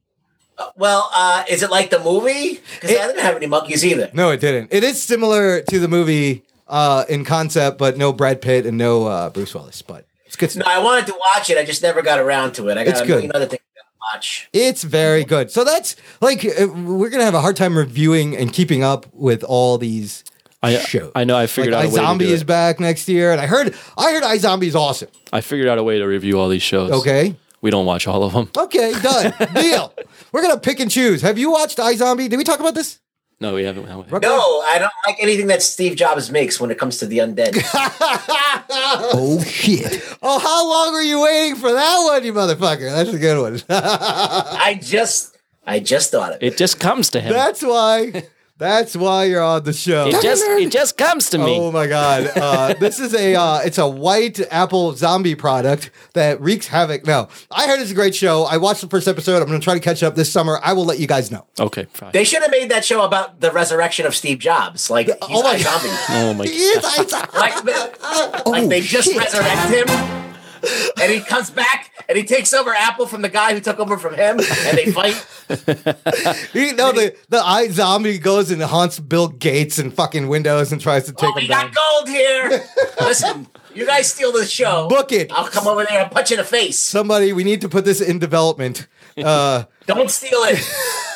Is it like the movie? Because I didn't have any monkeys either. No, it didn't. It is similar to the movie in concept, but no Brad Pitt and no Bruce Willis. But it's good. No, I wanted to watch it. I just never got around to it. I got It's good. another thing to watch. It's very good. So that's like we're gonna have a hard time reviewing and keeping up with all these shows. I know. I figured out a way iZombie to do is it. back next year, and I heard iZombie is awesome. I figured out a way to review all these shows. Okay. We don't watch all of them. Okay, done. Deal. We're gonna pick and choose. Have you watched iZombie? Did we talk about this? No, we haven't. No, I don't like anything that Steve Jobs makes when it comes to the undead. Oh shit! Oh, how long were you waiting for that one, you motherfucker? That's a good one. I just thought of it. It just comes to him. That's why you're on the show. It just comes to me. Oh my god! This is it's a white Apple zombie product that wreaks havoc. No, I heard it's a great show. I watched the first episode. I'm going to try to catch up this summer. I will let you guys know. Okay, fine. They should have made that show about the resurrection of Steve Jobs. Like he's iZombie. Oh my god! Like they just resurrect him, and he comes back and he takes over Apple from the guy who took over from him, and they fight. The iZombie goes and haunts Bill Gates and fucking Windows and tries to take him We down. got gold here. Listen, you guys steal the show. Book it. I'll come over there and punch you in the face. Somebody, we need to put this in development. Don't steal it.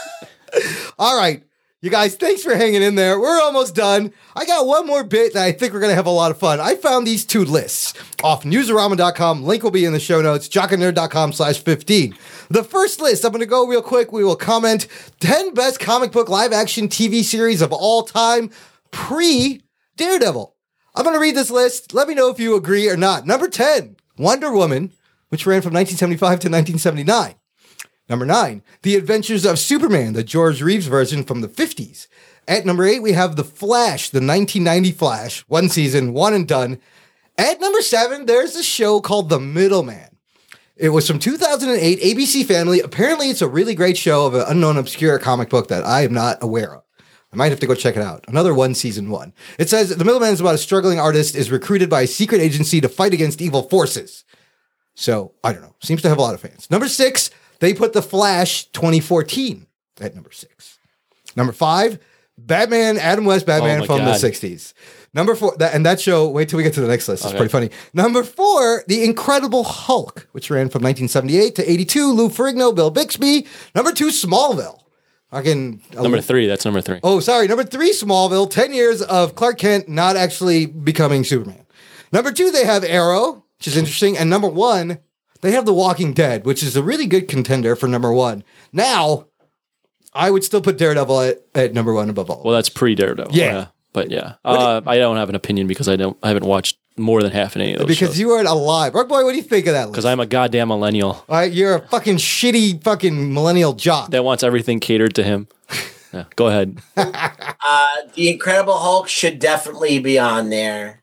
All right. You guys, thanks for hanging in there. We're almost done. I got one more bit that I think we're going to have a lot of fun. I found these two lists off newsarama.com. Link will be in the show notes, jockandnerd.com/15. The first list, I'm going to go real quick. We will comment 10 best comic book live action TV series of all time pre-Daredevil. I'm going to read this list. Let me know if you agree or not. Number 10, Wonder Woman, which ran from 1975 to 1979. Number 9, The Adventures of Superman, the George Reeves version from the 50s. At number 8, we have The Flash, the 1990 Flash, one season, one and done. At number 7, there's a show called The Middleman. It was from 2008, ABC Family. Apparently, it's a really great show of an unknown, obscure comic book that I am not aware of. I might have to go check it out. Another one, season 1. It says, The Middleman is about a struggling artist is recruited by a secret agency to fight against evil forces. So, I don't know. Seems to have a lot of fans. Number 6, they put The Flash 2014 at number 6. Number 5, Batman, Adam West Batman from the 60s. Number 4, that show, wait till we get to the next list. It's pretty funny. Number 4, The Incredible Hulk, which ran from 1978 to 82. Lou Ferrigno, Bill Bixby. Number 2, Smallville. Number 3, that's number 3. Oh, sorry. Number 3, Smallville. 10 years of Clark Kent not actually becoming Superman. Number 2, they have Arrow, which is interesting. And number 1, they have The Walking Dead, which is a really good contender for number 1. Now, I would still put Daredevil at number 1 above all. Well, that's pre-Daredevil. Yeah. But yeah, I don't have an opinion because I haven't watched more than half of any of those because shows. you weren't alive. Rock Boy, what do you think of that list? Because I'm a goddamn millennial. All right, you're a fucking shitty fucking millennial jock. That wants everything catered to him. Yeah, go ahead. The Incredible Hulk should definitely be on there.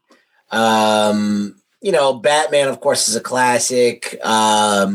Batman, of course, is a classic. I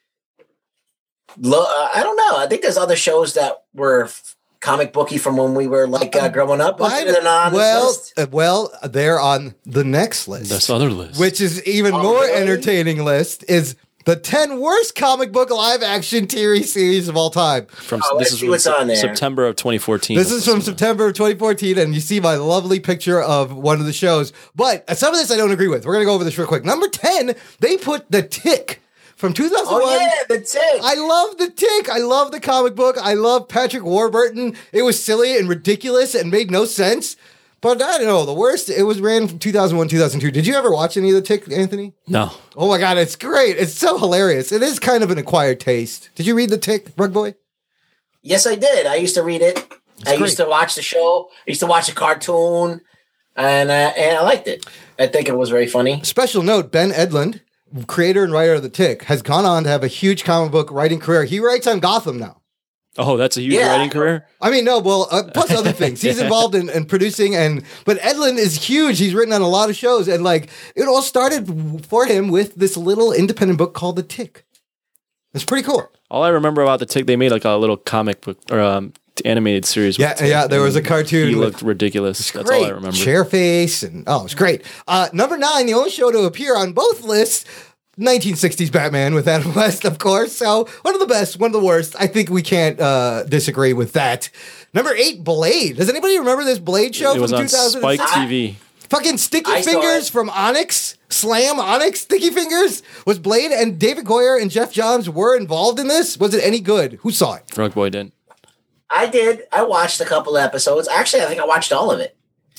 don't know. I think there's other shows that were comic booky from when we were growing up. They're not on this list. Well, they're on the next list. This other list. Which is even more entertaining list, is the 10 worst comic book live action TV series of all time. This is from September of 2014. This is from September of 2014, and you see my lovely picture of one of the shows. But some of this I don't agree with. We're going to go over this real quick. Number 10, they put The Tick. From 2001. Oh, yeah, The Tick. I love The Tick. I love the comic book. I love Patrick Warburton. It was silly and ridiculous and made no sense. But I don't know. The worst, it was ran from 2001, 2002. Did you ever watch any of The Tick, Anthony? No. Oh, my God. It's great. It's so hilarious. It is kind of an acquired taste. Did you read The Tick, Rug Boy? Yes, I did. I used to read it. I used to watch the show. I used to watch the cartoon. And I liked it. I think it was very funny. Special note, Ben Edlund, creator and writer of The Tick, has gone on to have a huge comic book writing career. He writes on Gotham now. Oh, that's a huge writing career? I mean, no, well, plus other things. He's involved in producing, but Edlund is huge. He's written on a lot of shows, and it all started for him with this little independent book called The Tick. It's pretty cool. All I remember about the Tick, they made like a little comic book or animated series. With Tick, Yeah. There was a cartoon. He looked ridiculous. That's great. all I remember. Chairface and it was great. Number 9, the only show to appear on both lists. 1960s Batman with Adam West, of course. So one of the best, one of the worst. I think we can't disagree with that. Number 8, Blade. Does anybody remember this Blade show It was from on 2006? Spike TV. Fucking Sticky Fingers from Onyx, Slam Onyx, Sticky Fingers was Blade, and David Goyer and Jeff Johns were involved in this. Was it any good? Who saw it? Rug Boy did. I did. I watched a couple episodes. Actually, I think I watched all of it.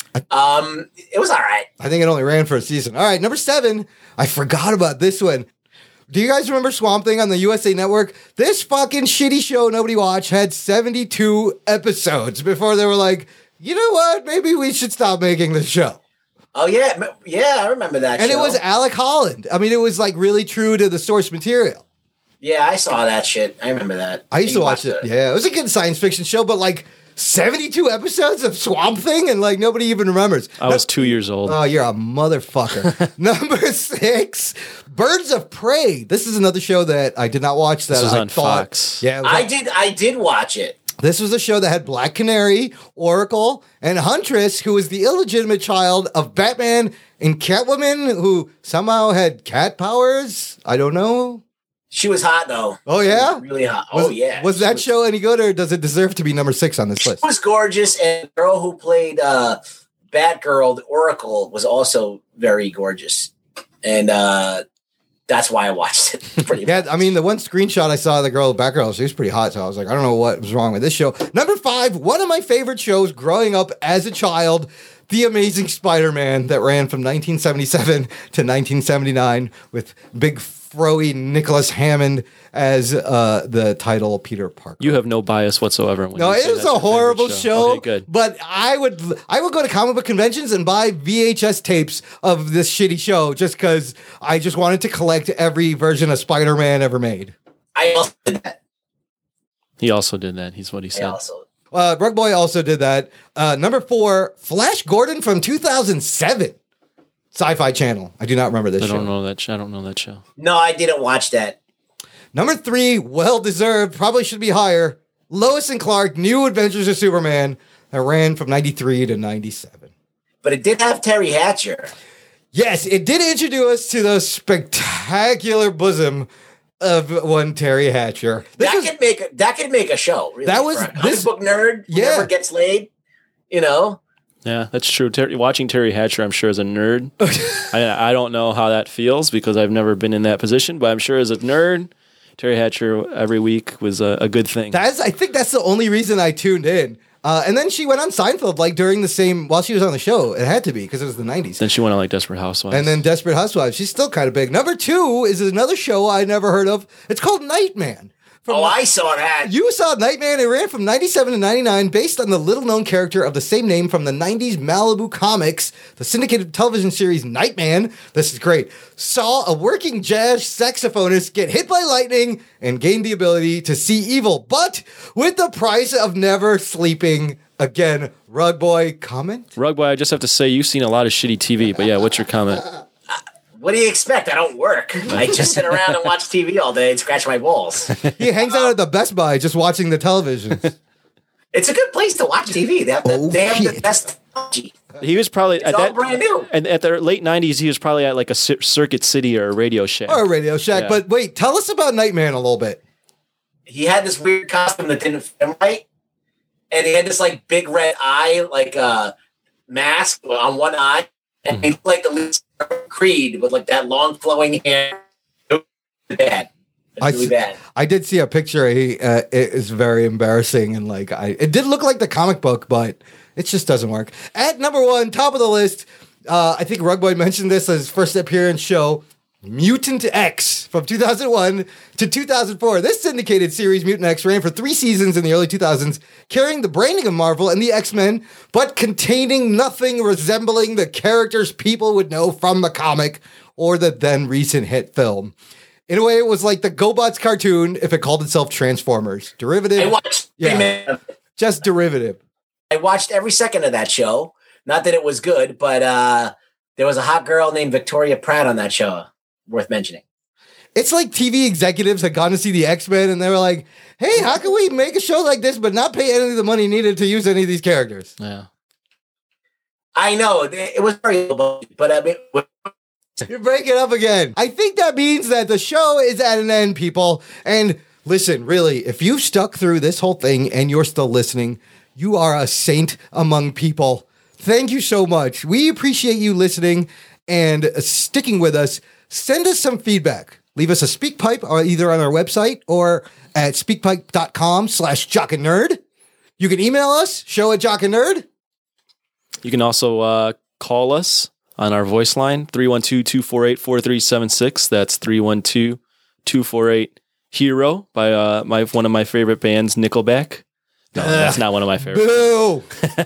It was all right. I think it only ran for a season. All right, number 7. I forgot about this one. Do you guys remember Swamp Thing on the USA Network? This fucking shitty show nobody watched had 72 episodes before they were like, you know what? Maybe we should stop making this show. Oh, yeah, I remember that And show. it was Alec Holland. I mean, it was like really true to the source material. Yeah, I saw that shit. I remember that. I used to watch it. Yeah, it was a good science fiction show, but like 72 episodes of Swamp Thing and like nobody even remembers. I was 2 years old. Oh, you're a motherfucker. Number 6, Birds of Prey. This is another show that I did not watch. That This was I on thought, Fox. Yeah, I did watch it. This was a show that had Black Canary, Oracle, and Huntress, who was the illegitimate child of Batman and Catwoman, who somehow had cat powers. I don't know. She was hot though. Oh yeah, really hot. Was, Was that show any good, or does it deserve to be number 6 on this list? She was gorgeous, and the girl who played Batgirl, the Oracle, was also very gorgeous, and that's why I watched it. Pretty much. I mean, the one screenshot I saw of the girl, Batgirl, she was pretty hot, so I was like, I don't know what was wrong with this show. Number 5, one of my favorite shows growing up as a child, The Amazing Spider-Man, that ran from 1977 to 1979 with big froey Nicholas Hammond as the title Peter Parker. You have no bias whatsoever. When No, you it say was that's a your favorite horrible show. Okay, good. But I would go to comic book conventions and buy VHS tapes of this shitty show just because I just wanted to collect every version of Spider-Man ever made. I also did that. He also did that. He's what he said. Rug Boy also did that. Number 4, Flash Gordon from 2007. Sci-Fi Channel. I do not remember this show. I don't know that show. No, I didn't watch that. Number 3, well-deserved, probably should be higher. Lois and Clark, New Adventures of Superman, that ran from 93 to 97. But it did have Terry Hatcher. Yes, it did introduce us to the spectacular bosom of one Terry Hatcher. That could make a show. Really, That was- for a comic book nerd who never gets laid. You know. Yeah, that's true. Watching Terry Hatcher, I'm sure, as a nerd, I don't know how that feels because I've never been in that position, but I'm sure as a nerd, Terry Hatcher every week was a good thing. I think that's the only reason I tuned in. And then she went on Seinfeld like during the same, while she was on the show. It had to be because it was the 90s. Then she went on like Desperate Housewives. And then Desperate Housewives. She's still kind of big. Number 2 is another show I never heard of. It's called Nightman. I saw that. You saw Nightman. It ran from 97 to 99 based on the little-known character of the same name from the 90s Malibu comics. The syndicated television series Nightman, this is great, saw a working jazz saxophonist get hit by lightning and gain the ability to see evil, but with the price of never sleeping again. Rug Boy, comment? Rug Boy, I just have to say, you've seen a lot of shitty TV, but yeah, what's your comment? What do you expect? I don't work. I just sit around and watch TV all day and scratch my balls. He hangs out at the Best Buy just watching the television. It's a good place to watch TV. They have the best technology. He was probably It's all brand new. And at the late 90s, he was probably at like a Circuit City or a Radio Shack. Or a Radio Shack. Yeah. But wait, tell us about Nightman a little bit. He had this weird costume that didn't fit him right. And he had this like big red eye, like mask on one eye. And he looked like the lead singer of Creed with like that long flowing hair. It was bad. It's really bad. I did see a picture. It is very embarrassing, and like it did look like the comic book, but it just doesn't work. At number 1, top of the list, I think Rug Boy mentioned this as his first appearance show. Mutant X from 2001 to 2004. This syndicated series, Mutant X, ran for 3 seasons in the early 2000s, carrying the branding of Marvel and the X-Men, but containing nothing resembling the characters people would know from the comic or the then recent hit film. In a way, it was like the GoBots cartoon if it called itself Transformers. Derivative. I watched 3 minutes of it. Just derivative. I watched every second of that show. Not that it was good, but there was a hot girl named Victoria Pratt on that show. Worth mentioning. It's like TV executives had gone to see the X-Men and they were like, hey, how can we make a show like this but not pay any of the money needed to use any of these characters? Yeah. I know. It was very low, but I mean... You're breaking up again. I think that means that the show is at an end, people. And listen, really, if you've stuck through this whole thing and you're still listening, you are a saint among people. Thank you so much. We appreciate you listening and sticking with us. Send us some feedback. Leave us a SpeakPipe or either on our website or at speakpipe.com/jockandnerd. You can email us, show@jockandnerd. You can also call us on our voice line, 312-248-4376. That's 312-248-HERO by one of my favorite bands, Nickelback. No, that's not one of my favorites. Boo!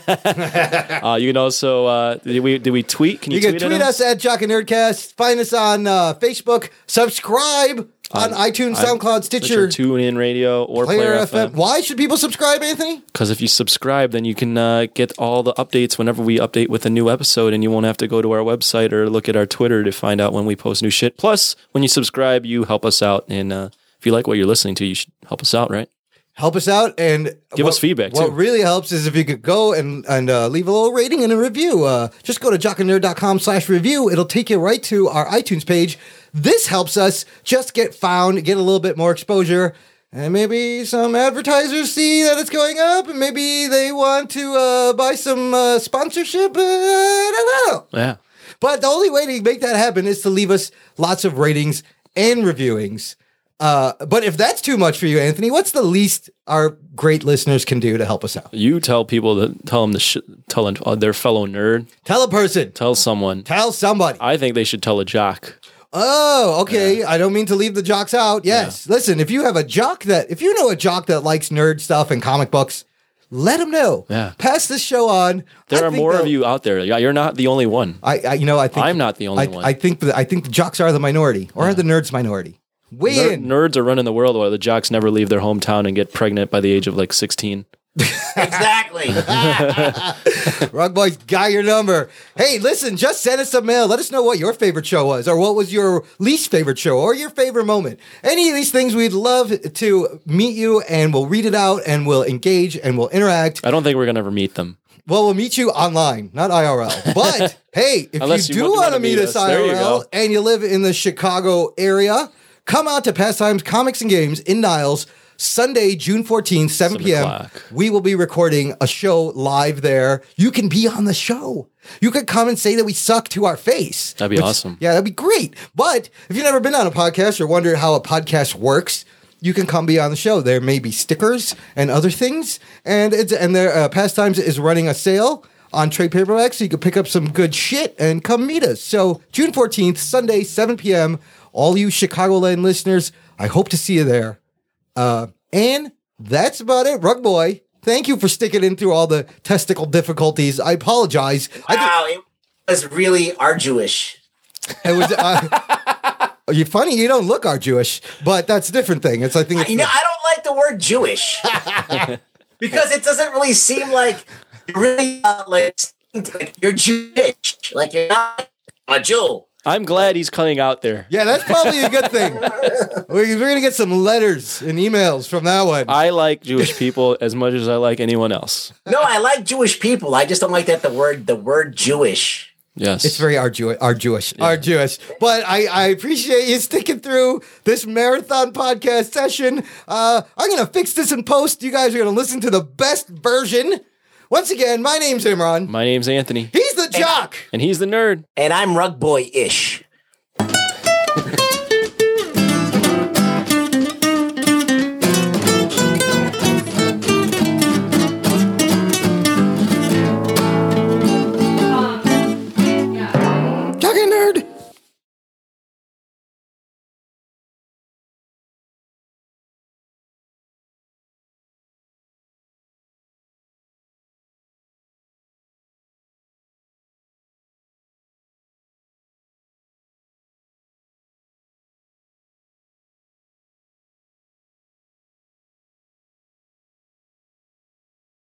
You can also, did we tweet? Can you can tweet us at Jock and Nerdcast. Find us on Facebook. Subscribe on iTunes, SoundCloud, Stitcher, TuneIn Radio, or Player FM. Why should people subscribe, Anthony? Because if you subscribe, then you can get all the updates whenever we update with a new episode, and you won't have to go to our website or look at our Twitter to find out when we post new shit. Plus, when you subscribe, you help us out, and if you like what you're listening to, you should help us out, right? Help us out and give us feedback, too. What really helps is if you could go and leave a little rating and a review. Just go to jockandnerd.com/review. It'll take you right to our iTunes page. This helps us just get found, get a little bit more exposure, and maybe some advertisers see that it's going up, and maybe they want to buy some sponsorship. I don't know. Yeah. But the only way to make that happen is to leave us lots of ratings and reviewings. But if that's too much for you, Anthony, what's the least our great listeners can do to help us out? You tell people to tell them their fellow nerd. Tell a person. Tell someone. Tell somebody. I think they should tell a jock. Oh, okay. Yeah. I don't mean to leave the jocks out. Yes. Yeah. Listen, if you know a jock that likes nerd stuff and comic books, let them know. Yeah. Pass this show on. There are more of you out there. You're not the only one. I think I'm not the only one. I think the jocks are the minority, or are the nerds minority? Nerds are running the world while the jocks never leave their hometown and get pregnant by the age of like 16. Exactly. Rug Boys got your number. Hey, listen, just send us some mail. Let us know what your favorite show was, or what was your least favorite show, or your favorite moment. Any of these things, we'd love to meet you, and we'll read it out, and we'll engage, and we'll interact. I don't think we're going to ever meet them. Well, we'll meet you online, not IRL. But, hey, if you do want to meet us IRL, and you live in the Chicago area, come out to Pastimes Comics and Games in Niles, Sunday, June 14th, 7 p.m. We will be recording a show live there. You can be on the show. You could come and say that we suck to our face. That'd be awesome. Yeah, that'd be great. But if you've never been on a podcast or wonder how a podcast works, you can come be on the show. There may be stickers and other things. And Pastimes is running a sale on trade paperbacks, so you can pick up some good shit and come meet us. So June 14th, Sunday, 7 p.m., all you Chicagoland listeners, I hope to see you there. And that's about it. Rug Boy, thank you for sticking in through all the testicle difficulties. I apologize. Wow, it was really arduous. It was. You're funny. You don't look Jewish, but that's a different thing. I don't like the word Jewish because it doesn't really seem like you're really like you're Jewish. Like you're not a Jew. I'm glad he's coming out there. Yeah, that's probably a good thing. We're going to get some letters and emails from that one. I like Jewish people as much as I like anyone else. No, I like Jewish people. I just don't like that the word Jewish. Yes. It's very arduous. But I appreciate you sticking through this marathon podcast session. I'm going to fix this in post. You guys are going to listen to the best version. Once again, my name's Imran. My name's Anthony. He's the jock. And he's the nerd. And I'm Rug Boy-ish.